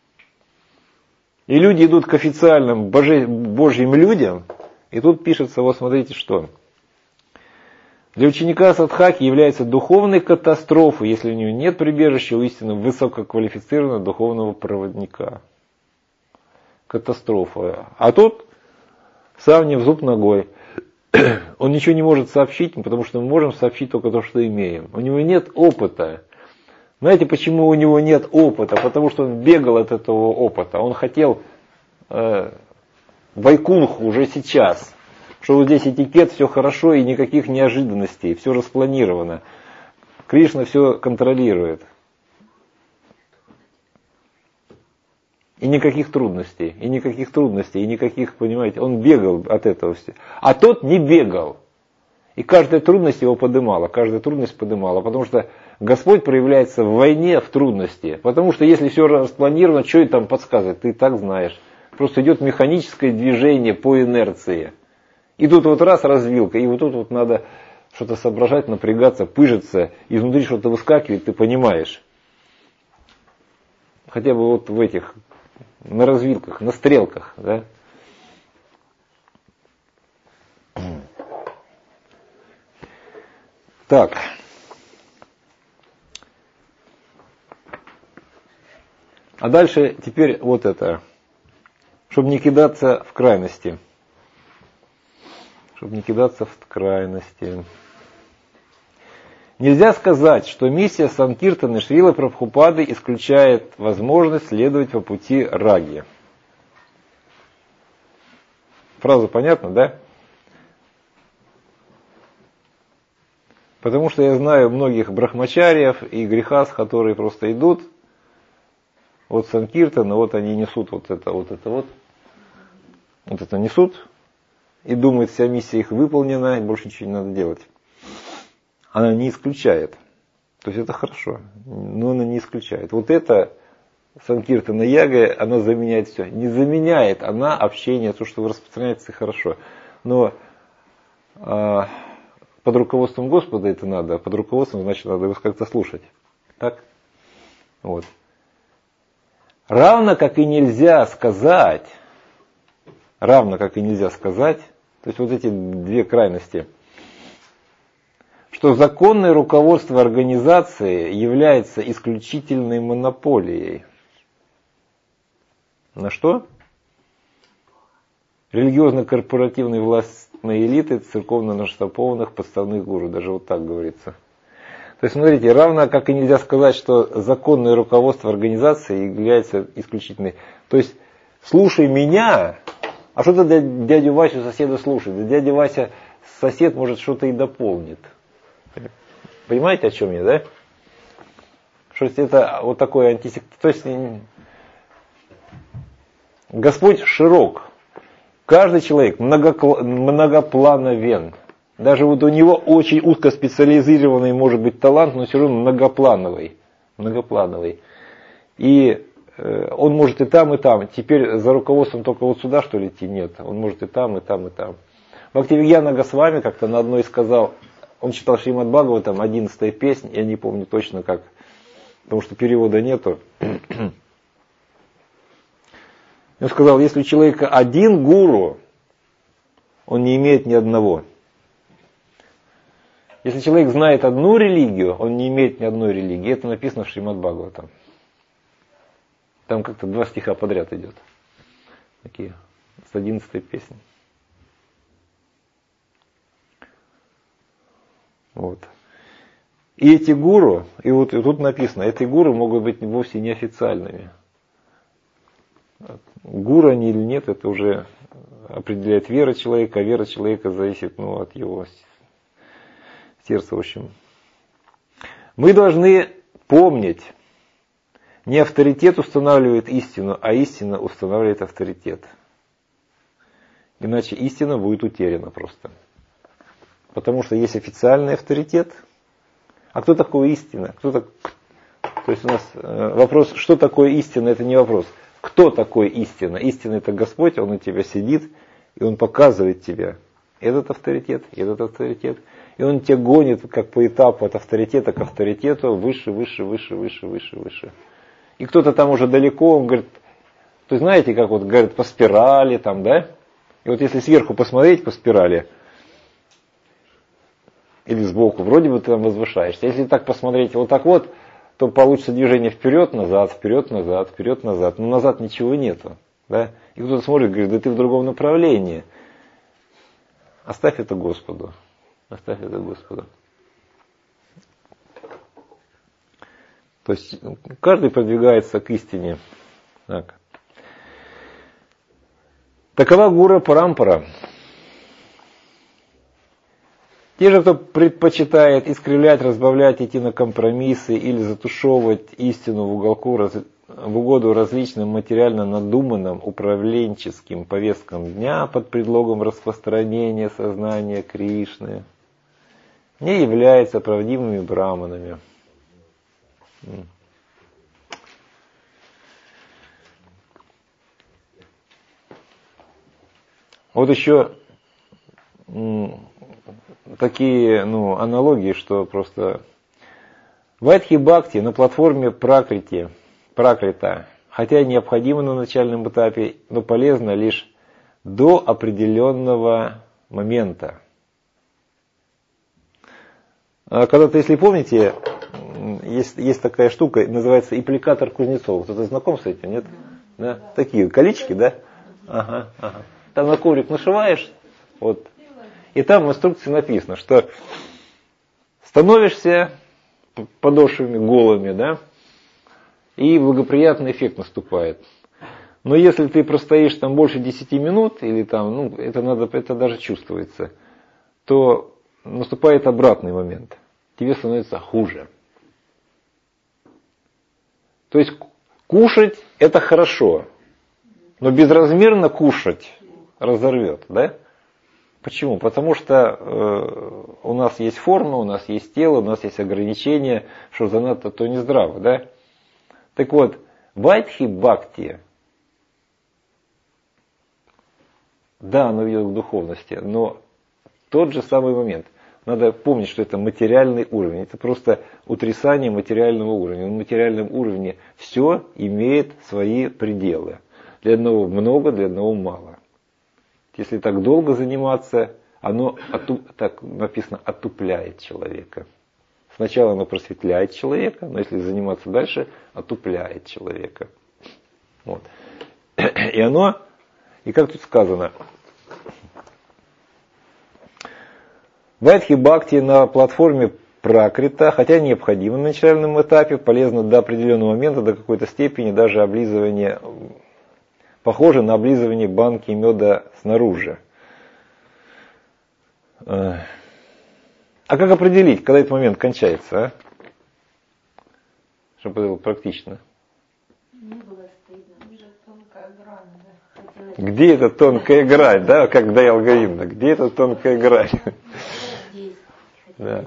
И люди идут к официальным Божьим людям, и тут пишется, вот смотрите что. Для ученика садхаки является духовной катастрофой, если у него нет прибежища у истинно высококвалифицированного духовного проводника. Катастрофа. А тут савнив зуб ногой. Он ничего не может сообщить, потому что мы можем сообщить только то, что имеем. У него нет опыта. Знаете, почему у него нет опыта? Потому что он бегал от этого опыта. Он хотел вайкунху уже сейчас. Что вот здесь этикет, все хорошо и никаких неожиданностей. Все распланировано. Кришна все контролирует. И никаких трудностей, понимаете, он бегал от этого все. А тот не бегал. И каждая трудность его подымала, потому что Господь проявляется в войне, в трудности. Потому что если все распланировано, что и там подсказывает, ты и так знаешь. Просто идет механическое движение по инерции. И тут вот раз развилка, и вот тут вот надо что-то соображать, напрягаться, пыжиться, и внутри что-то выскакивает, ты понимаешь. Хотя бы вот в этих, на развилках, на стрелках, да. Так. А дальше теперь вот это, чтобы не кидаться в крайности. Чтобы не кидаться в крайности. Нельзя сказать, что миссия Санкиртаны Шрилы Прабхупады исключает возможность следовать по пути раги. Фраза понятна, да? Потому что я знаю многих брахмачариев и грехас, которые просто идут, вот Санкиртана, вот они несут вот это несут, и думают, вся миссия их выполнена, и больше ничего не надо делать. Она не исключает. То есть это хорошо, но она не исключает. Вот это Санкиртана Яга, она заменяет все. Не заменяет она общение, то, что вы распространяете, хорошо. Но под руководством Господа это надо, а под руководством, значит, надо его как-то слушать. Так? Вот. Равно как и нельзя сказать, то есть вот эти две крайности, что законное руководство организации является исключительной монополией. На что? Религиозно-корпоративной властной элиты церковно-наштампованных подставных гуру. Даже вот так говорится. То есть, смотрите, равно как и нельзя сказать, что законное руководство организации является исключительной. То есть, слушай меня, а что ты дядю Васю соседа слушает? Да дядя Вася сосед может что-то и дополнит. Понимаете, о чем я, да? Что это вот такой антисективизм. То есть, Господь широк. Каждый человек многоплановен. Даже вот у него очень узкоспециализированный может быть талант, но все равно многоплановый. И он может и там, и там. Теперь за руководством только вот сюда, что ли, идти? Нет. Он может и там, и там, и там. Бхактивигьяна Госвами как-то на одной сказал, он читал Шримад Бхагаватам, 11-я песня, я не помню точно как, потому что перевода нету. Он сказал, если у человека один гуру, он не имеет ни одного. Если человек знает одну религию, он не имеет ни одной религии. Это написано в Шримад Бхагаватам. Там как-то 2 стиха подряд идет. Такие, с 11-й песни. Вот. И эти гуру, и вот и тут написано, эти гуру могут быть вовсе не официальными. Гуру они или нет, это уже определяет вера человека, а вера человека зависит от его сердца, в общем. Мы должны помнить, не авторитет устанавливает истину, а истина устанавливает авторитет. Иначе истина будет утеряна просто. Потому что есть официальный авторитет. А кто такой истина? То есть у нас вопрос, что такое истина, это не вопрос. Кто такой истина? Истина это Господь, Он у тебя сидит, и Он показывает тебе этот авторитет, и этот авторитет. И Он тебя гонит как по этапу от авторитета к авторитету, выше. И кто-то там уже далеко, он говорит, то есть знаете, как вот говорят по спирали там, да? И вот если сверху посмотреть по спирали, или сбоку, вроде бы ты там возвышаешься. Если так посмотреть вот так вот, то получится движение вперед-назад. Но назад ничего нету. Да? И кто-то смотрит и говорит, да ты в другом направлении. Оставь это Господу. То есть каждый продвигается к истине. Так. Такова гура парампара. Те же, кто предпочитает искривлять, разбавлять, идти на компромиссы или затушевывать истину в угоду различным материально надуманным управленческим повесткам дня под предлогом распространения сознания Кришны, не являются правдивыми браманами. Вот еще такие аналогии, что просто Вайдхи Бхакти на платформе Пракрита, хотя и необходимо на начальном этапе, но полезно лишь до определенного момента. Когда-то, если помните, есть такая штука, называется аппликатор Кузнецова. Кто-то знаком с этим, нет? Да? Такие колечки, да? Ага. Там на коврик нашиваешь, вот. И там в инструкции написано, что становишься подошвами голыми, да? И благоприятный эффект наступает. Но если ты простоишь там больше 10 минут, или там, это даже чувствуется, то наступает обратный момент. Тебе становится хуже. То есть кушать это хорошо, но безразмерно кушать разорвет, да? Почему? Потому что у нас есть форма, у нас есть тело, у нас есть ограничения, что занадто, то не здраво, да? Так вот, вайдхи бхакти, да, оно ведет к духовности, но тот же самый момент. Надо помнить, что это материальный уровень. Это просто утрясание материального уровня. На материальном уровне все имеет свои пределы. Для одного много, для одного мало. Если так долго заниматься, оно, так написано, отупляет человека. Сначала оно просветляет человека, но если заниматься дальше, отупляет человека. Вот. И как тут сказано, вайдхи бхакти на платформе пракрита, хотя необходимо на начальном этапе, полезно до определенного момента, до какой-то степени, даже облизывание, похоже на облизывание банки меда снаружи. А как определить, когда этот момент кончается, а? Чтобы это было практично. Не было стыдно, уже тонкая грань, да? Где эта тонкая грань, да, как Даял Говинда, где эта тонкая грань? Здесь. Да.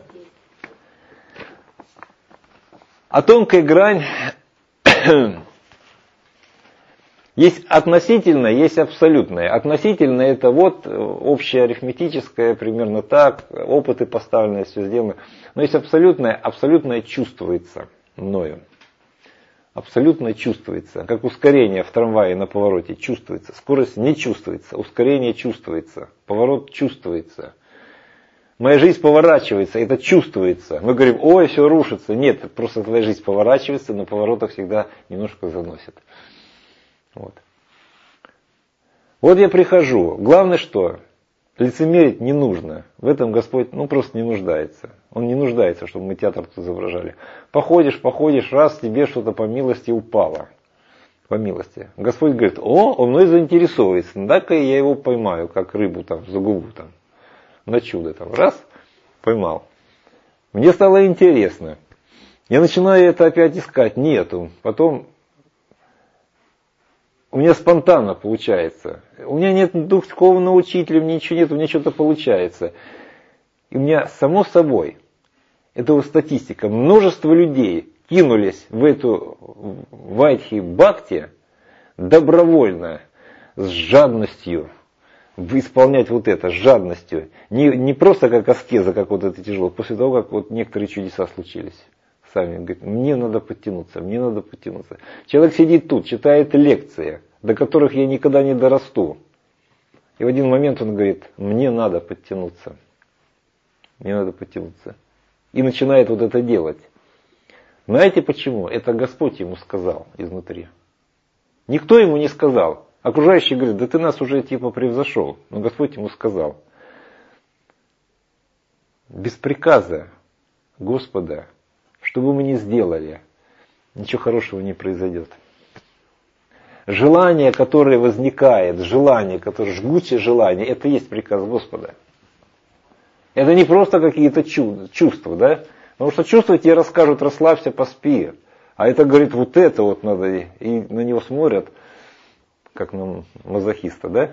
А тонкая грань есть относительная, есть абсолютная. Относительная это вот общее арифметическое, примерно так, опыты поставлены, все сделано. Но есть абсолютное, абсолютное чувствуется мною. Абсолютно чувствуется, как ускорение в трамвае на повороте чувствуется. Скорость не чувствуется, ускорение чувствуется, поворот чувствуется. Моя жизнь поворачивается, это чувствуется. Мы говорим, ой, все рушится. Нет, просто твоя жизнь поворачивается, но поворотах всегда немножко заносит. Вот я прихожу. Главное что? Лицемерить не нужно. В этом Господь просто не нуждается. Он не нуждается, чтобы мы театр тут изображали. Походишь, раз тебе что-то по милости упало. По милости. Господь говорит, он мной заинтересовывается. Дай-ка я его поймаю, как рыбу там за губу там. На чудо там. Раз, поймал. Мне стало интересно. Я начинаю это опять искать. Нету. Потом у меня спонтанно получается. У меня нет духовного учителя, мне ничего нет, у меня что-то получается. И у меня само собой, это вот статистика, множество людей кинулись в эту вайдхи бхакти добровольно, с жадностью, исполнять вот это, с жадностью. Не просто как аскеза, как вот это тяжело, после того, как вот некоторые чудеса случились. Сами говорят, мне надо подтянуться. Человек сидит тут, читает лекции, до которых я никогда не дорасту. И в один момент он говорит, мне надо подтянуться. И начинает вот это делать. Знаете почему? Это Господь ему сказал изнутри. Никто ему не сказал. Окружающие говорят, да ты нас уже превзошел. Но Господь ему сказал. Без приказа Господа, что бы мы ни сделали, ничего хорошего не произойдет. Желание, которое возникает, жгучее желание, это и есть приказ Господа. Это не просто какие-то чувства, да? Потому что чувства тебе расскажут, расслабься, поспи. А это говорит, вот это вот надо, и на него смотрят, как на мазохиста, да?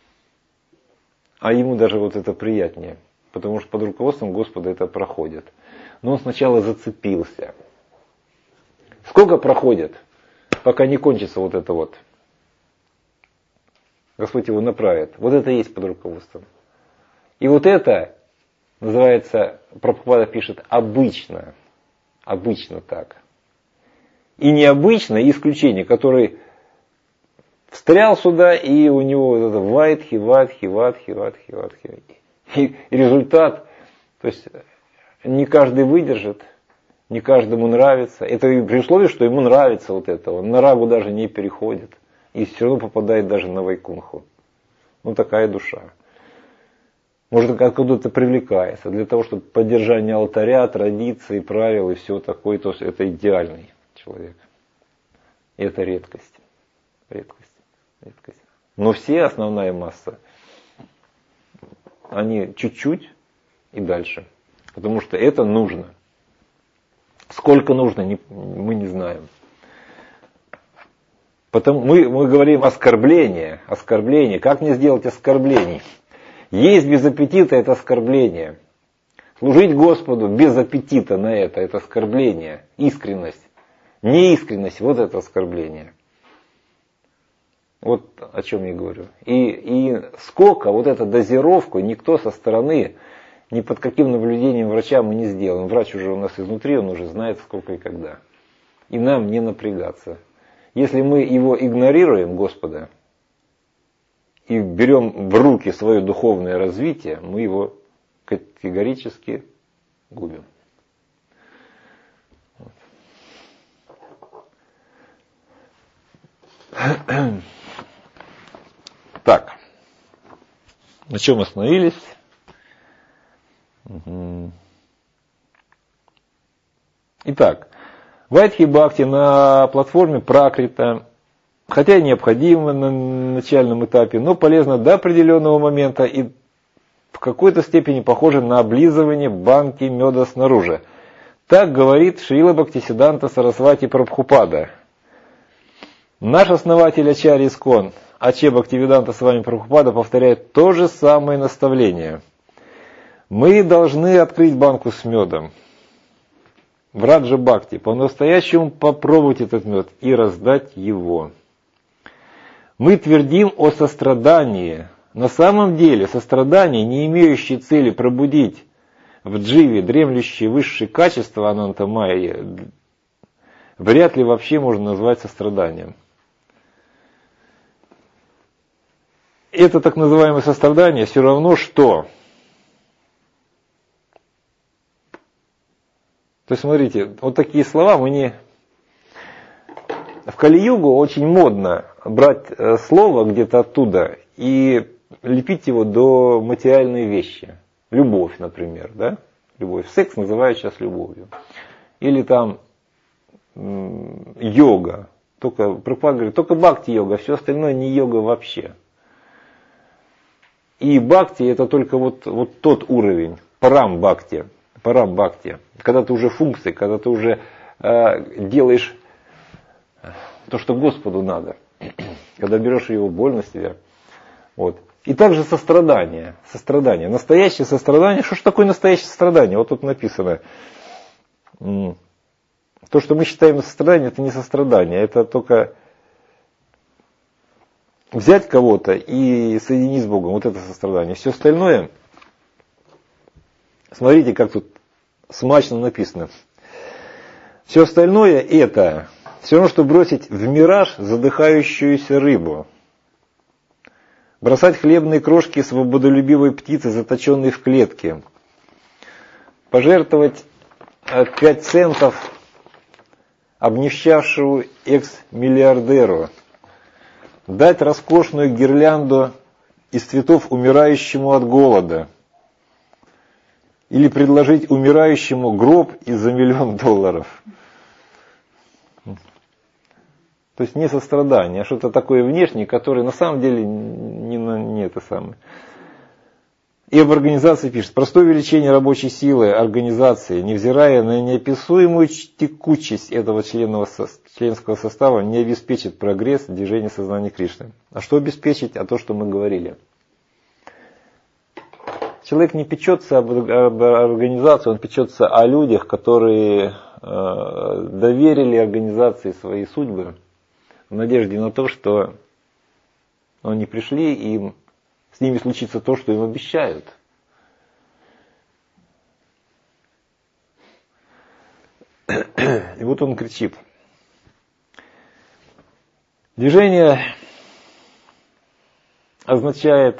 А ему даже вот это приятнее, потому что под руководством Господа это проходит. Но он сначала зацепился. Сколько проходит, пока не кончится вот это вот? Господь его направит. Вот это и есть под руководством. И вот это называется, Прабхупада пишет, обычно. Обычно так. И необычно, исключение, который встрял сюда, и у него вот это вайдхи. И результат, то есть не каждый выдержит, не каждому нравится. Это и при условии, что ему нравится вот это. Он на Рагу даже не переходит. И все равно попадает даже на Вайкунху. Ну такая душа. Может, откуда-то привлекается. Для того, чтобы поддержание алтаря, традиций, правил и всего такое. То есть это идеальный человек. И это редкость. Редкость. Но все, основная масса, они чуть-чуть и дальше. Потому что это нужно. Сколько нужно, мы не знаем. Потому мы говорим оскорбление. Как мне сделать оскорбление? Есть без аппетита — это оскорбление. Служить Господу без аппетита на это оскорбление. Искренность. Неискренность — вот это оскорбление. Вот о чем я говорю. И сколько, вот эту дозировку никто со стороны, ни под каким наблюдением врача мы не сделаем. Врач уже у нас изнутри, он уже знает сколько и когда. И нам не напрягаться. Если мы его игнорируем, Господа, и берем в руки свое духовное развитие, мы его категорически губим. Так, на чем остановились? Итак, Вайдхи Бхакти на платформе Пракрита, хотя и необходимо на начальном этапе, но полезно до определенного момента и в какой-то степени похоже на облизывание банки меда снаружи. Так говорит Шрила Бхактисиданта Сарасвати Прабхупада. Наш основатель Ачарья Искон, Аче Бхактивиданта с вами Прабхупада, повторяет то же самое наставление. Мы должны открыть банку с медом. В Раджа Бхакти по-настоящему попробовать этот мед и раздать его. Мы твердим о сострадании. На самом деле сострадание, не имеющее цели пробудить в дживе дремлющие высшие качества Ананта Майи, вряд ли вообще можно назвать состраданием. Это так называемое сострадание все равно что... То есть, смотрите, вот такие слова мы не... В Кали-югу очень модно брать слово где-то оттуда и лепить его до материальной вещи. Любовь, например, да? Любовь. Секс называют сейчас любовью. Или там йога. Только Прабхупада говорит, только бхакти-йога, все остальное не йога вообще. И бхакти это только вот тот уровень, парам-бхакти. Парам-бхакти. Когда ты уже функции, когда ты уже делаешь то, что Господу надо. Когда берешь его боль на себя. Вот. И также сострадание. Сострадание. Настоящее сострадание. Что же такое настоящее сострадание? Вот тут написано. То, что мы считаем состраданием, это не сострадание. Это только взять кого-то и соединить с Богом. Вот это сострадание. Все остальное... Смотрите, как тут смачно написано. Все остальное это все равно, что бросить в мираж задыхающуюся рыбу. Бросать хлебные крошки свободолюбивой птицы, заточенной в клетке. Пожертвовать 5 центов обнищавшему экс-миллиардеру. Дать роскошную гирлянду из цветов умирающему от голода. Или предложить умирающему гроб за $1 миллион. То есть не сострадание, а что-то такое внешнее, которое на самом деле не это самое. И об организации пишет. Простое увеличение рабочей силы организации, невзирая на неописуемую текучесть этого членского состава, не обеспечит прогресс движения сознания Кришны. А что обеспечить? А то, что мы говорили. Человек не печется об организации, он печется о людях, которые доверили организации свои судьбы в надежде на то, что они пришли и с ними случится то, что им обещают. И вот он кричит. Движение означает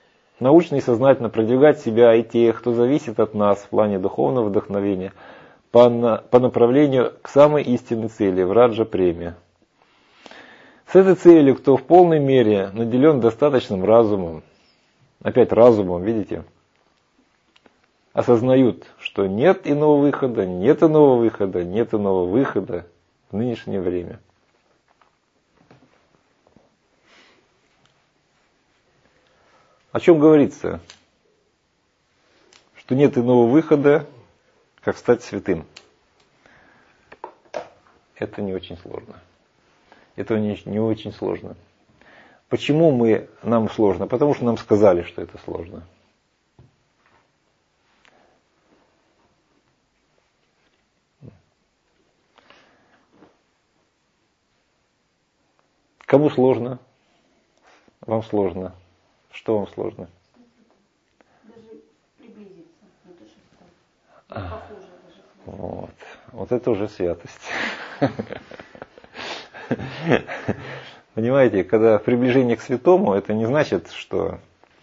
научно и сознательно продвигать себя и тех, кто зависит от нас в плане духовного вдохновения, по направлению к самой истинной цели, в Раджа-преме. С этой целью, кто в полной мере наделен достаточным разумом, опять разумом, видите, осознают, что нет иного выхода, нет иного выхода, нет иного выхода в нынешнее время. О чем говорится? Что нет иного выхода, как стать святым. Это не очень сложно. Это не очень сложно. Почему нам сложно? Потому что нам сказали, что это сложно. Кому сложно? Вам сложно. Что вам сложно? Даже приблизиться. Не то, что там. Похоже даже. Вот это уже святость. Понимаете, когда приближение к святому, это не значит, что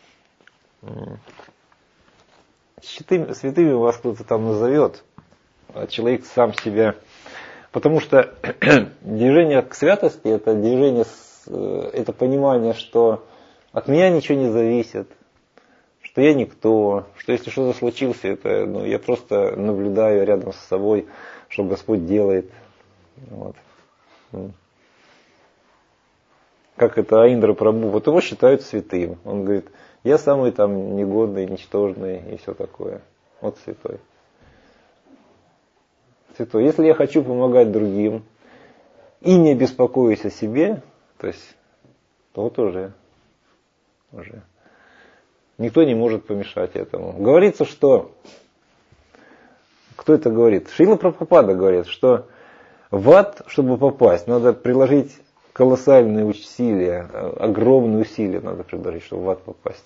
святыми вас кто-то там назовет, а человек сам себя. Потому что движение к святости, это движение, это понимание, что от меня ничего не зависит, что я никто, что если что-то случилось, это, я просто наблюдаю рядом с собой, что Господь делает. Вот. Как это Аиндра Прабху, вот его считают святым. Он говорит, я самый там негодный, ничтожный и все такое. Вот святой. Святой. Если я хочу помогать другим и не беспокоюсь о себе, то вот уже. Никто не может помешать этому. Говорится, что... Кто это говорит? Шрила Прабхупада говорит, что в ад, чтобы попасть, надо приложить колоссальные усилия, огромные усилия надо приложить, чтобы в ад попасть.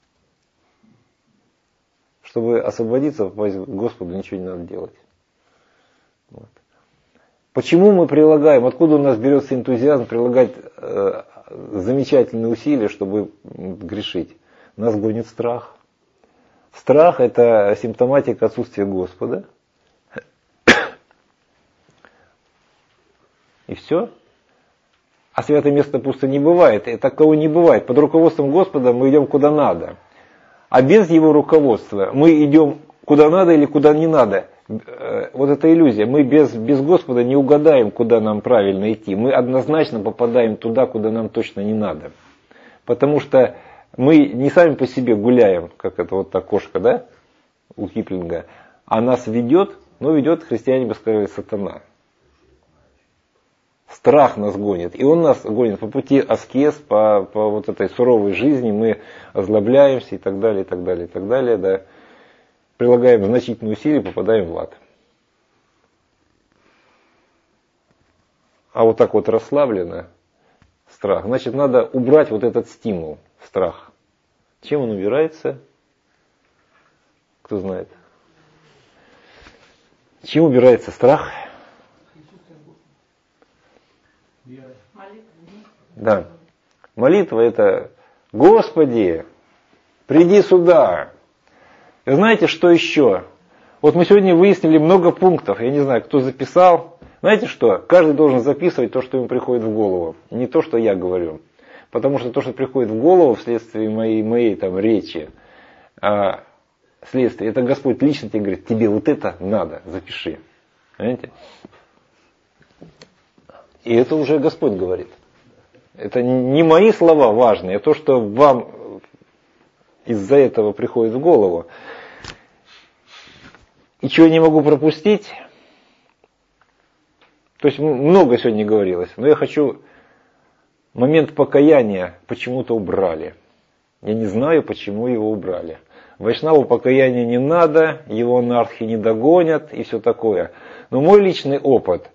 Чтобы освободиться, попасть к Господу, ничего не надо делать. Вот. Почему мы прилагаем, откуда у нас берется энтузиазм прилагать замечательные усилия, чтобы грешить? Нас гонит страх. Страх – это симптоматика отсутствия Господа. И все. А святое место пусто не бывает. И такого не бывает. Под руководством Господа мы идем куда надо. А без Его руководства мы идем куда надо или куда не надо. Вот это иллюзия. Мы без Господа не угадаем, куда нам правильно идти. Мы однозначно попадаем туда, куда нам точно не надо. Потому что мы не сами по себе гуляем, как это вот та кошка, да, у Киплинга. А нас ведет, ведет, христиане бы сказали, сатана. Страх нас гонит. И он нас гонит по пути аскез, по вот этой суровой жизни. Мы озлобляемся и так далее, и так далее, и так далее. Да. Прилагаем значительные усилия, попадаем в ад. А вот так вот расслабленно, страх, значит, надо убрать вот этот стимул, страх. Чем он убирается? Кто знает? Чем убирается страх? Да. Молитва это Господи, приди сюда. И знаете, что еще? Вот мы сегодня выяснили много пунктов. Я не знаю, кто записал. Знаете что? Каждый должен записывать то, что ему приходит в голову. Не то, что я говорю. Потому что то, что приходит в голову вследствие моей там речи, следствие, это Господь лично тебе говорит, тебе вот это надо, запиши. Понимаете? И это уже Господь говорит. Это не мои слова важные, а то, что вам из-за этого приходит в голову. И чего я не могу пропустить? То есть много сегодня говорилось, но я хочу... Момент покаяния почему-то убрали. Я не знаю, почему его убрали. Вайшнаву покаяния не надо, его анархи не догонят и все такое. Но мой личный опыт,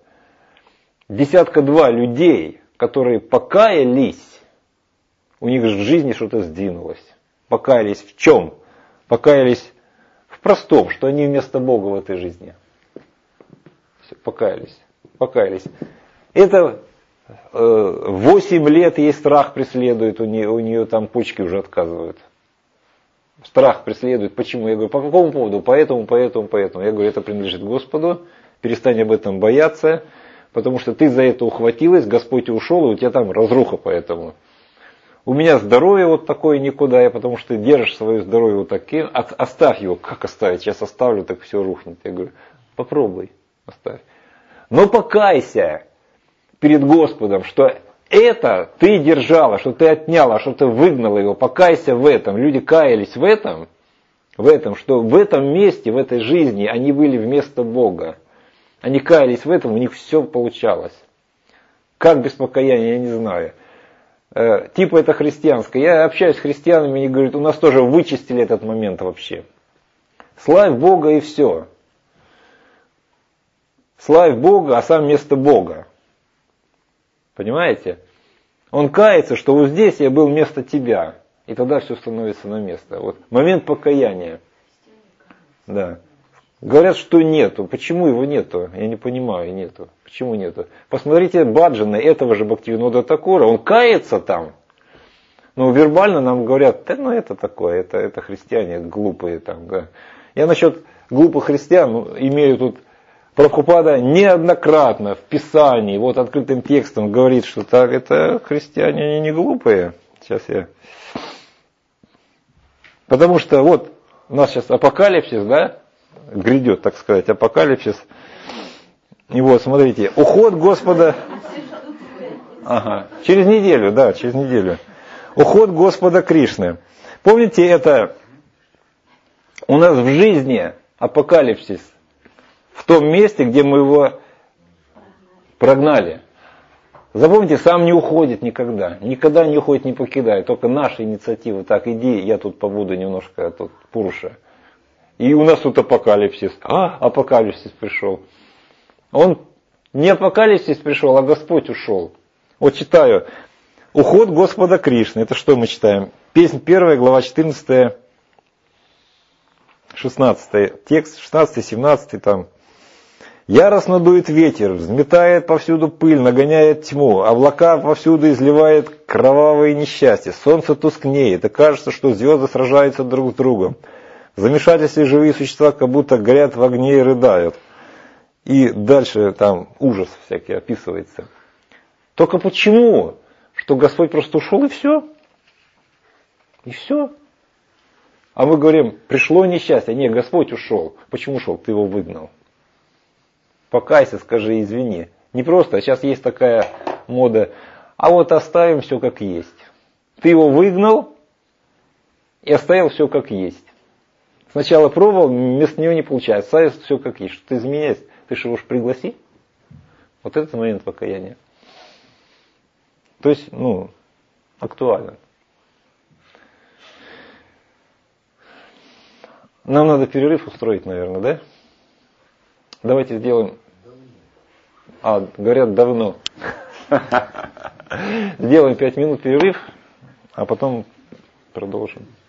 2 людей, которые покаялись, у них в жизни что-то сдвинулось. Покаялись в чем? Покаялись в простом, что они вместо Бога в этой жизни. Все, покаялись. Это 8 лет ей страх преследует, у нее там почки уже отказывают. Страх преследует. Почему? Я говорю, по какому поводу? Поэтому. Я говорю, это принадлежит Господу. перестань об этом бояться, потому что ты за это ухватилась, Господь ушел, и у тебя там разруха поэтому. У меня здоровье вот такое никуда, потому что ты держишь свое здоровье вот таким, оставь его. Как оставить? Сейчас оставлю, так все рухнет. Я говорю, попробуй, оставь. Но покайся перед Господом, что это ты держала, что ты отняла, что ты выгнала его. Покайся в этом. Люди каялись в этом, что в этом месте, в этой жизни они были вместо Бога. Они каялись в этом, у них все получалось. Как без покаяния, я не знаю. Типа это христианское. Я общаюсь с христианами, они говорят, у нас тоже вычистили этот момент вообще. Славь Бога и все. Славь Бога, а сам вместо Бога. Понимаете? Он кается, что вот здесь я был вместо тебя. И тогда все становится на место. Вот момент покаяния. Да. Говорят, что нету. Почему его нету? Я не понимаю, нету. Почему нету? Посмотрите Баджана, этого же Бхактивинода Такура. Он кается там. Но вербально нам говорят, да ну это такое, это христиане глупые там. Да. Я насчет глупых христиан имею тут Прабхупада неоднократно в Писании, вот открытым текстом говорит, что так, это христиане, они не глупые. Сейчас я... Потому что вот у нас сейчас апокалипсис, да, грядет, так сказать, апокалипсис. И вот, смотрите, уход Господа... Ага, через неделю, да, через неделю. Уход Господа Кришны. Помните, это у нас в жизни апокалипсис в том месте, где мы его прогнали. Запомните, сам не уходит никогда. Никогда не уходит, не покидает. Только наша инициатива. Так, иди, я тут побуду немножко, тут Пуруша. И у нас тут апокалипсис. Апокалипсис пришел. Он не апокалипсис пришел, а Господь ушел. Вот читаю. Уход Господа Кришны. Это что мы читаем? Песнь 1, глава 14, 16. Текст 16, 17 там. Яростно дует ветер, взметает повсюду пыль, нагоняет тьму, облака повсюду изливает кровавые несчастья, солнце тускнеет, и кажется, что звезды сражаются друг с другом. В замешательстве живые существа как будто горят в огне и рыдают. И дальше там ужас всякий описывается. Только почему? Что Господь просто ушел и все? И все? А мы говорим, пришло несчастье. Нет, Господь ушел. Почему ушел? Ты его выгнал. Покайся, скажи, извини. Не просто, а сейчас есть такая мода, а вот оставим все как есть. Ты его выгнал и оставил все как есть. Сначала пробовал, вместо него не получается, оставил все как есть. Что-то изменяется, ты же его уж пригласи. Вот это момент покаяния. То есть, актуально. Нам надо перерыв устроить, наверное, да? Давайте сделаем... говорят, давно. Сделаем 5 минут перерыв, а потом продолжим.